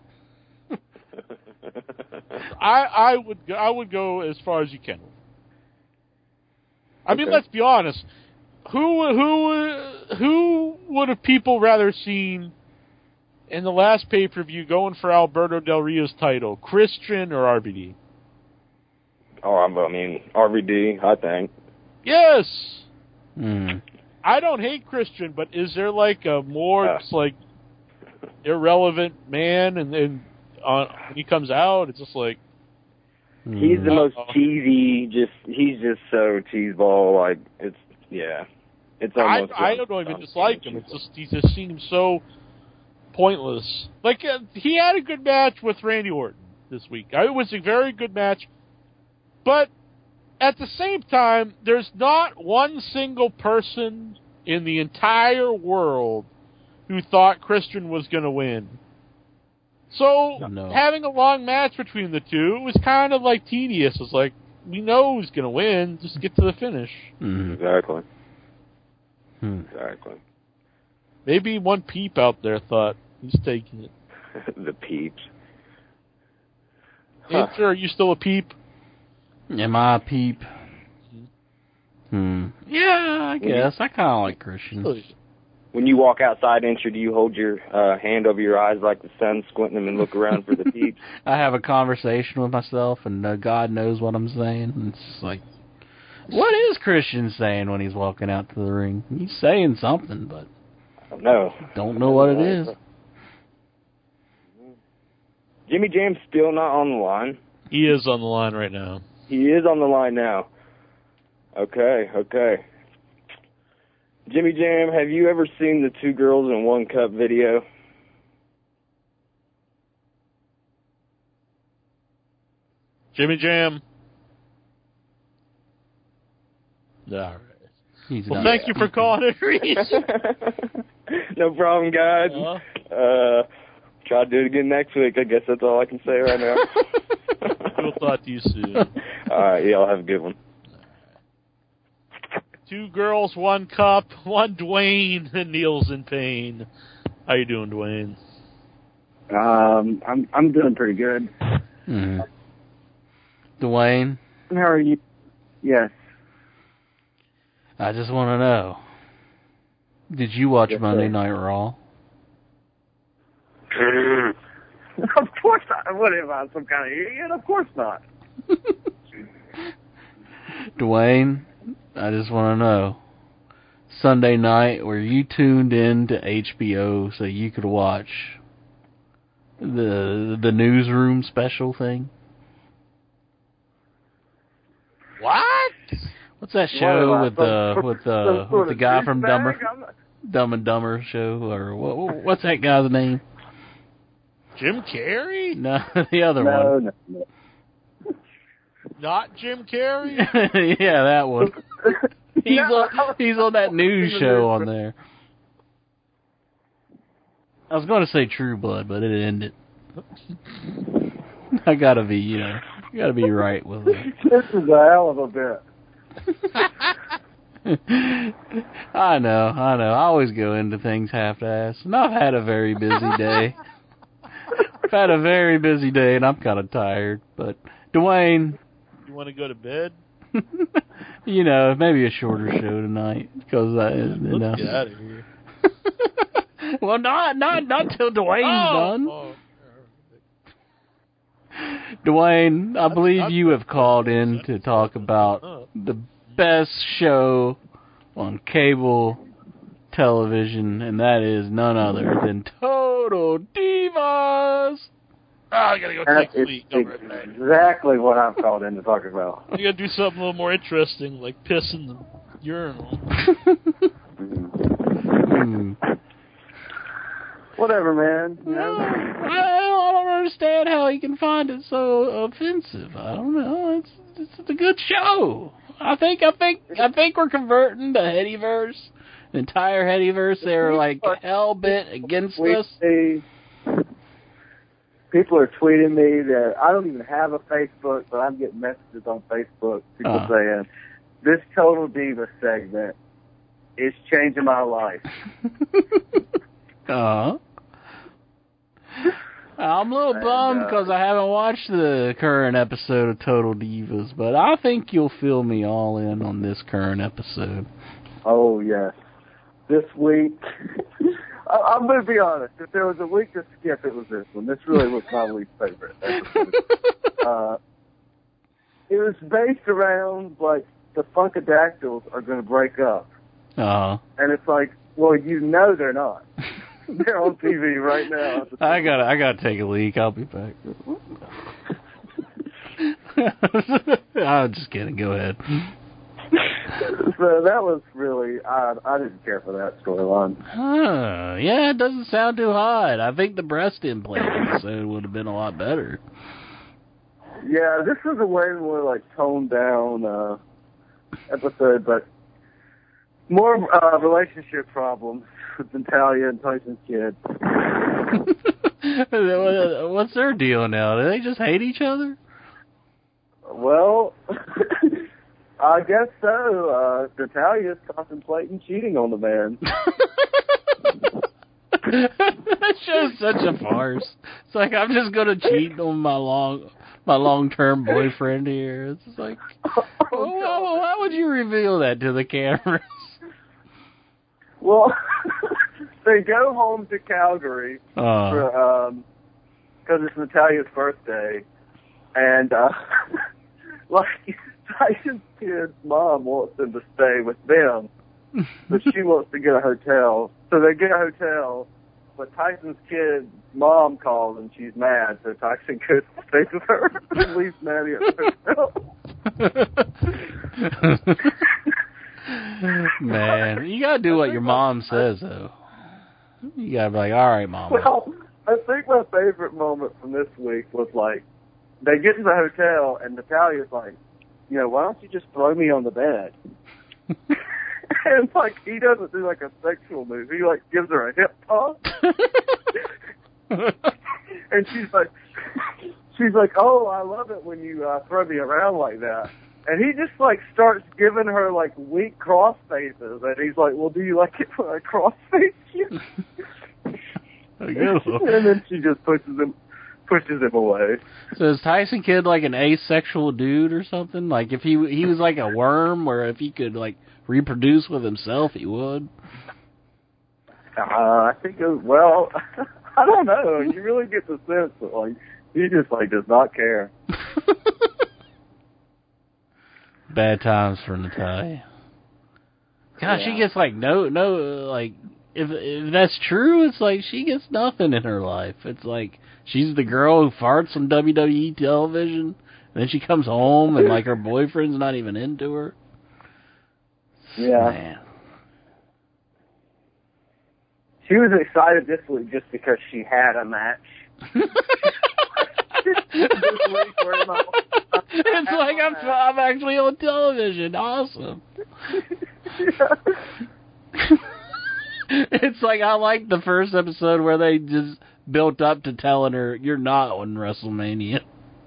I would go as far as you can. I mean, let's be honest. Who would have people rather seen in the last pay-per-view going for Alberto Del Rio's title, Christian or RVD? Oh, I mean, RVD, I think. Yes! Mm. I don't hate Christian, but is there like a more just like irrelevant man, and then when he comes out, it's just like he's the most cheesy. He's just so cheeseball. Like it's almost. I don't even dislike him. It's just he just seems so pointless. Like he had a good match with Randy Orton this week. It was a very good match, but at the same time, there's not one single person in the entire world who thought Christian was going to win. So, having a long match between the two was kind of like tedious. It's like, we know who's going to win, just get to the finish. Exactly. Exactly. Maybe one peep out there thought, he's taking it. The peeps. Answer, are you still a peep? Am I a peep? Yeah, I guess. I kind of like Christian. When you walk outside, Incher, do you hold your hand over your eyes like the sun, squinting them and look around for the peeps? I have a conversation with myself, and God knows what I'm saying. And it's like, what is Christian saying when he's walking out to the ring? He's saying something, but don't know what it is. Jimmy Jam's still not on the line. He is on the line right now. He is on the line now. Okay. Jimmy Jam, have you ever seen the 2 Girls in 1 Cup video? Jimmy Jam. All right. Well, thank you for calling it, Reese. No problem, guys. Try to do it again next week. I guess that's all I can say right now. We'll talk to you soon. All right, y'all have a good one. 2 Girls, 1 Cup, 1 Dwayne, and Neil's in pain. How you doing, Dwayne? I'm doing pretty good. Dwayne? How are you? Yes. I just want to know, did you watch Monday Night Raw? Of course not. What am I, some kind of idiot? Of course not. Dwayne, I just want to know, Sunday night, were you tuned in to HBO so you could watch the newsroom special thing? What? What's that show with the guy from Dumb and Dumber show, or what's that guy's name? Jim Carrey? No, the other one. No. Not Jim Carrey? Yeah, that one. He's on that news show on there. I was going to say True Blood, but it ended. I gotta be, right with it. This is a hell of a bit. I know. I always go into things half-assed, and I've had a very busy day. I've had a very busy day, and I'm kind of tired. But Dwayne, you want to go to bed? Maybe a shorter show tonight because Let's get out of here. Well, not till Dwayne's done. Oh. Dwayne, I believe you have called in to talk about the best show on cable television, and that is none other than Total Divas. I gotta go take a leak. Exactly what I'm called in to talk about. You gotta do something a little more interesting, like piss in the urinal. Whatever, man. I don't understand how he can find it so offensive. I don't know. It's a good show. I think we're converting the Headyverse, the entire Headyverse. They're like hell bent against us. People are tweeting me that I don't even have a Facebook, but I'm getting messages on Facebook. People saying this Total Diva segment is changing my life. I'm a little bummed because I haven't watched the current episode of Total Divas, but I think you'll fill me all in on this current episode. Oh, yes. this week. I'm going to be honest. If there was a week to skip, it was this one. This really was my least favorite episode. It was based around, like, the Funkadactyls are going to break up. Uh-huh. And it's like, well, you know they're not. They're on TV right now. I gotta take a leak. I'll be back. I'm just kidding. Go ahead. So that was really, I didn't care for that storyline. Yeah, it doesn't sound too hot. I think the breast implant episode would have been a lot better. Yeah, this was a way more, like, toned down episode, but more relationship problems with Natalia and Tyson's kid. What's their deal now? Do they just hate each other? Well, I guess so. Natalia's contemplating cheating on the man. That show's such a farce. It's like, I'm just gonna cheat on my long-term boyfriend here. It's just like, why would you reveal that to the cameras? Well, they go home to Calgary because it's Natalia's birthday, and like Tyson's kid's mom wants them to stay with them, but she wants to get a hotel. So they get a hotel, but Tyson's kid's mom calls and she's mad, so Tyson goes to stay with her and leaves Maddie at the hotel. Man, you gotta do what your mom says, though. You gotta be like, all right, Mom. Well, I think my favorite moment from this week was, like, they get to the hotel, and Natalia's like, you know, why don't you just throw me on the bed? And, like, he doesn't do, like, a sexual move. He, like, gives her a hip toss. And she's like, oh, I love it when you throw me around like that. And he just, like, starts giving her, like, weak cross faces. And he's like, well, do you like it when I cross face you? And then she just pushes him away. So is Tyson Kidd like an asexual dude or something? Like, if he was like a worm, or if he could, like, reproduce with himself, he would? I think, well, I don't know. You really get the sense that, like, he just, like, does not care. Bad times for Natalia. God, Yeah. she gets like no, like, if that's true, it's like she gets nothing in her life. It's like she's the girl who farts on WWE television, and then she comes home and like her boyfriend's not even into her. Yeah. Man. She was excited this week just because she had a match. It's like I'm actually on television. Awesome. It's like, I like the first episode where they just built up to telling her you're not on WrestleMania.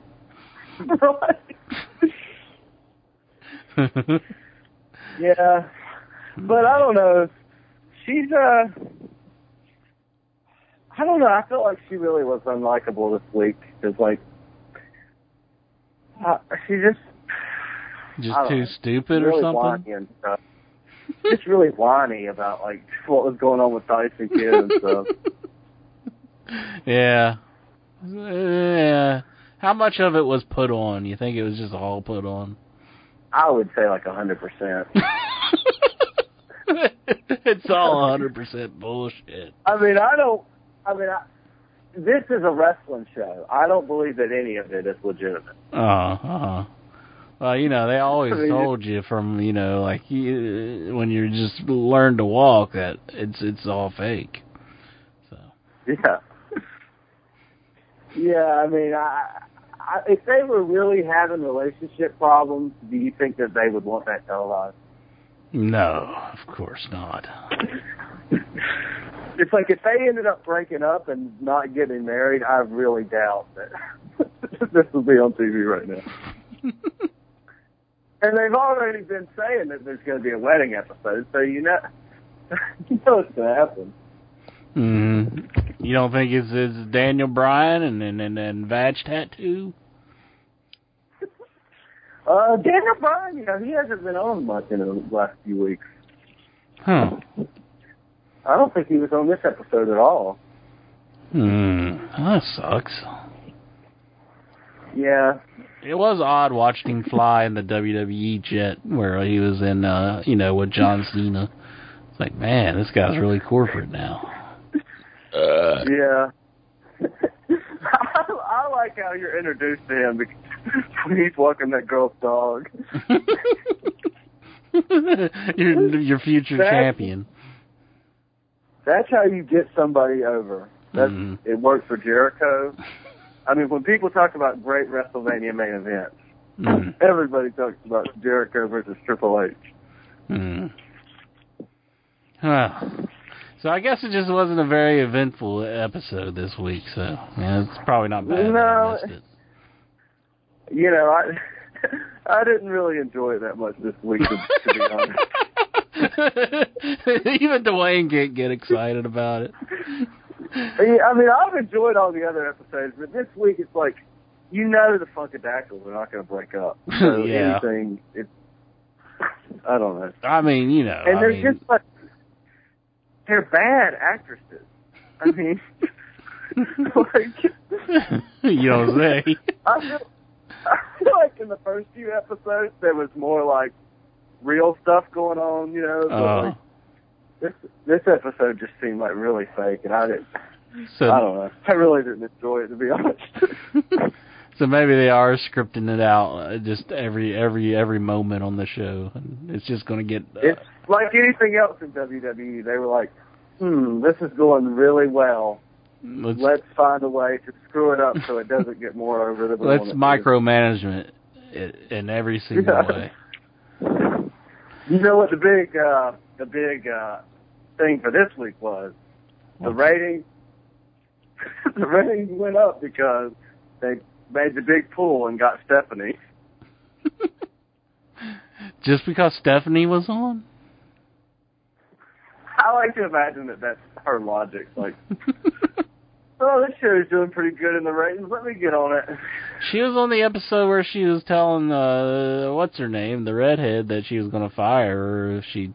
Yeah, but I don't know. She's I don't know. I felt like she really was unlikable this week because, like, she just too stupid really or something. Whiny and stuff. Just really whiny about, like, what was going on with Tyson Kidd and stuff. Yeah. How much of it was put on? You think it was just all put on? I would say like 100%. It's all 100% bullshit. This is a wrestling show. I don't believe that any of it is legitimate. Well, you know, they always told you from, you know, like, when you just learn to walk, that it's all fake. So. Yeah. Yeah, I mean, if they were really having relationship problems, do you think that they would want that televised? No, of course not. It's like if they ended up breaking up and not getting married, I really doubt that this will be on TV right now. And they've already been saying that there's going to be a wedding episode, so you know it's going to happen. Mm-hmm. You don't think it's Daniel Bryan and Vag Tattoo? Daniel Bryan, you know, he hasn't been on much in the last few weeks. Huh. I don't think he was on this episode at all. That sucks. Yeah. It was odd watching him fly in the WWE jet where he was in, with John Cena. It's like, man, this guy's really corporate now. Yeah. I like how you're introduced to him because when he's walking that girl's dog. your future champion. That's how you get somebody over. It worked for Jericho. I mean, when people talk about great WrestleMania main events, everybody talks about Jericho versus Triple H. So I guess it just wasn't a very eventful episode this week, so yeah, it's probably not bad. No, I missed it. You know, I didn't really enjoy it that much this week, to be honest. Even Dwayne can't get excited about it. I mean, I've enjoyed all the other episodes, but this week it's like, the Funkadactyls are not going to break up. So anything, I don't know. I mean, And just like, they're bad actresses. I mean, like... You don't say. I feel like in the first few episodes there was more like real stuff going on, but like, this episode just seemed like really fake, and I don't know. I really didn't enjoy it, to be honest. So maybe they are scripting it out just every moment on the show, and it's just going to get... It's like anything else in WWE. They were like, this is going really well. Let's find a way to screw it up so it doesn't get more over the... Let's micromanagement in every single way. You know what the big thing for this week was? The ratings. The ratings went up because they made the big pull and got Stephanie. Just because Stephanie was on? I like to imagine that's her logic. Like, this show is doing pretty good in the ratings. Let me get on it. She was on the episode where she was telling, what's her name, the redhead, that she was going to fire her if she,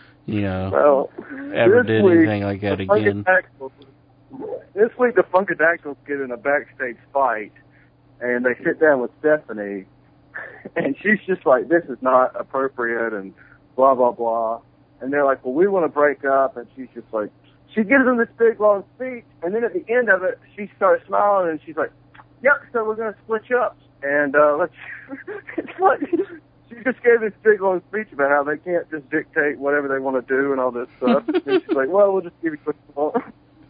ever did anything like that again. This week, the Funkadactyls get in a backstage fight, and they sit down with Stephanie, and she's just like, this is not appropriate, and blah, blah, blah. And they're like, well, we want to break up, and she's just like, she gives them this big, long speech, and then at the end of it, she starts smiling, and she's like, yep, so we're going to split you up. And it's like, she just gave this big, long speech about how they can't just dictate whatever they want to do and all this stuff. And she's like, well, we'll just give you what you want.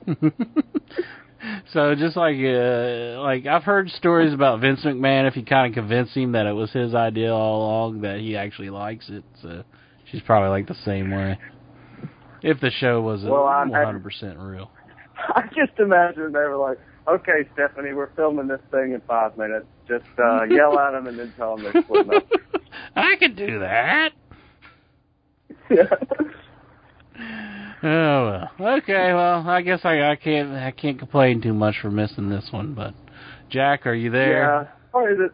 So just like I've heard stories about Vince McMahon, if you kind of convince him that it was his idea all along, that he actually likes it. So she's probably like the same way. If the show was 100% real. I just imagine they were like, okay, Stephanie, we're filming this thing in 5 minutes. Just yell at them and then tell them they're splitting up. I could do that. Yeah. Oh, well. Okay, well, I guess I can't complain too much for missing this one, but Jack, are you there? Yeah. Or is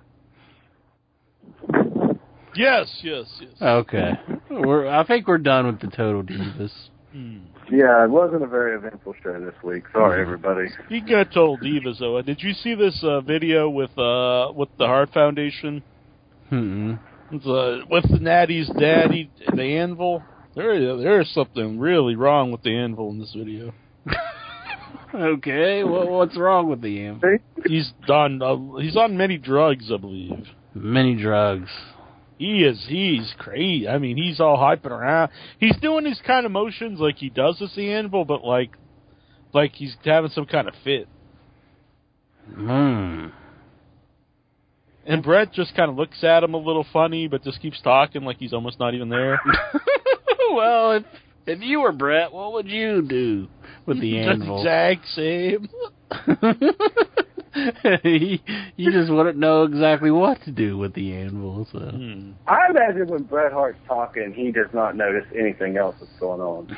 it? Yes. Okay. I think we're done with the Total Divas. Yeah, it wasn't a very eventful show this week. Sorry, everybody. Speaking of Total Divas, though, did you see this video with the Hart Foundation? With the Natty's daddy, the Anvil? There is something really wrong with the Anvil in this video. Okay, what's wrong with the Anvil? He's on many drugs, I believe. Many drugs. He's crazy. I mean, he's all hyping around. He's doing these kind of motions like he does with the Anvil, but like he's having some kind of fit. And Brett just kind of looks at him a little funny, but just keeps talking like he's almost not even there. Well, if you were Brett, what would you do with the Anvil? The exact same. You just wouldn't know exactly what to do with the Anvil. So. I imagine when Bret Hart's talking, he does not notice anything else that's going on.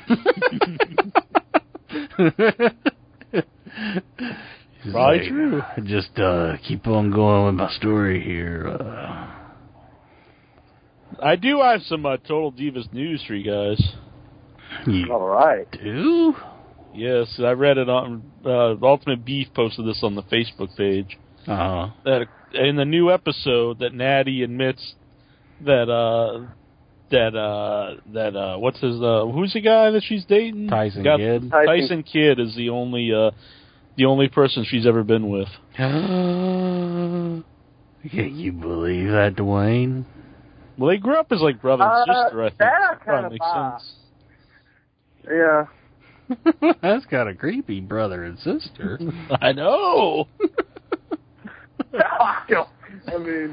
Probably true. Just keep on going with my story here. I do have some Total Divas news for you guys. You All right. do? Yes, I read it on Ultimate Beef posted this on the Facebook page. Uh-huh. That in the new episode that Natty admits that what's his who's the guy that she's dating? Tyson Kidd. Tyson Kidd is the only person she's ever been with. Can you believe that, Dwayne? Well, they grew up as like brother and sister. I think that kind of makes sense. Yeah. That's kind of creepy, brother and sister. I know. I mean,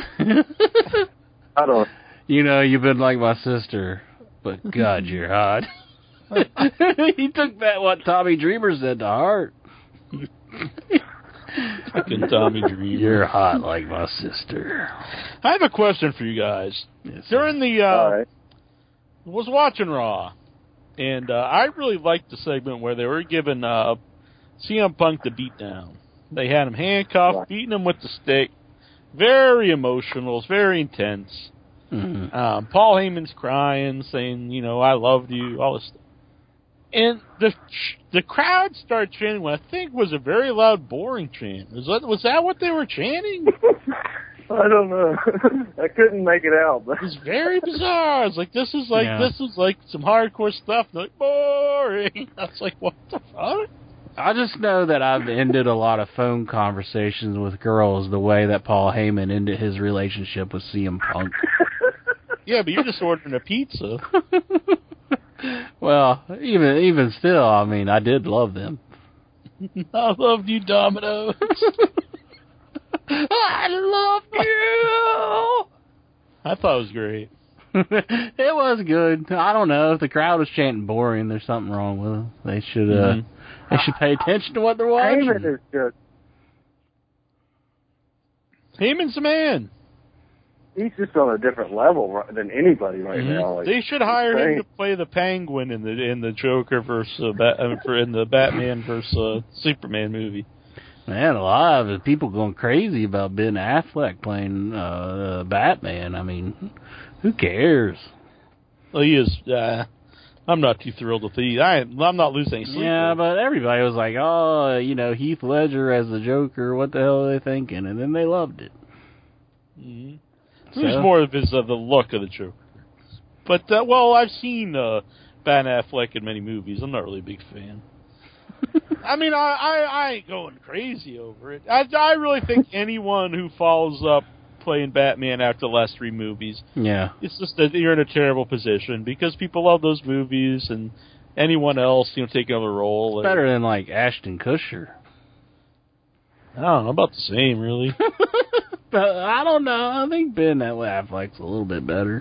I don't. You know, you've been like my sister, but God, you're hot. He took what Tommy Dreamer said to heart. Fucking Tommy Dreamer. You're hot like my sister. I have a question for you guys. Yes, During the was watching Raw, and I really liked the segment where they were giving CM Punk the beatdown. They had him handcuffed, beating him with the stick. Very emotional. It's very intense. Mm-hmm. Paul Heyman's crying, saying, I loved you, all this stuff. And the crowd started chanting what I think was a very loud, boring chant. Was that what they were chanting? I don't know. I couldn't make it out. But it's very bizarre. It's like this is like some hardcore stuff. They're like, boring. I was like, what the fuck? I just know that I've ended a lot of phone conversations with girls the way that Paul Heyman ended his relationship with CM Punk. Yeah, but you're just ordering a pizza. Well, even still, I mean, I did love them. I loved you, Domino's. I loved you. I thought it was great. It was good. I don't know if the crowd was chanting boring. There's something wrong with them. They should pay attention to what they're watching. Heyman is good. Heyman's the man. He's just on a different level than anybody right now. Like, they should hire him to play the Penguin in the Joker versus in the Batman versus Superman movie. Man, a lot of people going crazy about Ben Affleck playing Batman. I mean, who cares? Well, he is. I'm not too thrilled with it. I'm not losing any sleep. Yeah, but everybody was like, oh, Heath Ledger as the Joker. What the hell are they thinking? And then they loved it. Mm-hmm. So? It was more of the look of the Joker. But, I've seen Ben Affleck in many movies. I'm not really a big fan. I mean, I ain't going crazy over it. I really think anyone who follows up playing Batman after the last 3 movies, it's just that you're in a terrible position because people love those movies and anyone else, taking over a role. It's better than, like, Ashton Kutcher. I don't know about the same, really. But I don't know. I think Ben Affleck's a little bit better.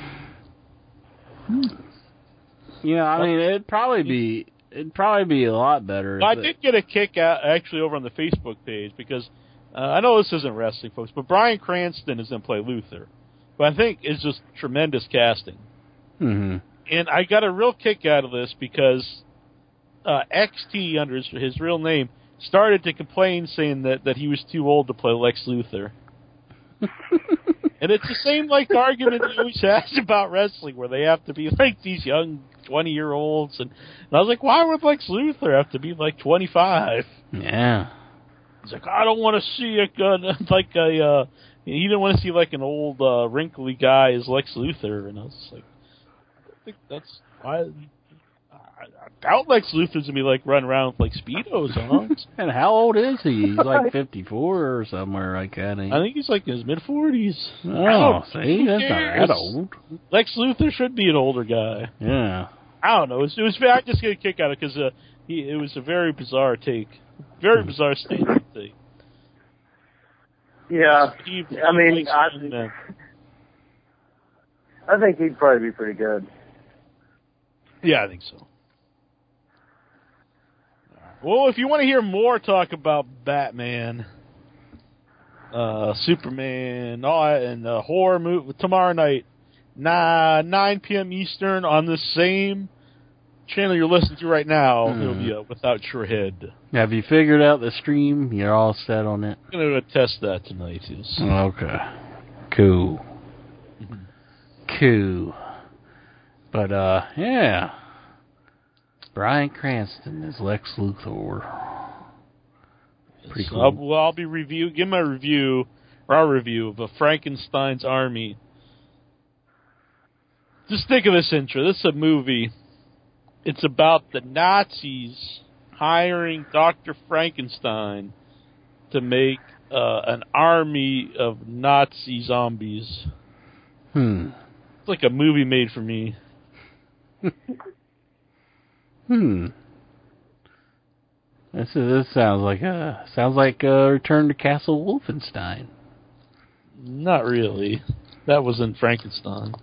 I mean, it'd probably be a lot better. I did get a kick out actually over on the Facebook page because I know this isn't wrestling, folks, but Bryan Cranston is going to play Luther. But I think it's just tremendous casting. Mm-hmm. And I got a real kick out of this because XT, under his real name, started to complain saying that he was too old to play Lex Luthor. And it's the same argument he always has about wrestling, where they have to be like these young 20-year-olds, and I was like, why would Lex Luthor have to be like 25? Yeah. He's like, I don't want to see he didn't want to see like an old wrinkly guy as Lex Luthor, and I was like, I think that's why. I doubt Lex Luthor's gonna be running around with Speedos on. And how old is he? He's like 54 or somewhere like that. I think he's in his mid-40s. Oh, see, that's not that old. Lex Luthor should be an older guy. Yeah. I don't know. It was I just get a kick out of it because it was a very bizarre take, very bizarre statement take. Yeah, I mean, I think he'd probably be pretty good. Yeah, I think so. Well, if you want to hear more talk about Batman, Superman, and horror movie tomorrow night, 9 p.m. Eastern on the same channel you're listening to right now, it'll be Without Your Head. Have you figured out the stream? You're all set on it? I'm going to test that tonight. Yes. Okay. Cool. Cool. But, yeah. Bryan Cranston as Lex Luthor. Pretty So cool. I'll be give my review, or our review of a Frankenstein's Army. Just think of this intro. This is a movie. It's about the Nazis hiring Dr. Frankenstein to make an army of Nazi zombies. It's like a movie made for me. This sounds like a Return to Castle Wolfenstein. Not really. That was in Frankenstein.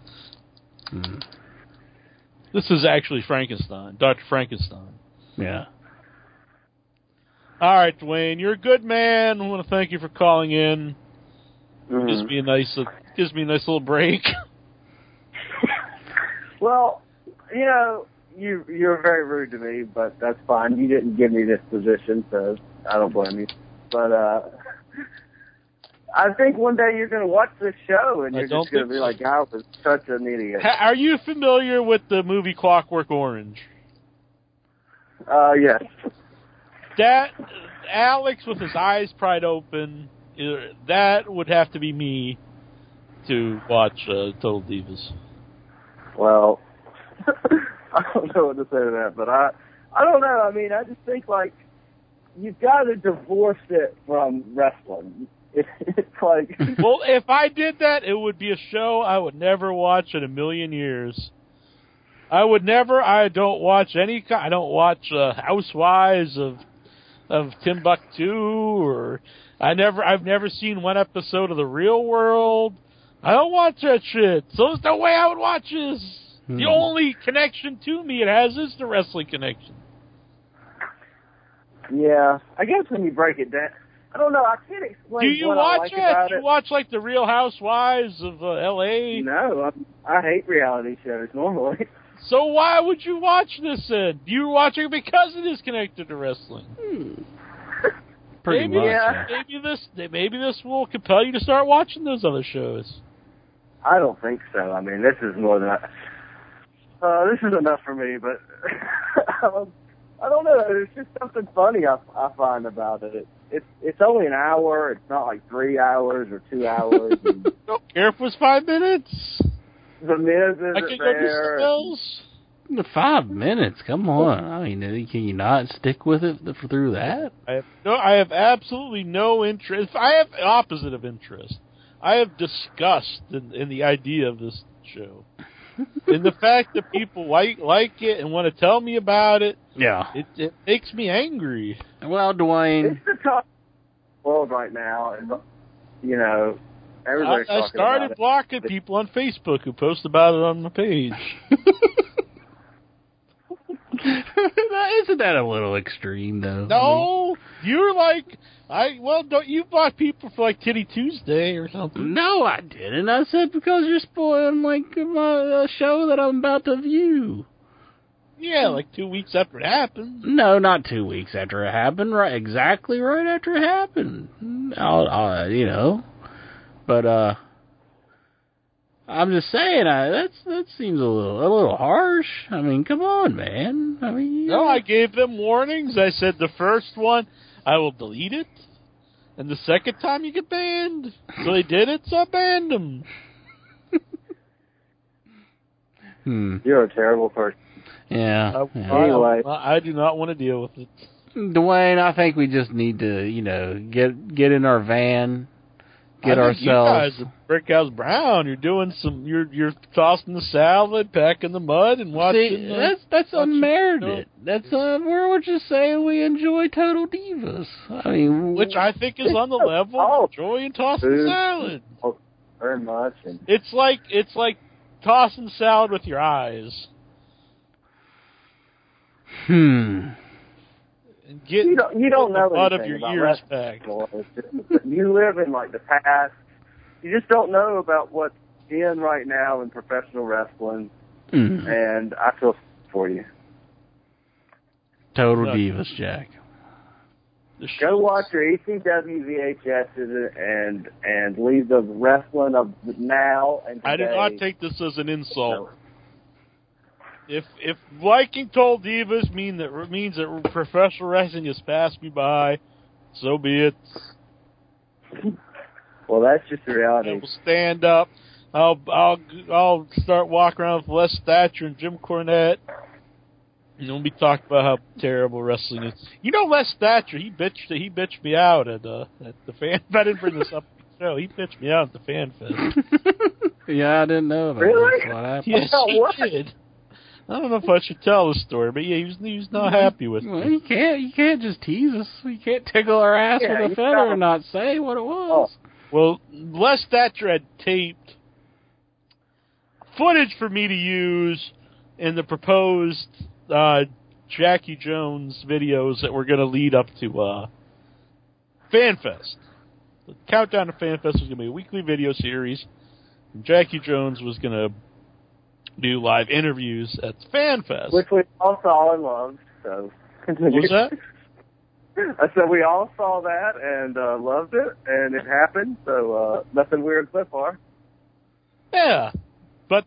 This is actually Frankenstein, Dr. Frankenstein. Yeah. All right, Dwayne, you're a good man. I want to thank you for calling in. Gives me a nice little break. Well, you know, you're very rude to me, but that's fine. You didn't give me this position, so I don't blame you. But I think one day you're going to watch this show, and you're just going to be like, I was such an idiot. Are you familiar with the movie Clockwork Orange? Yes. That Alex with his eyes pried open, that would have to be me to watch Total Divas. Well, I don't know what to say to that, but I don't know. I mean, I just think, like, you've got to divorce it from wrestling. It's like... Well, if I did that, it would be a show I would never watch in a million years. I don't watch Housewives of Timbuktu, or I've never seen one episode of The Real World. I don't watch that shit. So there's no way I would watch this. The only connection to me it has is the wrestling connection. Yeah, I guess when you break it down, I don't know. I can't explain. Do you what watch I like it? about Do you watch like the Real Housewives of L.A.? No, I hate reality shows normally. So why would you watch this then? You're watching it because it is connected to wrestling. Pretty much. Yeah. Maybe this will compel you to start watching those other shows. I don't think so. I mean, this is more than this is enough for me, but I don't know. There's just something funny I find about it. It's only an hour. It's not like 3 hours or 2 hours. Don't care if it was 5 minutes. The Miz isn't I can go do something else. 5 minutes, come on. I mean, can you not stick with it through that? I have absolutely no interest. I have opposite of interest. I have disgust in the idea of this show. And the fact that people like it and want to tell me about it, it makes me angry. Well, Dwayne, it's the top world right now, and you know, everybody's talking about it. I started blocking people on Facebook who post about it on the page. Isn't that a little extreme, though? No, you're like, don't you block people for like Titty Tuesday or something? No, I didn't. I said because you're spoiling like my show that I'm about to view. Yeah, like 2 weeks after it happened. No, not 2 weeks after it happened. Exactly right after it happened. I'll but I'm just saying, that seems a little harsh. I mean, come on, man. I mean, no, I gave them warnings. I said the first one, I will delete it, and the second time you get banned. So they did it, so I banned them. You're a terrible person. Yeah. Anyway, I do not want to deal with it. Dwayne, I think we just need to, get in our van. Get ourselves. You guys are Brickhouse Brown. You're doing you're tossing the salad, packing the mud, and watching. See, that's unmerited. That's we're just saying we enjoy Total Divas. I mean, which I think is on the level of enjoying tossing the salad. Oh, very much. It's like tossing salad with your eyes. You don't know out anything of your about ears wrestling. back. You live in like the past. You just don't know about what's in right now in professional wrestling, and I feel for you. Total Divas, Jack. Go watch your ECW VHSs and leave the wrestling of now and today. I do not take this as an insult. If liking tall divas means that professional wrestling has passed me by, so be it. Well, that's just the reality. I will stand up. I'll start walking around with Les Thatcher and Jim Cornette. And we'll be talking about how terrible wrestling is. You know, Les Thatcher, he bitched me out at the fan. I didn't bring this up on the show. He bitched me out at the Fan Fest. Yeah, I didn't know that. Really? What happened. Yes, he did. I don't know if I should tell the story, but yeah, he was not happy with Well, me. you can't just tease us. You can't tickle our ass with a feather and not say what it was. Well, Les Thatcher had taped footage for me to use in the proposed Jackie Jones videos that were going to lead up to FanFest. The Countdown to FanFest was going to be a weekly video series, and Jackie Jones was going to do live interviews at FanFest. Which we all saw and loved, so. What was that? I said we all saw that and loved it, and it happened, so nothing weird so far. Yeah, but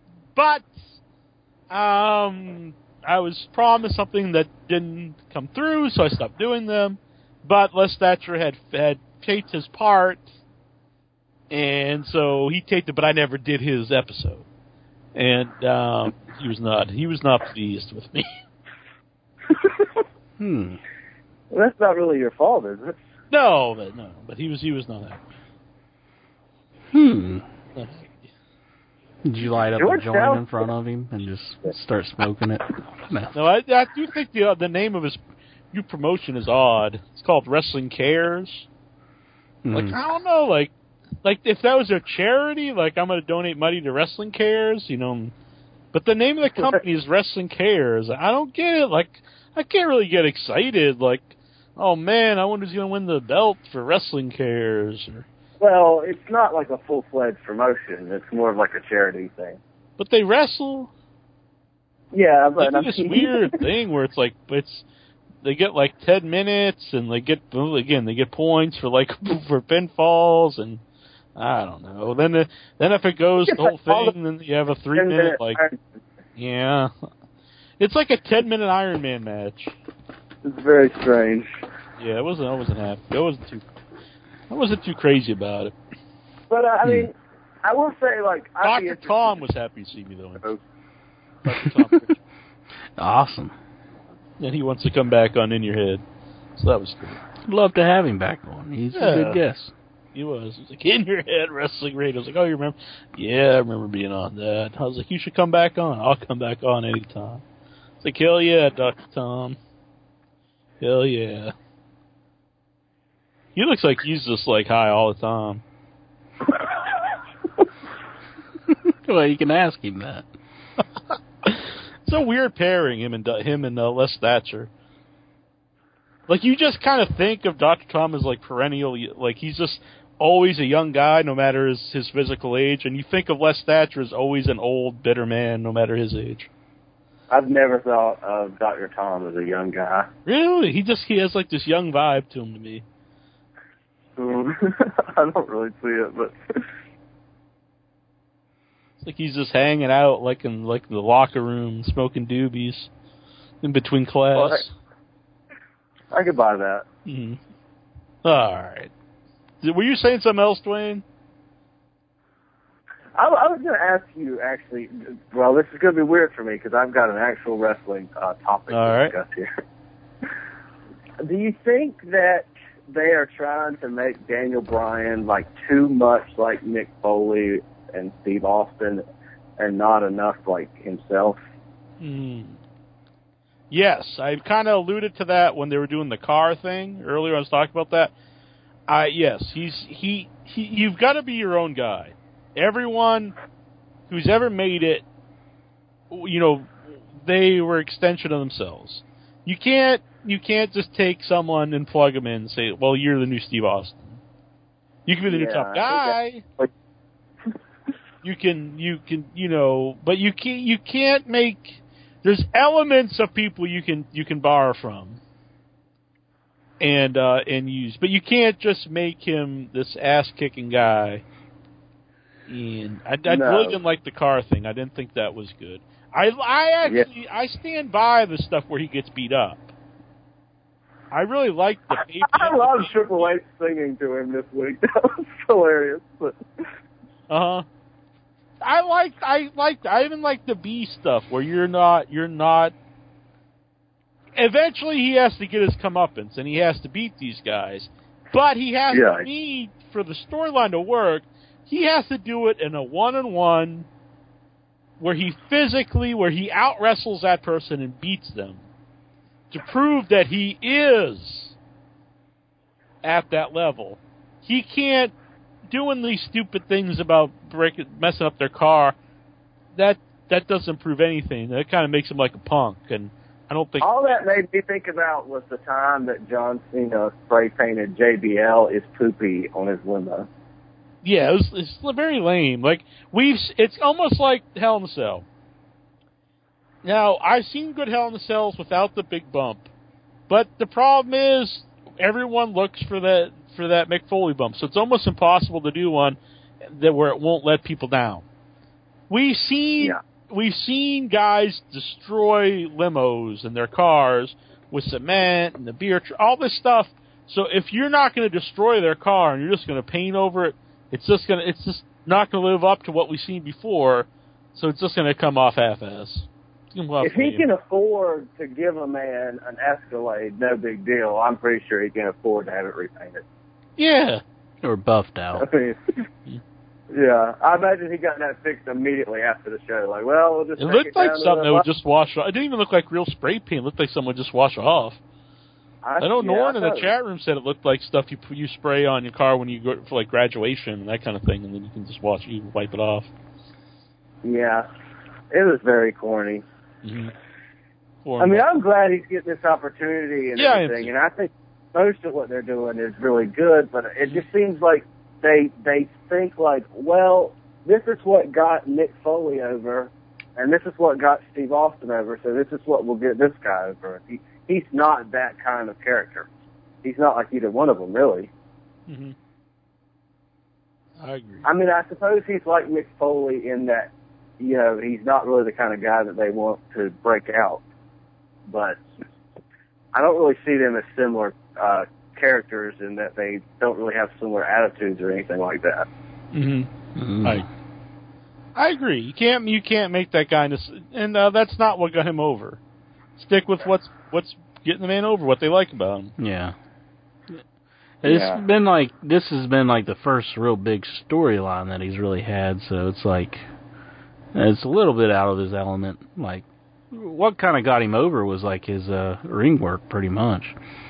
I was promised something that didn't come through, so I stopped doing them. But Les Thatcher had taped his part, and so he taped it, but I never did his episode, and he was not pleased with me. Well, that's not really your fault, is it? No, but he was not happy. Not happy. Did you light up a joint in front of him and just start smoking it? No, I do think the name of his new promotion is odd. It's called Wrestling Cares. Like, I don't know, like if that was a charity, like I'm going to donate money to Wrestling Cares, you know. But the name of the company is Wrestling Cares. I don't get it. Like, I can't really get excited. Like, oh man, I wonder who's going to win the belt for Wrestling Cares. Well, it's not like a full-fledged promotion. It's more of like a charity thing. But they wrestle. Yeah, They but do this weird thing where it's like they get like 10 minutes and they get points for like for pinfalls and I don't know. Then if it goes the whole thing, then you have a 3-minute like yeah. It's like a 10-minute Iron Man match. It's very strange. Yeah, I wasn't happy. I wasn't too crazy about it. But I mean, I will say like Dr. Tom was happy to see me though. Dr. Tom. Awesome. And he wants to come back on In Your Head. So that was cool. I'd love to have him back on. He's a good guest. He was. He was like, In Your Head Wrestling Radio. I was like, oh, you remember? Yeah, I remember being on that. I was like, you should come back on. I'll come back on anytime. It's like, hell yeah, Dr. Tom. Hell yeah. He looks like he's just like high all the time. Well, you can ask him that. It's a weird pairing, him and Les Thatcher. Like, you just kind of think of Dr. Tom as like perennial, like he's just always a young guy, no matter his physical age, and you think of Les Thatcher as always an old, bitter man, no matter his age. I've never thought of Dr. Tom as a young guy. Really? He has like this young vibe to him to me. I don't really see it, but it's like he's just hanging out like in like the locker room, smoking doobies in between class. Well, I could buy that. Mm-hmm. All right. Were you saying something else, Dwayne? I was going to ask you, actually, well, this is going to be weird for me because I've got an actual wrestling topic to discuss here. Do you think that they are trying to make Daniel Bryan like too much like Mick Foley and Steve Austin and not enough like himself? Yes, I kind of alluded to that when they were doing the car thing earlier. I was talking about that. Yes, you've got to be your own guy. Everyone who's ever made it, you know, they were extension of themselves. You can't just take someone and plug them in and say, well, you're the new Steve Austin. You can be the new tough guy. You can, you know, but you can't make, there's elements of people you can borrow from and use, but you can't just make him this ass-kicking guy. And I really didn't like the car thing. I didn't think that was good. I stand by the stuff where he gets beat up. I really like the baby. I love Triple H singing to him this week. That was hilarious. But. I even like the B stuff where you're not. Eventually, he has to get his comeuppance and he has to beat these guys, but he has to be, for the storyline to work, he has to do it in a one-on-one where he out-wrestles that person and beats them to prove that he is at that level. He can't, doing these stupid things about messing up their car, that doesn't prove anything. That kind of makes him like a punk, and I don't think... All that made me think about was the time that John Cena spray-painted JBL is poopy on his limo. Yeah, it's very lame. Like, it's almost like Hell in a Cell. Now, I've seen good Hell in a Cells without the big bump, but the problem is everyone looks for that Mick Foley bump, so it's almost impossible to do one where it won't let people down. We've seen guys destroy limos and their cars with cement and the beer, all this stuff. So if you're not going to destroy their car and you're just going to paint over it, it's just not going to live up to what we've seen before. So it's just going to come off half-ass. If he can afford to give a man an Escalade, no big deal. I'm pretty sure he can afford to have it repainted. Yeah. Or buffed out. I mean, yeah. I imagine he got that fixed immediately after the show. Like, well, we'll just it looked like something that would just wash off. It didn't even look like real spray paint. It looked like someone would just wash off. I know Norn in the chat room said it looked like stuff you spray on your car when you go for like graduation and that kind of thing, and then you can just wipe it off. Yeah. It was very corny. Mm-hmm. I mean, I'm glad he's getting this opportunity and everything, and I think most of what they're doing is really good, but it just seems like they think like, well, this is what got Mick Foley over, and this is what got Steve Austin over, so this is what will get this guy over. He's not that kind of character. He's not like either one of them, really. Mm-hmm. I agree. I mean, I suppose he's like Mick Foley in that, you know, he's not really the kind of guy that they want to break out. But I don't really see them as similar characters in that they don't really have similar attitudes or anything like that. Mm-hmm. Mm-hmm. I agree. You can't make that guy, and that's not what got him over. Stick with what's getting the man over, what they like about him. Yeah. It's been like, this has been like the first real big storyline that he's really had, so it's like, it's a little bit out of his element. Like, what kind of got him over was like his ring work, pretty much.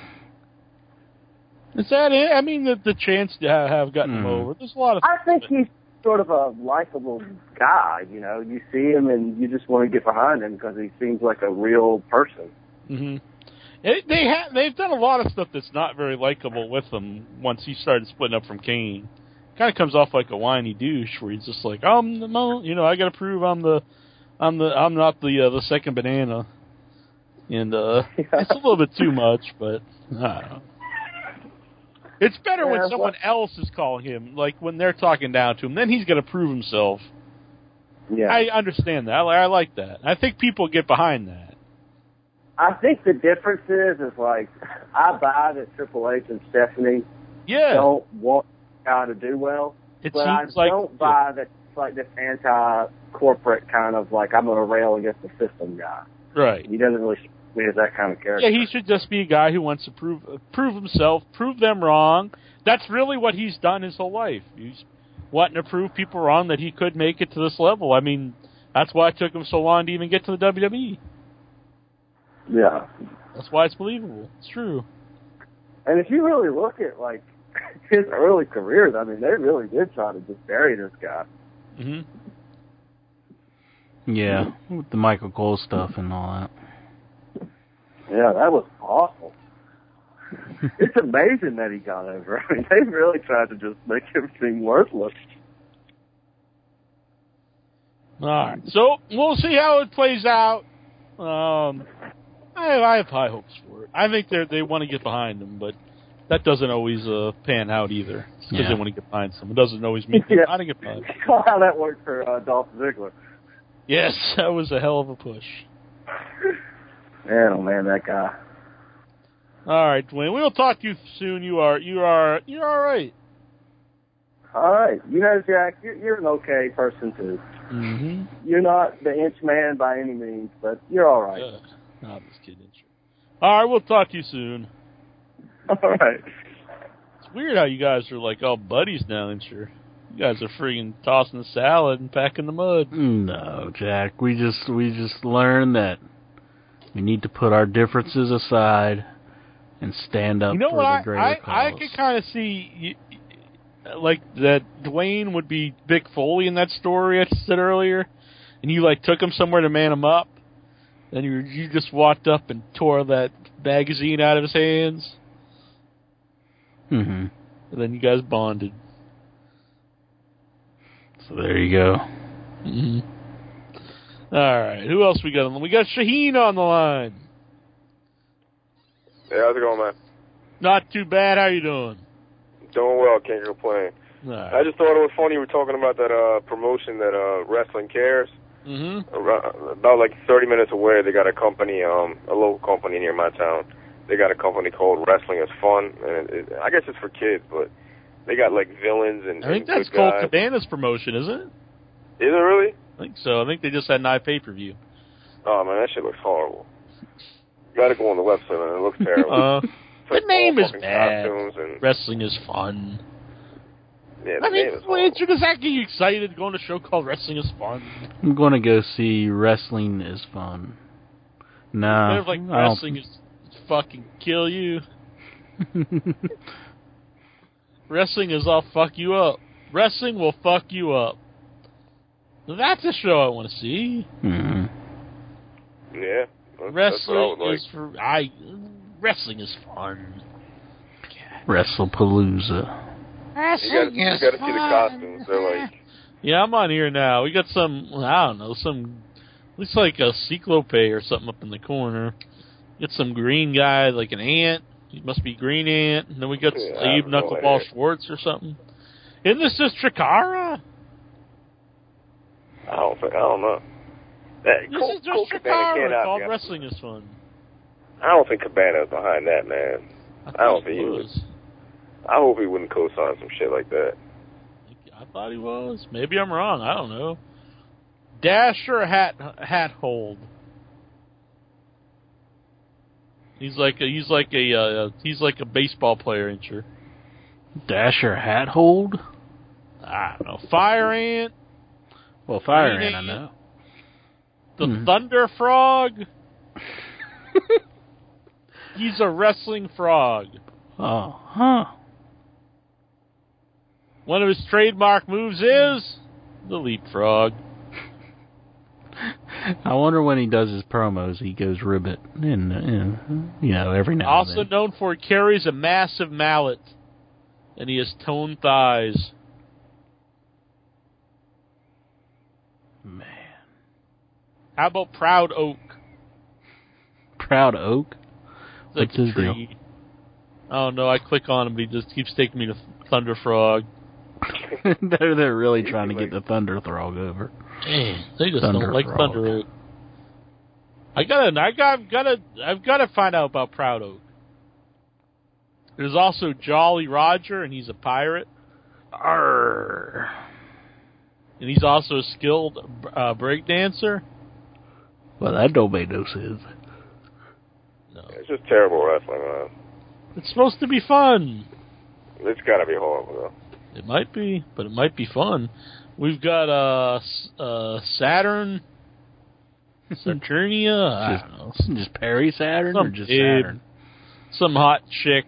Is that it? I mean, the chance to have gotten him over. There's a lot of. I think he's sort of a likable guy. You know, you see him and you just want to get behind him because he seems like a real person. Mm-hmm. They've done a lot of stuff that's not very likable with him. Once he started splitting up from Kane, kind of comes off like a whiny douche, where he's just like, I got to prove I'm not the second banana, and it's a little bit too much, but I don't know. It's better when someone else is calling him, like when they're talking down to him. Then he's going to prove himself. Yeah, I understand that. I like that. I think people get behind that. I think the difference is like, I buy that Triple H and Stephanie don't want the guy to do well, but I don't buy that it's like this anti-corporate kind of like, I'm going to rail against the system guy. Right. He doesn't really strike me as that kind of character. Yeah, he should just be a guy who wants to prove himself, prove them wrong. That's really what he's done his whole life. He's wanting to prove people wrong that he could make it to this level. I mean, that's why it took him so long to even get to the WWE. Yeah. That's why it's believable. It's true. And if you really look at, like, his early careers, I mean, they really did try to just bury this guy. Mm-hmm. Yeah, with the Michael Cole stuff and all that. Yeah, that was awful. It's amazing that he got over. I mean, they really tried to just make him seem worthless. All right. So, we'll see how it plays out. I have high hopes for it. I think they want to get behind him, but that doesn't always pan out either. It's because they want to get behind someone. It doesn't always mean they want to get behind him. How that worked for Dolph Ziggler. Yes, that was a hell of a push. Man, oh man, that guy. All right, Dwayne. We'll talk to you soon. You're all right. All right. You know, Jack, you're an okay person, too. Mm-hmm. You're not the inch man by any means, but you're all right. No, I'm just kidding. All right, we'll talk to you soon. All right. It's weird how you guys are like all buddies now, ain't you? You guys are freaking tossing the salad and packing the mud. No, Jack. We just learned that we need to put our differences aside and stand up for the greater cause. I could kind of see, like, that Dwayne would be Mick Foley in that story I said earlier, and you, like, took him somewhere to man him up, and you just walked up and tore that magazine out of his hands. Mm-hmm. And then you guys bonded. So there you go. Mm-hmm. All right, who else we got on? We got Shaheen on the line. Hey, how's it going, man? Not too bad. How you doing? Doing well, can't complain. Right. I just thought it was funny you were talking about that promotion that Wrestling Cares. Mm-hmm. About like 30 minutes away, they got a company, a local company near my town. They got a company called Wrestling is Fun, and I guess it's for kids, but they got like villains and I think and that's good Colt guys. Cabana's promotion, isn't it? Is it really? I think so. I think they just had an pay-per-view. Oh man, that shit looks horrible. You gotta go on the website, man. It looks terrible. The name is bad. And, Wrestling is fun. yeah, I mean, name is horrible. does that get you excited going to a show called Wrestling is Fun? I'm going to go see Wrestling is Fun. Instead No, of like Wrestling is fucking kill you. Wrestling is I'll fuck you up. Wrestling will fuck you up. That's a show I want to see. Mm-hmm. Yeah. Wrestling is for Wrestling is fun. WrestlePalooza. You gotta see the costumes. They're like... Yeah, I'm on here now. We got some, I don't know, looks like a Cyclope or something up in the corner. Get some green guy, like an ant. He must be Green Ant. And then we got Abe Knuckleball Schwartz or something. Isn't this just Chikara? I don't know. This is just Chikara called Wrestling is Fun. I don't think Cabana's behind that, man. I don't think he was. I hope he wouldn't co-sign some shit like that. I thought he was. Maybe I'm wrong. I don't know. Dasher Hathold. He's like a baseball player, ain't you? Dasher Hathold? I don't know. Fire Ant. Well, Fire Ant, I know. The Thunder Frog. He's a wrestling frog. Oh, huh. One of his trademark moves is the leapfrog. I wonder when he does his promos, he goes ribbit, and every now and then. Also known for he carries a massive mallet, and he has toned thighs. Man. How about Proud Oak? Proud Oak? What's his deal? Oh no, I click on him, but he just keeps taking me to Thunder Frog. They're really trying to get the Thunder Frog over. Man, they just don't like Thunder Oak. I've got to find out about Proud Oak. There's also Jolly Roger, and he's a pirate. Arr. And he's also a skilled break dancer. Well, that don't make no sense. No, it's just terrible wrestling, man. It's supposed to be fun. It's got to be horrible, though. It might be, but it might be fun. We've got Saturn, Saturnia. I don't know. Just Perry Saturn or just Saturn? Some hot chick.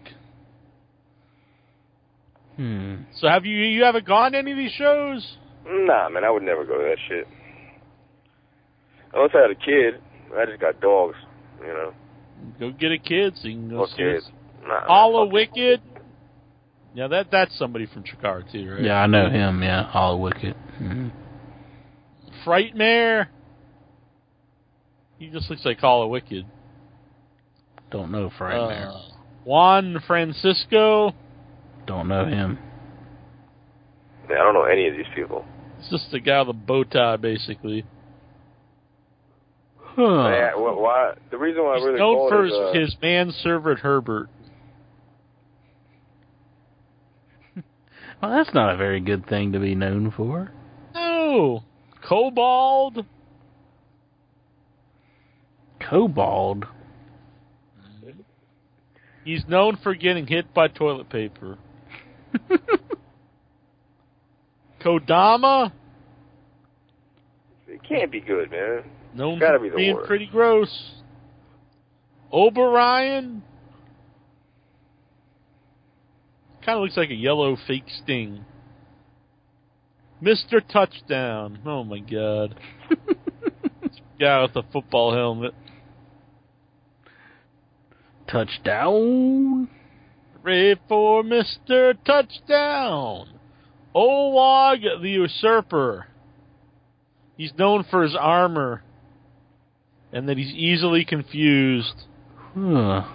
So have you haven't gone to any of these shows? Nah, man, I would never go to that shit. Unless I had a kid. I just got dogs, you know. Go get a kid so you can go see kids. Nah, Hollow Wicked. Yeah, that's somebody from Chicago too, right? Yeah, I know him, yeah. Hollow Wicked. Mm-hmm. Frightmare. He just looks like Hollow Wicked. Don't know Frightmare. Juan Francisco. Don't know him. Yeah, I don't know any of these people. It's just the guy with a bow tie, basically. Yeah, why? The reason why I really known called for is his manservant Herbert. Well, that's not a very good thing to be known for. No. Cobald. Cobald? He's known for getting hit by toilet paper. Kodama. it can't be good, man. Known Gotta for be the being worst. pretty gross. O'Brien. Kind of looks like a yellow fake sting. Mr. Touchdown. Oh my God. Guy with the football helmet. Touchdown. Ready for Mr. Touchdown. Olog the Usurper. He's known for his armor and that he's easily confused. I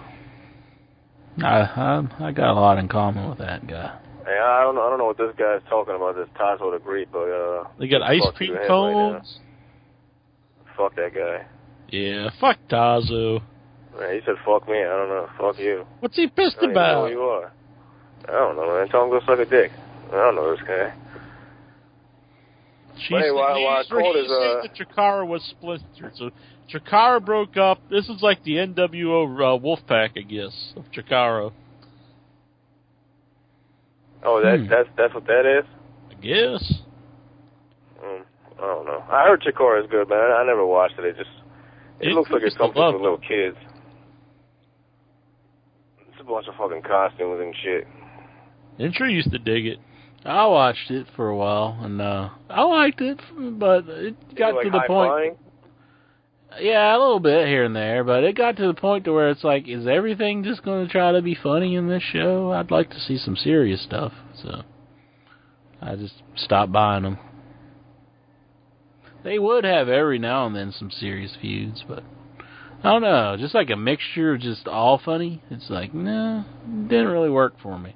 got a lot in common with that guy. Hey, I don't know what this guy's talking about. This Tazo the Great, but they got ice cream cones. Fuck that guy. Yeah, fuck Tazo. Man, he said fuck me. I don't know. Fuck you. What's he pissed I don't even know about? who you are. I don't know, man. Tell him to go suck a dick. I don't know this guy. But hey, while I called his that Chikara was splintered. So Chikara broke up. This is like the NWO Wolfpack, I guess, of Chikara. Oh, that's what that is? I guess. I don't know. I heard Chikara is good, man. I never watched it. It looks like it's something for little kids. It's a bunch of fucking costumes and shit. Intro used to dig it. I watched it for a while, and I liked it, but it got to the point. Flying? Yeah, a little bit here and there, but it got to the point to where it's like, is everything just going to try to be funny in this show? I'd like to see some serious stuff, so I just stopped buying them. They would have every now and then some serious feuds, but I don't know, just like a mixture of just all funny. It's like, nah, it didn't really work for me.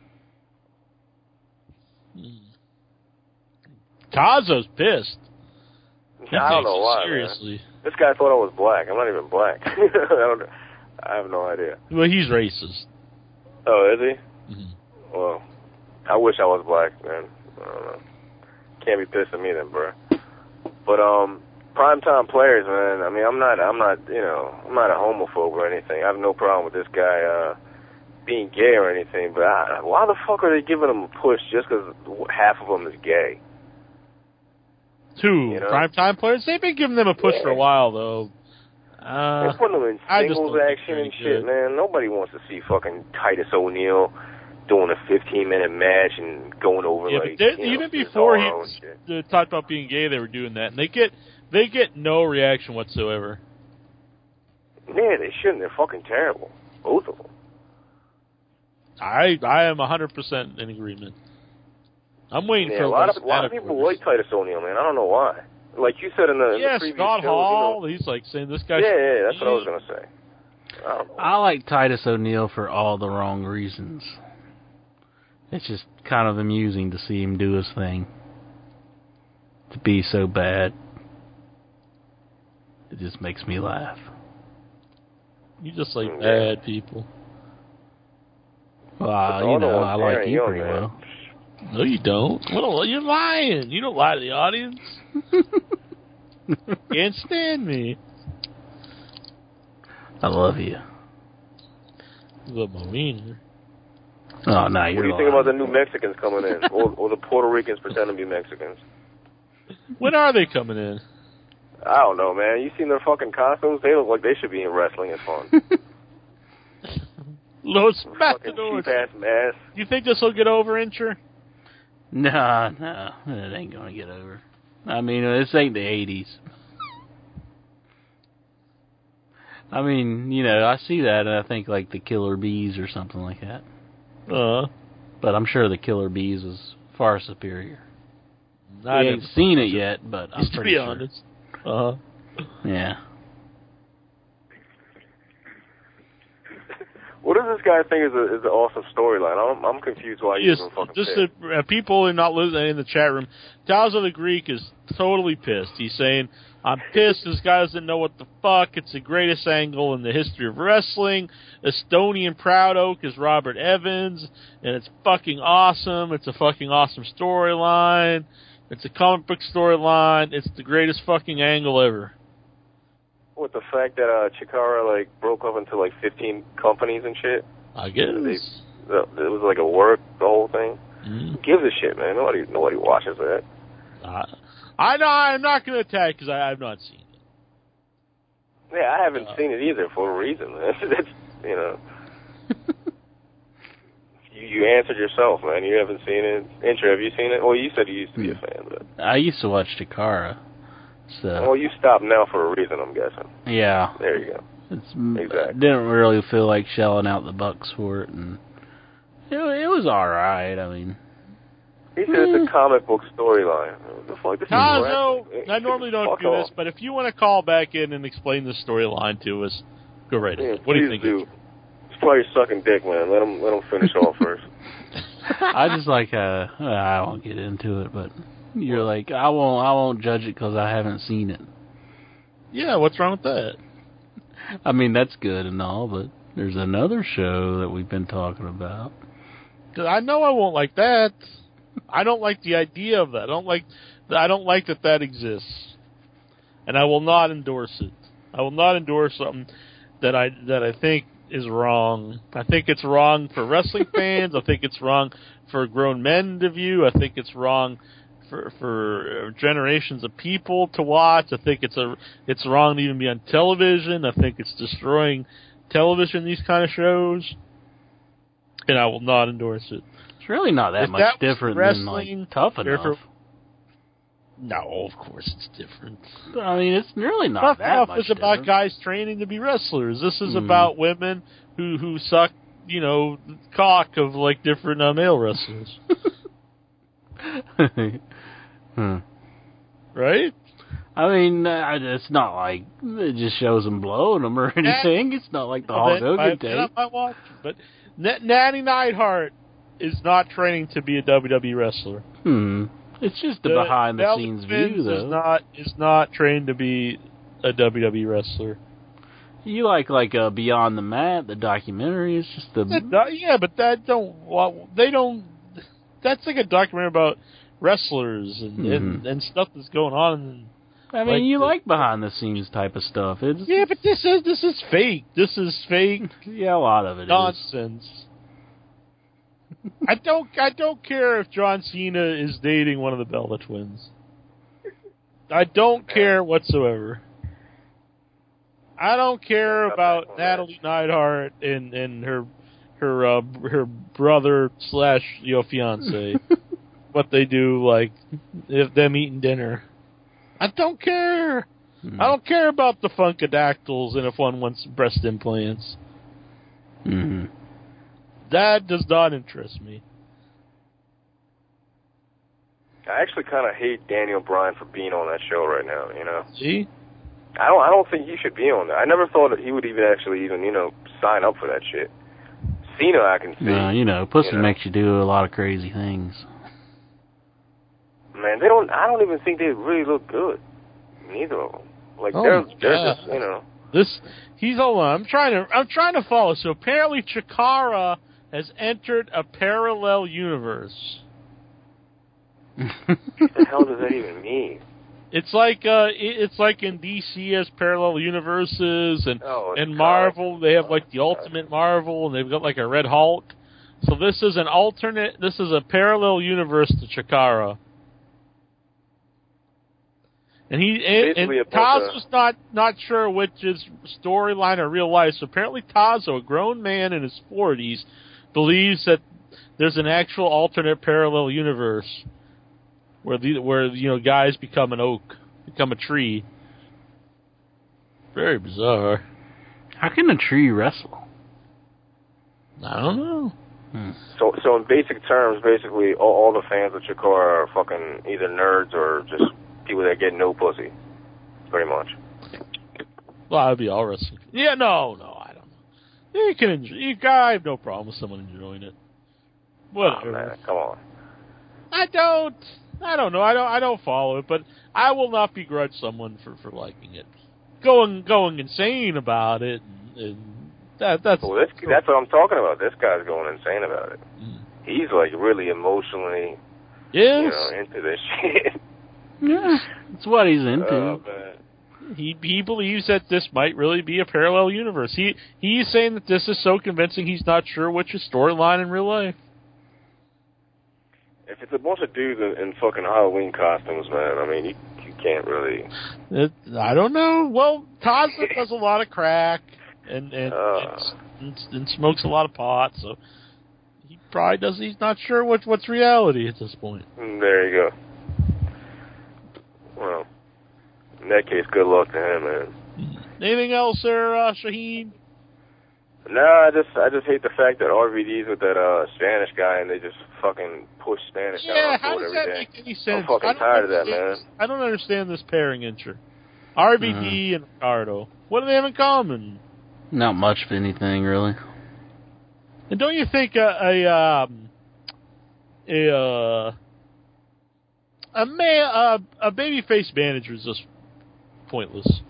Tazo's pissed. I don't know why. Seriously. Man. This guy thought I was black. I'm not even black. I have no idea. Well, he's racist. Oh, is he? Mm-hmm. Well, I wish I was black, man. I don't know. Can't be pissed at me then, bro. But primetime players, man. I mean, I'm not a homophobe or anything. I have no problem with this guy being gay or anything. But why the fuck are they giving him a push just because half of them is gay? Two primetime players? They've been giving them a push for a while, though. They're putting them in singles action and shit, man. Nobody wants to see fucking Titus O'Neil doing a 15-minute match and going over even before he talked about being gay, they were doing that, and they get no reaction whatsoever. Yeah, they shouldn't. They're fucking terrible, both of them. I am 100% in agreement. I'm waiting for a lot of people like Titus O'Neil, man. I don't know why. Like you said in the previous Scott shows, Hall. He's like saying this guy. Yeah, that's what I was gonna say. I don't know. I like Titus O'Neil for all the wrong reasons. It's just kind of amusing to see him do his thing. To be so bad. It just makes me laugh. You just like bad people. Well, I like you pretty well. No, you don't. Well, you're lying. You don't lie to the audience. Can't stand me. I love you. Love my wiener. Oh, no, you're What do you think about the new Mexicans coming in? or the Puerto Ricans pretending to be Mexicans? When are they coming in? I don't know, man. You seen their fucking costumes? They look like they should be in Wrestling is Fun. Los Matadors. Cheap-ass mask. Do you think this will get over, Incher? No, it ain't gonna get over. I mean, this ain't the 80s. I mean, I see that and I think like the Killer Bees or something like that. But I'm sure the Killer Bees is far superior. I ain't seen it yet, but I'm pretty sure. Honest. Yeah. What does this guy think is an awesome storyline? I'm confused why he's even fucking just pissed. People are not listening in the chat room. Tazo the Greek is totally pissed. He's saying, I'm pissed. This guy doesn't know what the fuck. It's the greatest angle in the history of wrestling. Estonian Proud Oak is Robert Evans, and it's fucking awesome. It's a fucking awesome storyline. It's a comic book storyline. It's the greatest fucking angle ever. With the fact that Chikara broke up into 15 companies and shit. I guess it was like a work, the whole thing. Mm. Who gives a shit, man? Nobody watches that. I know I'm not going to attack because I've not seen it. Yeah, I haven't seen it either for a reason. That's you answered yourself, man. You haven't seen it. Intro, have you seen it? Well, you said you used to be a fan, but I used to watch Chikara. So. Well, you stopped now for a reason, I'm guessing. Yeah. There you go. Exactly. Didn't really feel like shelling out the bucks for it, and it was all right. I mean, he said it's a comic book storyline. Tazo, I normally don't do this, but if you want to call back in and explain the storyline to us, go right ahead. What do you think? He's probably sucking dick, man. Let him finish off first. I just I won't get into it, but you're like, I won't judge it because I haven't seen it. Yeah, what's wrong with that? I mean, that's good and all, but there's another show that we've been talking about. I know I won't like that. I don't like the idea of that. I don't like that exists, and I will not endorse it. I will not endorse something that I think is wrong. I think it's wrong for wrestling fans. I think it's wrong for grown men to view. I think it's wrong for generations of people to watch. I think it's wrong to even be on television. I think it's destroying television, these kind of shows, and I will not endorse it. It's really not that much different than Tough Enough. No, of course it's different. I mean, it's really not that much different. Tough Enough is about guys training to be wrestlers. This is about women who suck, cock of different male wrestlers. Right? I mean, it's not like it just shows them blowing them or anything. It's not like the Hulk Hogan tape. But Natty Neidhart is not training to be a WWE wrestler. It's just the behind-the-scenes view, though. Is not trained to be a WWE wrestler. You like Beyond the Mat, the documentary. It's just the but they don't. That's like a documentary about wrestlers and stuff that's going on. I mean, you like behind-the-scenes type of stuff. But this is fake. This is fake. Yeah, a lot of it nonsense. I don't care if John Cena is dating one of the Bella twins. I don't care whatsoever. I don't care about Natalie Neidhart and her brother / fiance. What they do, if them eating dinner. I don't care. I don't care about the Funkadactyls and if one wants breast implants. That does not interest me. I actually kind of hate Daniel Bryan for being on that show right now. See? I don't think he should be on that. I never thought that he would even sign up for that shit. Cena, I can see. Pussy makes you do a lot of crazy things. Man, I don't even think they really look good. Neither of them. They're just, hold on. I'm trying to follow. So apparently Chikara has entered a parallel universe. What the hell does that even mean? It's like in DC has parallel universes and Marvel they have the Ultimate Marvel and they've got a Red Hulk. So this is a parallel universe to Chikara. And Tazo's not sure which is storyline or real life. So apparently Tazo, a grown man in his 40s, believes that there's an actual alternate parallel universe where guys become an oak, become a tree. Very bizarre. How can a tree wrestle? I don't know. So in basic terms, basically all the fans of Chikara are fucking either nerds or just people that get no pussy, pretty much. Well, I'd be all wrestling. Yeah, no, I don't know. You can enjoy. I have no problem with someone enjoying it. Whatever. Oh, man, come on. I don't know. I don't follow it, but I will not begrudge someone for liking it. Going insane about it, and that's that's what I'm talking about. This guy's going insane about it. He's like really emotionally, into this shit. Yeah, that's what he's into. Oh, man. He believes that this might really be a parallel universe. He's saying that this is so convincing he's not sure which is storyline in real life. If it's a bunch of dudes in fucking Halloween costumes, man, I mean, you can't really... I don't know. Well, Tosma does a lot of crack and smokes a lot of pot, so he probably does. He's not sure what's reality at this point. There you go. Well, in that case, good luck to him, man. Anything else there, Shaheen? No, I just hate the fact that RVD's with that Spanish guy and they just fucking push Spanish down how on does every that day. make any sense? I'm fucking tired of that, man. I don't understand this pairing intro. RVD and Ricardo. What do they have in common? Not much of anything, really. And don't you think a babyface manager is just pointless?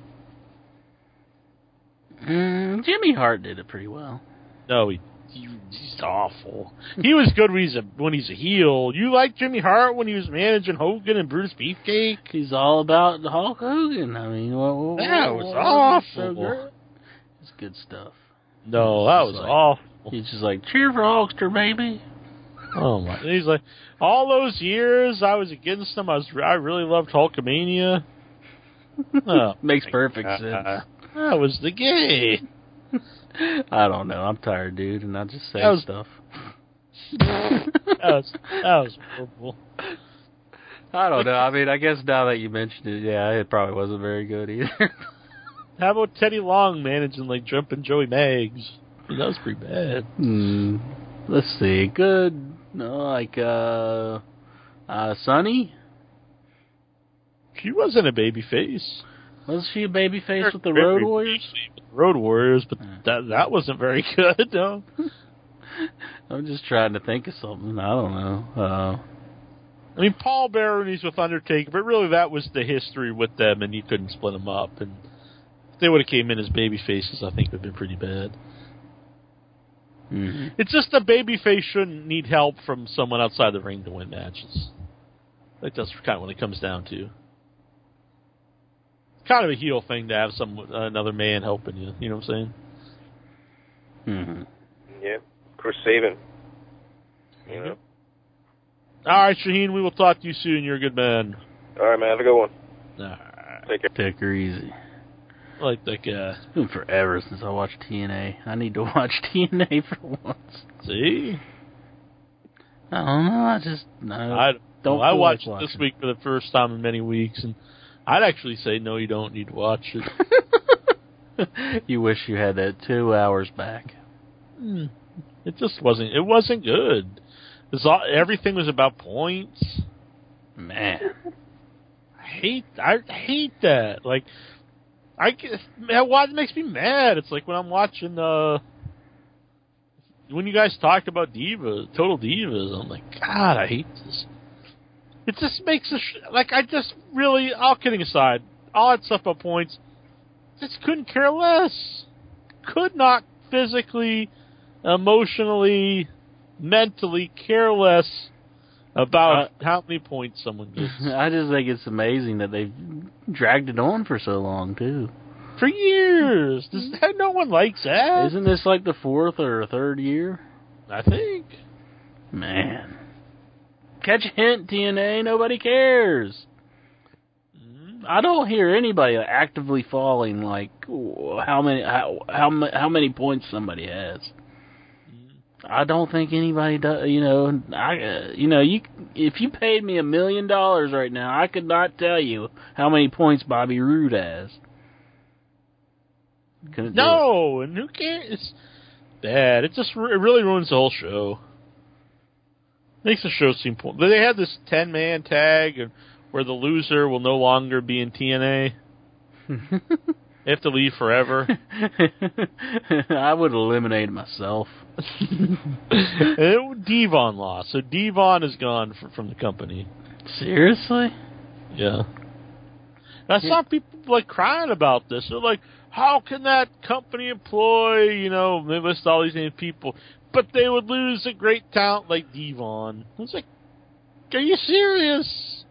Jimmy Hart did it pretty well. No, he's awful. He was good when he's a heel. You like Jimmy Hart when he was managing Hogan and Brutus Beefcake? He's all about Hulk Hogan. I mean, that was awful. So it's good stuff. No, that was awful. He's just like, cheer for Hulkster, baby. Oh my! He's like, all those years I was against him. I really loved Hulkamania. Oh, makes perfect sense. That was the game. I don't know. I'm tired, dude, and I just say stuff. that was horrible. I don't know. I mean, I guess now that you mentioned it, yeah, it probably wasn't very good either. How about Teddy Long managing like Jumpin' Joey Maggs? That was pretty bad. Let's see. Good. No, like Sunny. She wasn't a baby face. Was she a baby face with the Road Warriors? Road Warriors, but that wasn't very good, no. I'm just trying to think of something. I don't know. I mean, Paul Bearer, he's with Undertaker, but really that was the history with them, and you couldn't split them up. And if they would have came in as baby faces, I think it would have been pretty bad. Mm-hmm. It's just a baby face shouldn't need help from someone outside the ring to win matches. Like that's kind of what it comes down to. Kind of a heel thing to have another man helping you. You know what I'm saying? Mm-hmm. Yeah, Chris Sabin. You know. Mm-hmm. All right, Shaheen, we will talk to you soon. You're a good man. All right, man. Have a good one. All right. Take care. Take her easy. I like that guy. It's been forever since I watched TNA. I need to watch TNA for once. See? I don't know. I watched it this week for the first time in many weeks, and I'd actually say no, you don't need to watch it. You wish you had that 2 hours back. It just wasn't. It wasn't good. Everything was about points. Man, I hate that. Like, what makes me mad? It's like when I'm watching when you guys talked about Total Divas. I'm like, God, I hate this. It just makes all kidding aside, all that stuff about points, just couldn't care less. Could not physically, emotionally, mentally care less about how many points someone gets. I just think it's amazing that they've dragged it on for so long, too. For years. No one likes that. Isn't this like the 4th or 3rd year? I think. Man. Catch a hint, TNA. Nobody cares. I don't hear anybody actively falling like how many points somebody has. I don't think anybody does. If you paid me $1 million right now, I could not tell you how many points Bobby Roode has. No, and who cares? It's bad. It really ruins the whole show. Makes the show seem pointless. They had this 10-man tag where the loser will no longer be in TNA. They have to leave forever. I would eliminate myself. Devon lost. So Devon is gone from the company. Seriously? Yeah. Now, some people like crying about this. They're like, how can that company employ, they list all these named people, but they would lose a great talent like Devon. I was like, are you serious?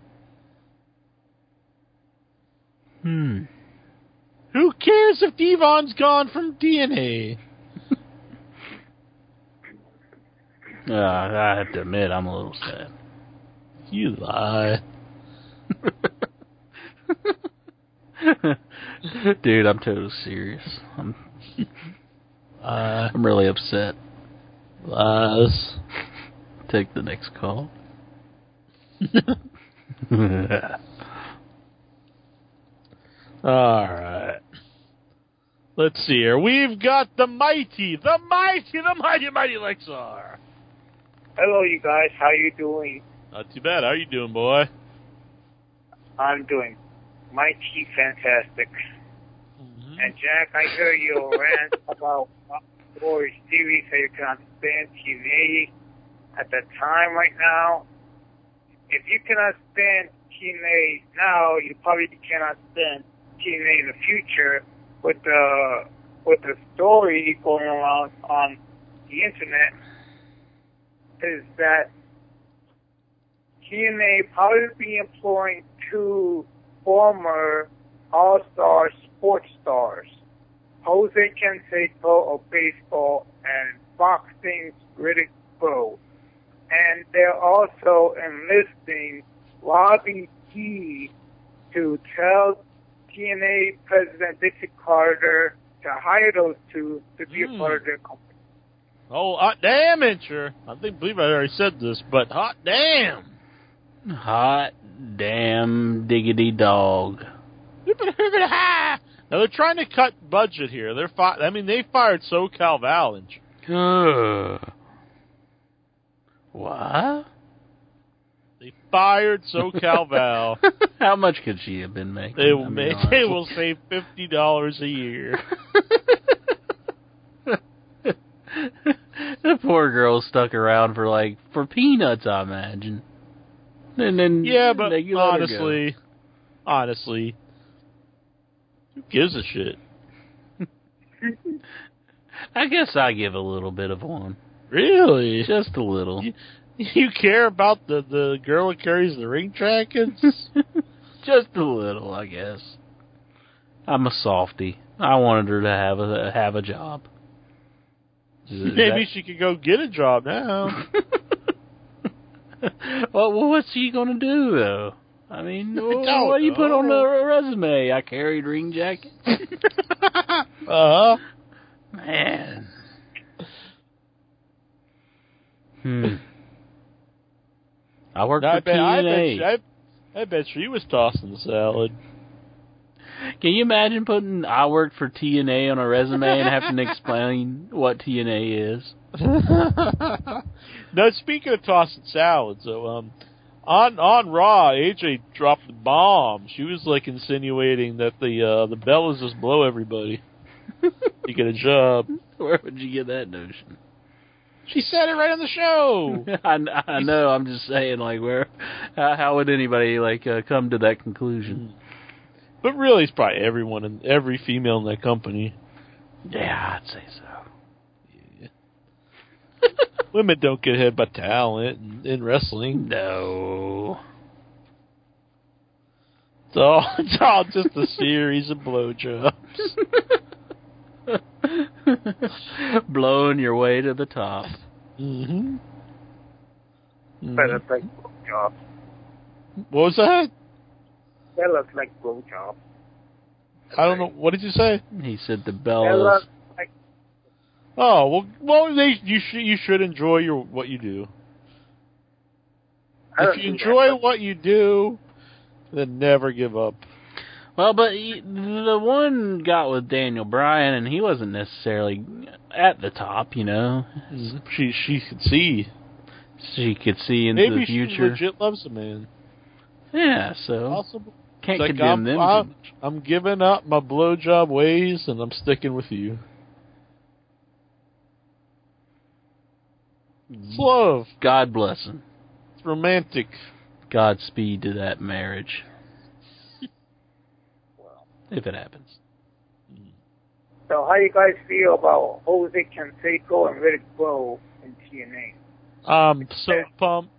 Who cares if Devon's gone from TNA? I have to admit, I'm a little sad. You lie. Dude, I'm totally serious. I'm really upset. Lies. Take the next call. Alright. Let's see here. We've got the mighty Lexar. Hello, you guys. How you doing? Not too bad. How you doing, boy? I'm doing mighty fantastic. Mm-hmm. And Jack, I hear your rant about Warriors TV, so you cannot stand TNA at the time right now. If you cannot stand TNA now, you probably cannot stand TNA in the future with the story going around on the internet. Is that TNA probably be employing 2 former all-star sports stars, Jose Canseco of baseball and boxing's Riddick Bowe. And they're also enlisting Robbie G to tell TNA President Dixie Carter to hire those 2 to be a part of their company. Oh, hot damn it, sure. I believe I already said this, but hot damn. Hot damn diggity dog. Now, they're trying to cut budget here. They fired SoCal Val. What? They fired SoCal Val. How much could she have been making? They will save $50 a year. The poor girl stuck around for peanuts, I imagine. And then but honestly, who gives a shit? I guess I give a little bit of one. Really? Just a little. You care about the girl who carries the ring jackets? Just a little, I guess. I'm a softie. I wanted her to have a job. Maybe she could go get a job now. Well, what's she gonna do though? I mean, what do you put on the resume? I carried ring jackets. Man. I worked for TNA. I bet she was tossing the salad. Can you imagine putting "I worked for TNA" on a resume and having to explain what TNA is? No, speaking of tossing salads, so on Raw, AJ dropped the bomb. She was insinuating that the Bellas just blow everybody. You get a job. Where would you get that notion? She said it right on the show. I know. I'm just saying, how would anybody come to that conclusion? But really, it's probably every female in that company. Yeah, I'd say so. Yeah. Women don't get ahead by talent in wrestling. No. It's all just a series of blowjobs. Blowing your way to the top. Mm-hmm. Better like blowjob. What was that? That looks like blowjob. I don't know. What did you say? He said the Bellas. Oh well. You should enjoy what you do. If you enjoy what you do, then never give up. Well, but the one got with Daniel Bryan, and he wasn't necessarily at the top, She could see. She could see into the future. Maybe she legit loves the man. Yeah, so possible. can't condemn them. I'm giving up my blowjob ways, and I'm sticking with you. It's love. God bless him. It's romantic. Godspeed to that marriage. If it happens. So how you guys feel about Jose Canseco and Riddick Bowe in TNA? So pumped.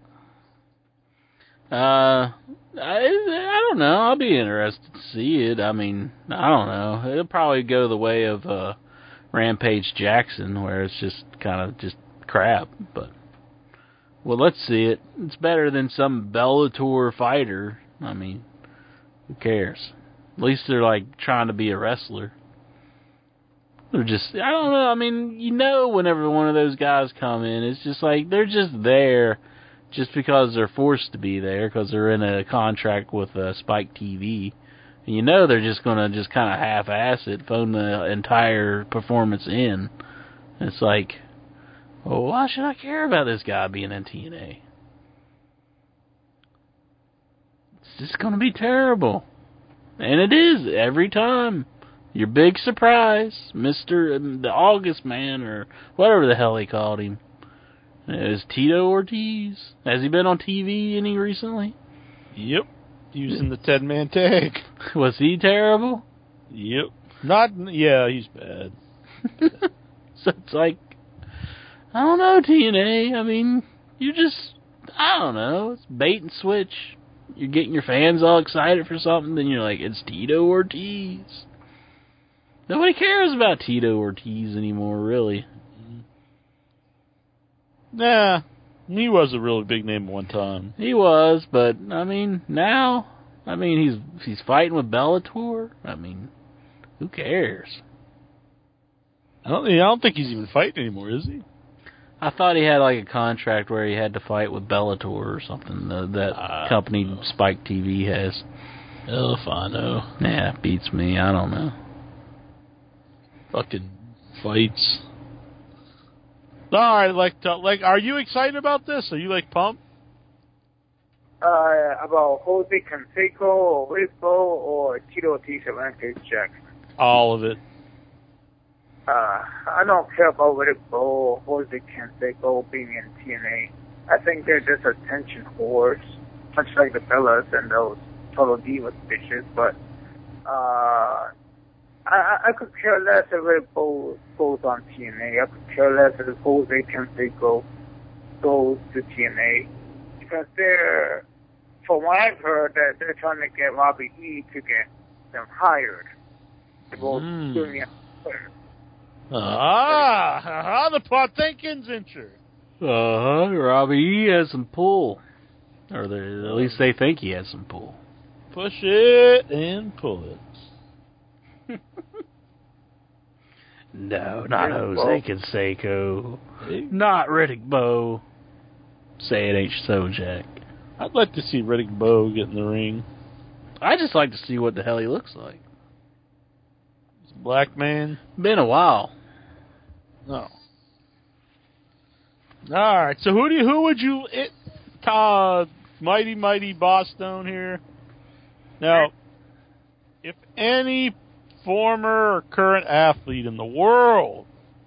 I don't know. I'll be interested to see it. I mean, I don't know. It'll probably go the way of Rampage Jackson, where it's just kind of just crap. But well, let's see it. It's better than some Bellator fighter. I mean, who cares? At least they're like trying to be a wrestler. They're just, I don't know. I mean, whenever one of those guys come in, it's just like they're just there just because they're forced to be there because they're in a contract with Spike TV. And they're just going to just kind of half-ass it, phone the entire performance in. And it's like, well, why should I care about this guy being in TNA? It's just going to be terrible. And it is every time. Your big surprise, Mr. the August Man, or whatever the hell he called him, is Tito Ortiz. Has he been on TV any recently? Yep. Using the 10-man tag. Was he terrible? Yep. He's bad. So it's like, I don't know, TNA. I mean, I don't know. It's bait and switch. You're getting your fans all excited for something, then you're like, it's Tito Ortiz. Nobody cares about Tito Ortiz anymore, really. Nah, he was a really big name at one time. He was, but I mean, now, he's fighting with Bellator. I mean, who cares? I don't think he's even fighting anymore, is he? I thought he had like a contract where he had to fight with Bellator or something. That company Spike TV has. Hell if I know. Yeah, beats me. I don't know. Fucking fights. Alright, are you excited about this? Are you pumped? About Jose Canseco or Riddick Bowe or Tito Ortiz or Rampage Jackson? All of it. I don't care about Riddick Bowe or Jose Canseco being in TNA. I think they're just attention whores, much like the Bellas and those Total Divas bitches, but I could care less if Riddick Bowe goes on TNA. I could care less if Jose Canseco goes to TNA. Because from what I've heard, that they're trying to get Robbie E to get them hired. To go doing the Potemkin's injured. Robbie E has some pull. Or at least they think he has some pull. Push it and pull it. No, not Jose Canseco. Not Riddick Bowe. Say it ain't so, Jack. I'd like to see Riddick Bowe get in the ring. I just like to see what the hell he looks like. He's a black man. Been a while. No. Alright, so who would you... Mighty Boss Stone here. Now, if any former or current athlete in the world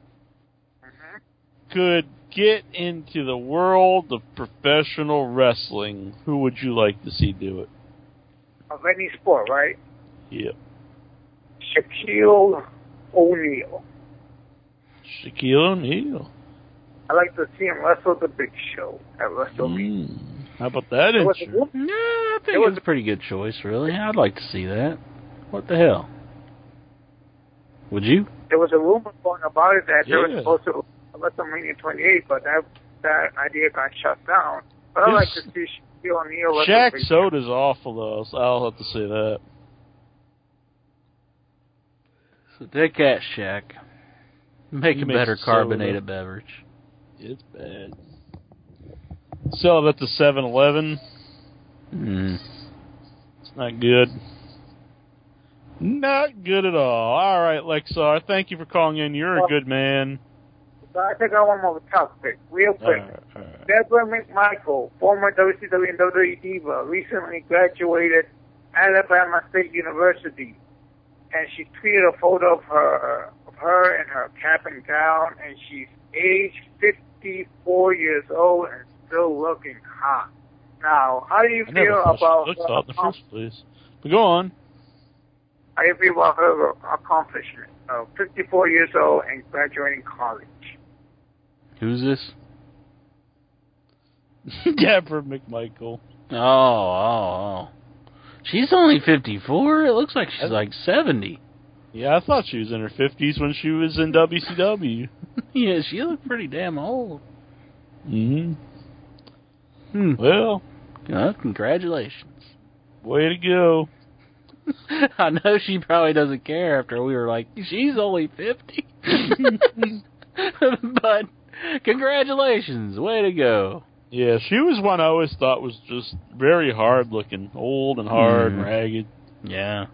could get into the world of professional wrestling, who would you like to see do it? Of any sport, right? Yep. Shaquille O'Neal. Shaquille O'Neal. I like to see him wrestle the Big Show at WrestleMania. How about that? I think it was a pretty good choice, really. I'd like to see that. What the hell? Would you? There was a rumor going about it that they were supposed to WrestleMania 28, but that idea got shut down. But I'd like to see Shaquille O'Neal. Shaq Soda's awful, though, so I'll have to say that. So take that, Shaq. Make a better carbonated beverage. It's bad. Sell it at the 7-Eleven. It's not good. Not good at all. All right, Lexar, thank you for calling in. You're a good man. I think I want more topic, real quick. All right. Deborah McMichael, former WCW and WWE diva, recently graduated Alabama State University, and she tweeted a photo of her in her cap and gown, and she's age 54 years old and still looking hot. Now, how do you feel about in the first place? But go on. How do you feel about her accomplishment? 54 years old and graduating college. Who's this? Deborah McMichael. Oh. She's only 54? It looks like she's like 70. Yeah, I thought she was in her 50s when she was in WCW. Yeah, she looked pretty damn old. Well, congratulations. Way to go. I know she probably doesn't care after we were like, she's only 50. But congratulations. Way to go. Yeah, she was one I always thought was just very hard looking. Old and hard and ragged. Yeah.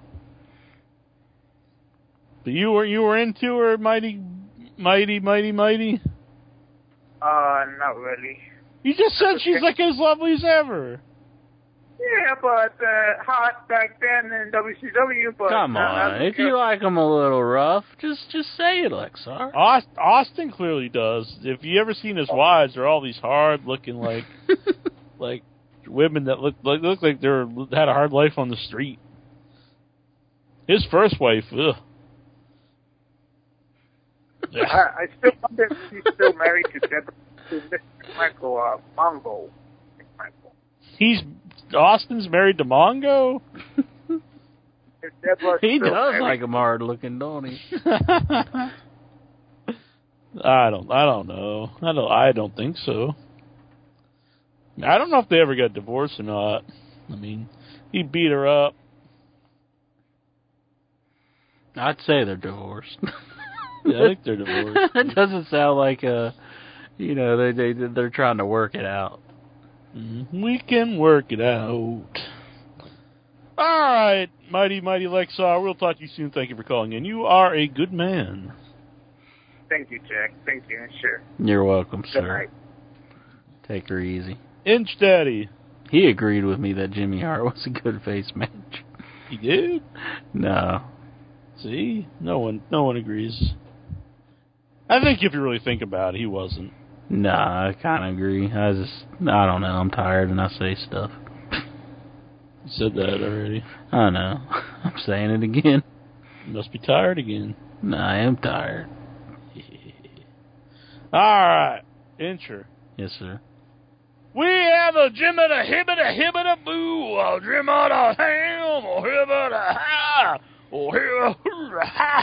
But you were into her mighty? Not really. You just said she's like as lovely as ever. Yeah, but hot back then in WCW. But come on, if you like them a little rough, just say it, Lexar. Austin clearly does. If you ever seen his wives, they're all these hard looking like women that look like they had a hard life on the street. His first wife, ugh. Yeah. I still wonder if he's still married to Mr. Michael Mongo. Austin's married to Mongo? He does like him hard looking, don't he? I don't know. I don't think so. I don't know if they ever got divorced or not. I mean, he beat her up. I'd say they're divorced. Yeah, I think they're divorced. It doesn't sound like they're trying to work it out. We can work it out. All right, mighty Lexar. We'll talk to you soon. Thank you for calling in. You are a good man. Thank you, Jack. Thank you. Sure. You're welcome, Good sir. night. Take her easy. Inch Daddy. He agreed with me that Jimmy Hart was a good face match. He did? No. See? No one agrees. I think if you really think about it, he wasn't. Nah, I kind of agree. I don't know. I'm tired and I say stuff. You said that already. I know. I'm saying it again. You must be tired again. Nah, I am tired. All right. Incher. Yes, sir. We have a Jimmy hibbity boo, a Jimmy the ham, or hibbity ha, or hibbity ha,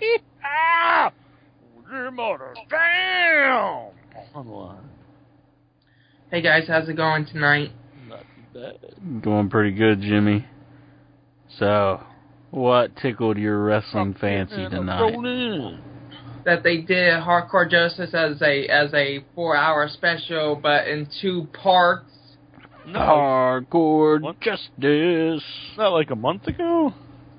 Jimmy the damn. On the line. Hey guys, how's it going tonight? Not too bad. Going pretty good, Jimmy. So, what tickled your wrestling fancy tonight? That they did Hardcore Justice as a 4-hour special, but in 2 parts. No. Hardcore Justice. Not like a month ago?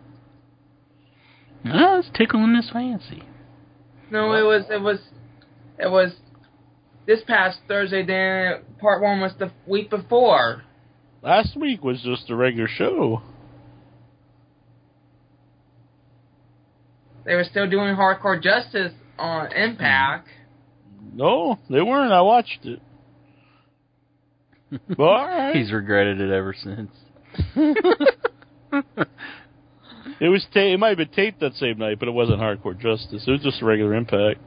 No, it's tickling his fancy. No, it was this past Thursday. Then part 1 was the week before. Last week was just a regular show. They were still doing Hardcore Justice on Impact. No, they weren't. I watched it. Well, all right. He's regretted it ever since. It might have been taped that same night, but it wasn't Hardcore Justice. It was just a regular Impact.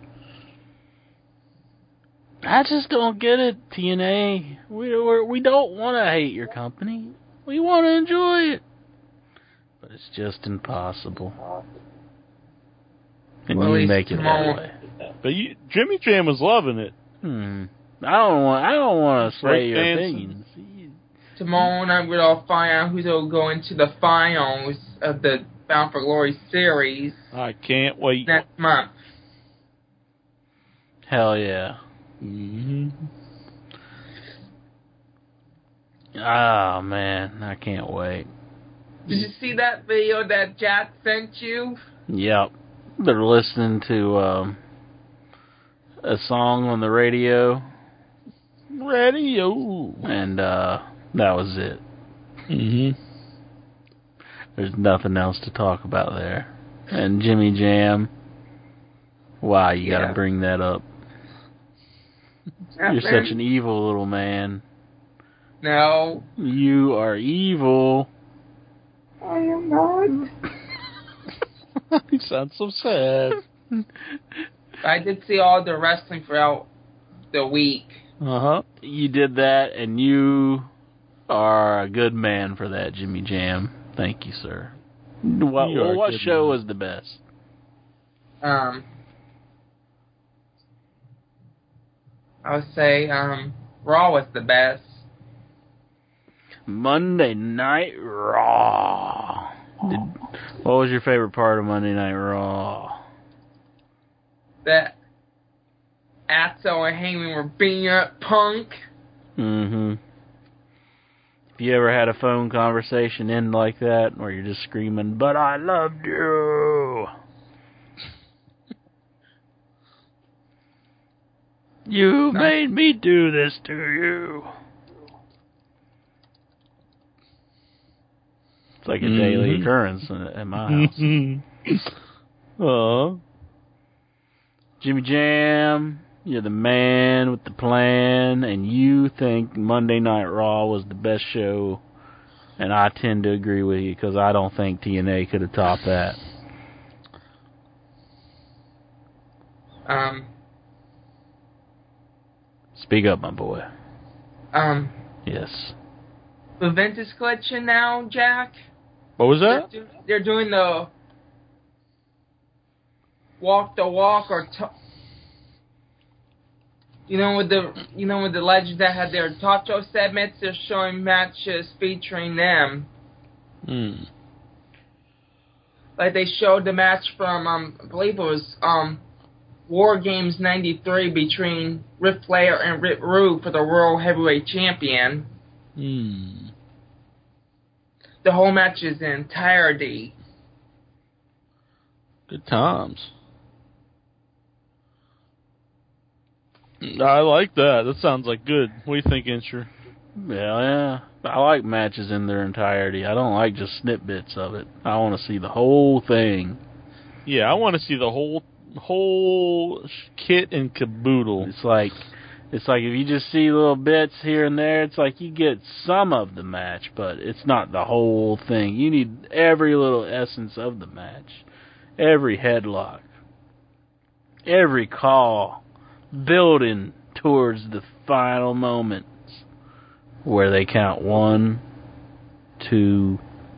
I just don't get it, TNA. We don't want to hate your company. We want to enjoy it. But it's just impossible. And well, you make it that way. But Jimmy Jam was loving it. I don't want to sway your opinions. Tomorrow night we'll all find out who's going to go into the finals of the Bound for Glory series. I can't wait. Next month. Hell yeah. Mm-hmm. Oh man, I can't wait. Did you see that video that Jack sent you? Yep. They're listening to a song on the radio. Radio. And that was it. Mm-hmm. There's nothing else to talk about there. And Jimmy Jam, why you gotta bring that up? You're such an evil little man. No. You are evil. I am not. You sound so sad. I did see all the wrestling throughout the week. You did that, and you are a good man for that, Jimmy Jam. Thank you, sir. What show was the best? I would say Raw was the best. Monday Night Raw. What was your favorite part of Monday Night Raw? That Atzo and Heyman were beating up Punk. Mm-hmm. If you ever had a phone conversation end like that, where you're just screaming, "But I loved you." You made me do this to you. It's like a daily occurrence at my house. Jimmy Jam, you're the man with the plan, and you think Monday Night Raw was the best show, and I tend to agree with you, because I don't think TNA could have topped that. Speak up, my boy. Yes. The Vintage Collection now, Jack. What was that? They're doing the walk the walk, or with the legends that had their talk show segments. They're showing matches featuring them. Like they showed the match from I believe it was War Games '93 between Ric Flair and Rick Rude for the World Heavyweight Champion. The whole match is in entirety. Good times. I like that. That sounds like good. What do you think, Incher? Yeah. I like matches in their entirety. I don't like just snippets of it. I want to see the whole thing. Yeah, I want to see the whole kit and caboodle. It's like if you just see little bits here and there, it's like you get some of the match, but it's not the whole thing. You need every little essence of the match. Every headlock. Every call. Building towards the final moments where they count 1, 2,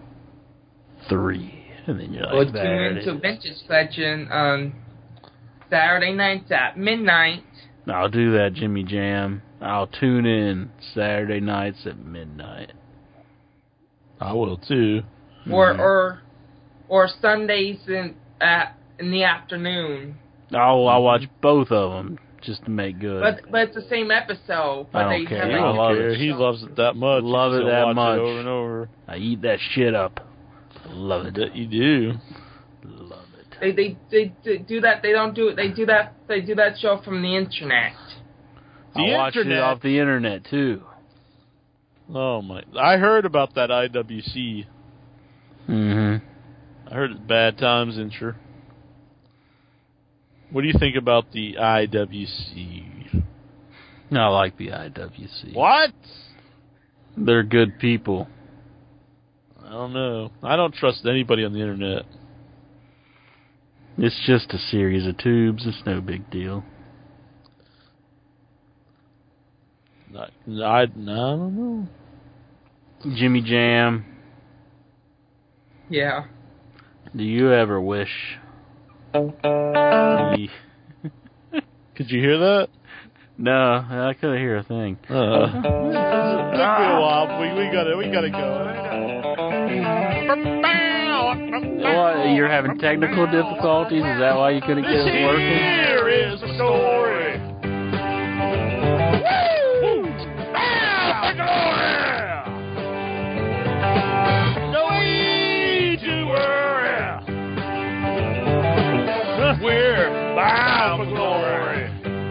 3. And then you're like, there it is. Tune into Vintage Collection on Saturday nights at midnight. I'll do that, Jimmy Jam. I'll tune in Saturday nights at midnight. I will too. Or Sundays in the afternoon. I'll watch both of them just to make good. But it's the same episode. But I don't care. I love it. He loves it that much. Love it that much. It over and over. I eat that shit up. Love it. That you do. Love it. They do that. They don't do it. They do that. They do that show from the internet. I watch it off the internet too. Oh my! I heard about that IWC. I heard it's bad times, Incher. What do you think about the IWC? I like the IWC. What? They're good people. I don't know. I don't trust anybody on the internet. It's just a series of tubes. It's no big deal. I don't know. Jimmy Jam. Yeah. Do you ever wish... Could you hear that? No, I couldn't hear a thing. It took me a while, but we gotta go. What, you're having technical difficulties? Is that why you couldn't get it working? Here is the story. Woo! No need to worry. We're bound for glory.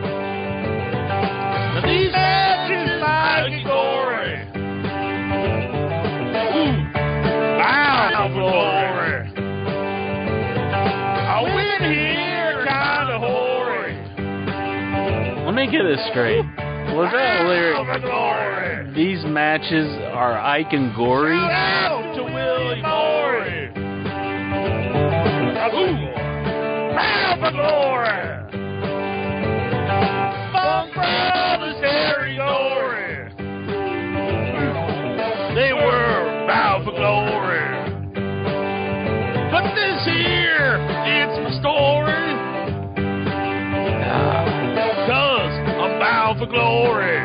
Now these matches like glory. Bound for glory. me get this straight. Was that lyric? These matches are Ike and Gory? Shout out to Willie Morey. Bound for glory. Funk Brothers, Harry Gory. They were bound for glory. But this here, it's my story. Cause I'm bound for glory.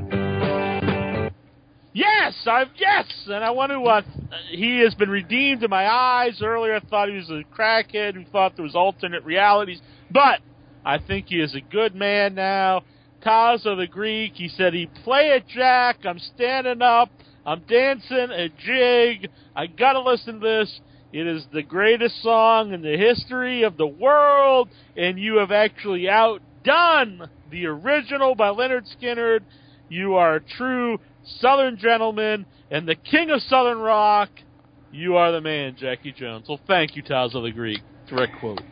Yes, and I want to. He has been redeemed in my eyes. Earlier, I thought he was a crackhead who thought there was alternate realities, but I think he is a good man now. Tazo the Greek, he said he'd play it, Jack. I'm standing up. I'm dancing a jig. I gotta listen to this. It is the greatest song in the history of the world, and you have actually outdone the original by Lynyrd Skynyrd. You are a true Southern gentleman and the king of Southern rock. You are the man, Jackie Jones. Well, thank you, Tazo the Greek. Direct quote.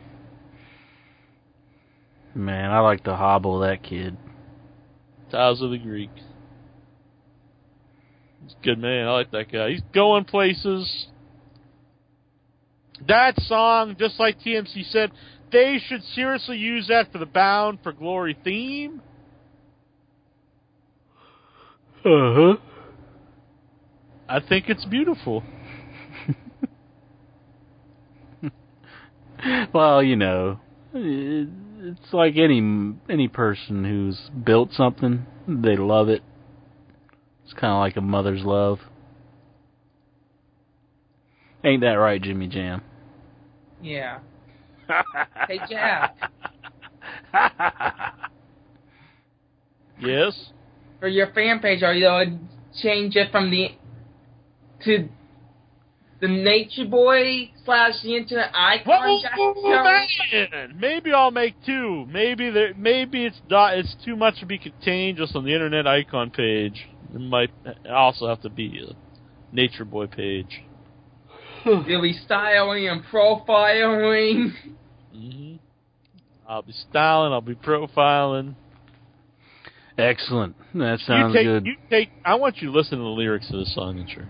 Man, I like to hobble that kid. Tazo the Greek. He's a good man. I like that guy. He's going places. That song, just like TMC said, they should seriously use that for the Bound for Glory theme. Uh-huh. I think it's beautiful. Well, you know, it's like any person who's built something, they love it. It's kind of like a mother's love. Ain't that right, Jimmy Jam? Yeah. Hey, Jack. Yes? For your fan page, are you going to change it from the Nature Boy / the Internet Icon? Man. Maybe I'll make two. Maybe it's too much to be contained just on the Internet Icon page. It might also have to be a Nature Boy page. You'll be styling and profiling. Mm-hmm. I'll be styling. I'll be profiling. Excellent. That sounds good. I want you to listen to the lyrics of this song, sure.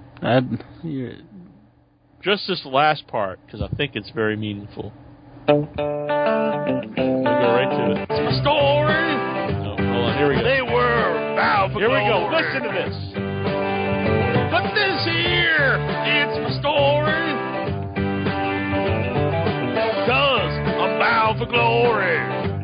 Just this last part, because I think it's very meaningful. We'll go right to it. It's my story. Oh, hold on. Here we go. They were bound for Here we go. glory. Listen to this. But this here, it's my story. Cause I'm bound for glory.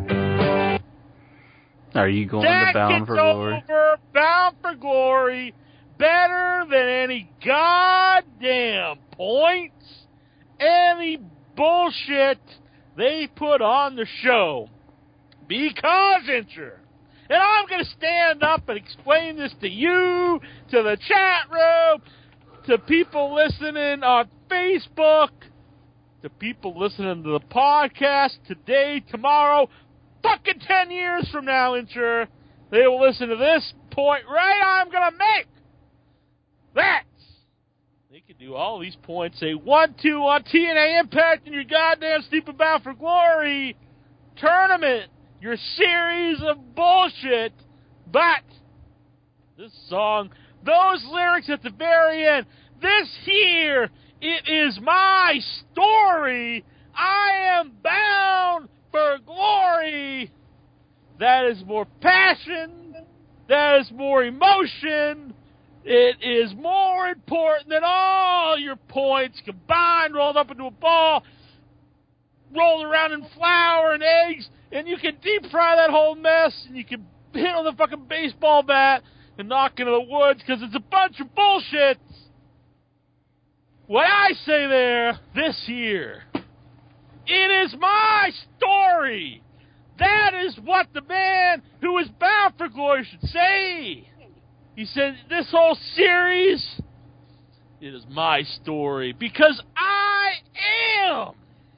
Are you going to Bound for Glory? Over, Bound for Glory, better than any goddamn points, any bullshit they put on the show. Because, Incher, and I'm going to stand up and explain this to you, to the chat room, to people listening on Facebook, to people listening to the podcast today, tomorrow, fucking 10 years from now, Incher, they will listen to this point right I'm going to make. That they can do all these points, say 1-2 on TNA Impact and your goddamn stupid Bound for Glory tournament, your series of bullshit. But this song, those lyrics at the very end, this here, it is my story. I am bound for glory. That is more passion. That is more emotion. It is more important than all your points combined, rolled up into a ball, rolled around in flour and eggs, and you can deep fry that whole mess, and you can hit on the fucking baseball bat and knock into the woods, because it's a bunch of bullshit. What I say there, this year, it is my story. That is what the man who is bound for glory should say. He said, this whole series, it is my story, because I am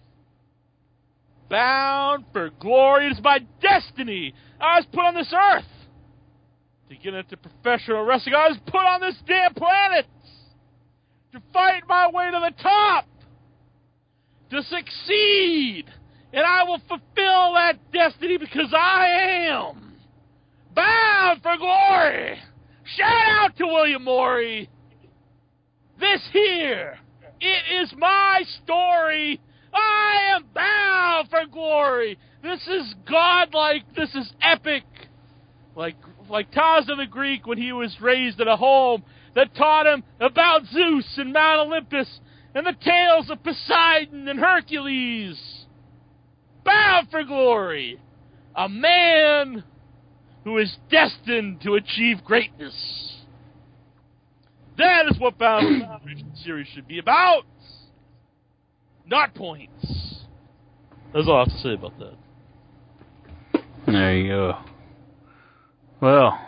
bound for glory. It is my destiny. I was put on this earth to get into professional wrestling. I was put on this damn planet to fight my way to the top, to succeed. And I will fulfill that destiny because I am Bound for Glory. Shout out to William Morey. This here, it is my story. I am bound for glory. This is godlike. This is epic. Like Tarzan the Greek when he was raised in a home that taught him about Zeus and Mount Olympus and the tales of Poseidon and Hercules. Bound for glory. A man who is destined to achieve greatness. That is what Bound for Glory series should be about. Not points. That's all I have to say about that. There you go. Well,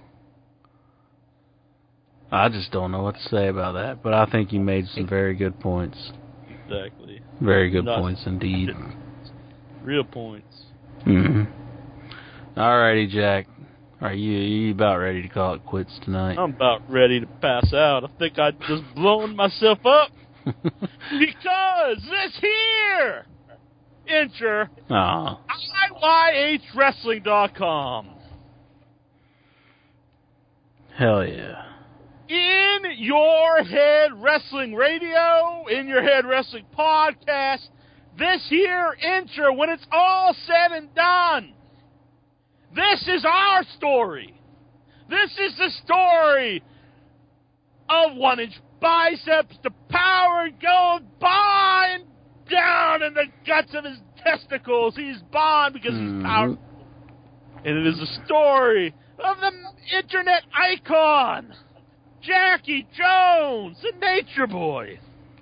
I just don't know what to say about that, but I think you made some very good points. Exactly. Very good points indeed. Real points. Mm-hmm. Alrighty, Jack. Are you about ready to call it quits tonight? I'm about ready to pass out. I think I just blown myself up. Because this here enter IYHWrestling.com. Hell yeah. In Your Head Wrestling Radio, In Your Head Wrestling Podcast, this here enter, when it's all said and done, this is our story. This is the story of 1-inch biceps, the power going by and down in the guts of his testicles. He's Bond because he's powerful. And it is a story of the internet icon, Jackie Jones, the Nature Boy.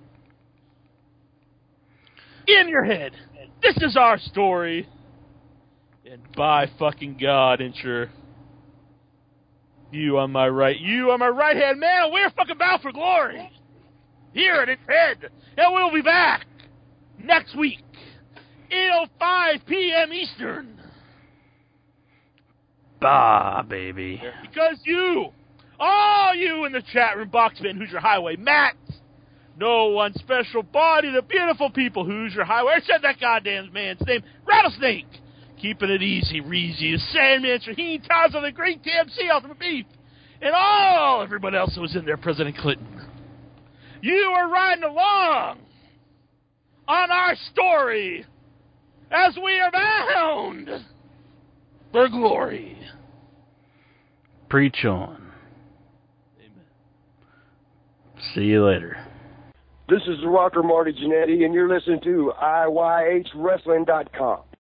In your head, this is our story. And by fucking God, Incher, you on my right hand man, we're fucking bound for glory. Here at its head. And we'll be back next week, 8:05 p.m. Eastern. Bah, baby. Because you, all you in the chat room, Boxman, Who's Your Highway, Matt, No One Special Body, the beautiful people, Who's Your Highway, I said that goddamn man's name, Rattlesnake, Keeping It Easy, Reezy, the Sandman, Shaheen, Tarzan, the Great TMC, Ultimate Beef, and all everyone else who was in there, President Clinton. You are riding along on our story as we are bound for glory. Preach on. Amen. See you later. This is the rocker Marty Jannetty, and you're listening to IYHWrestling.com.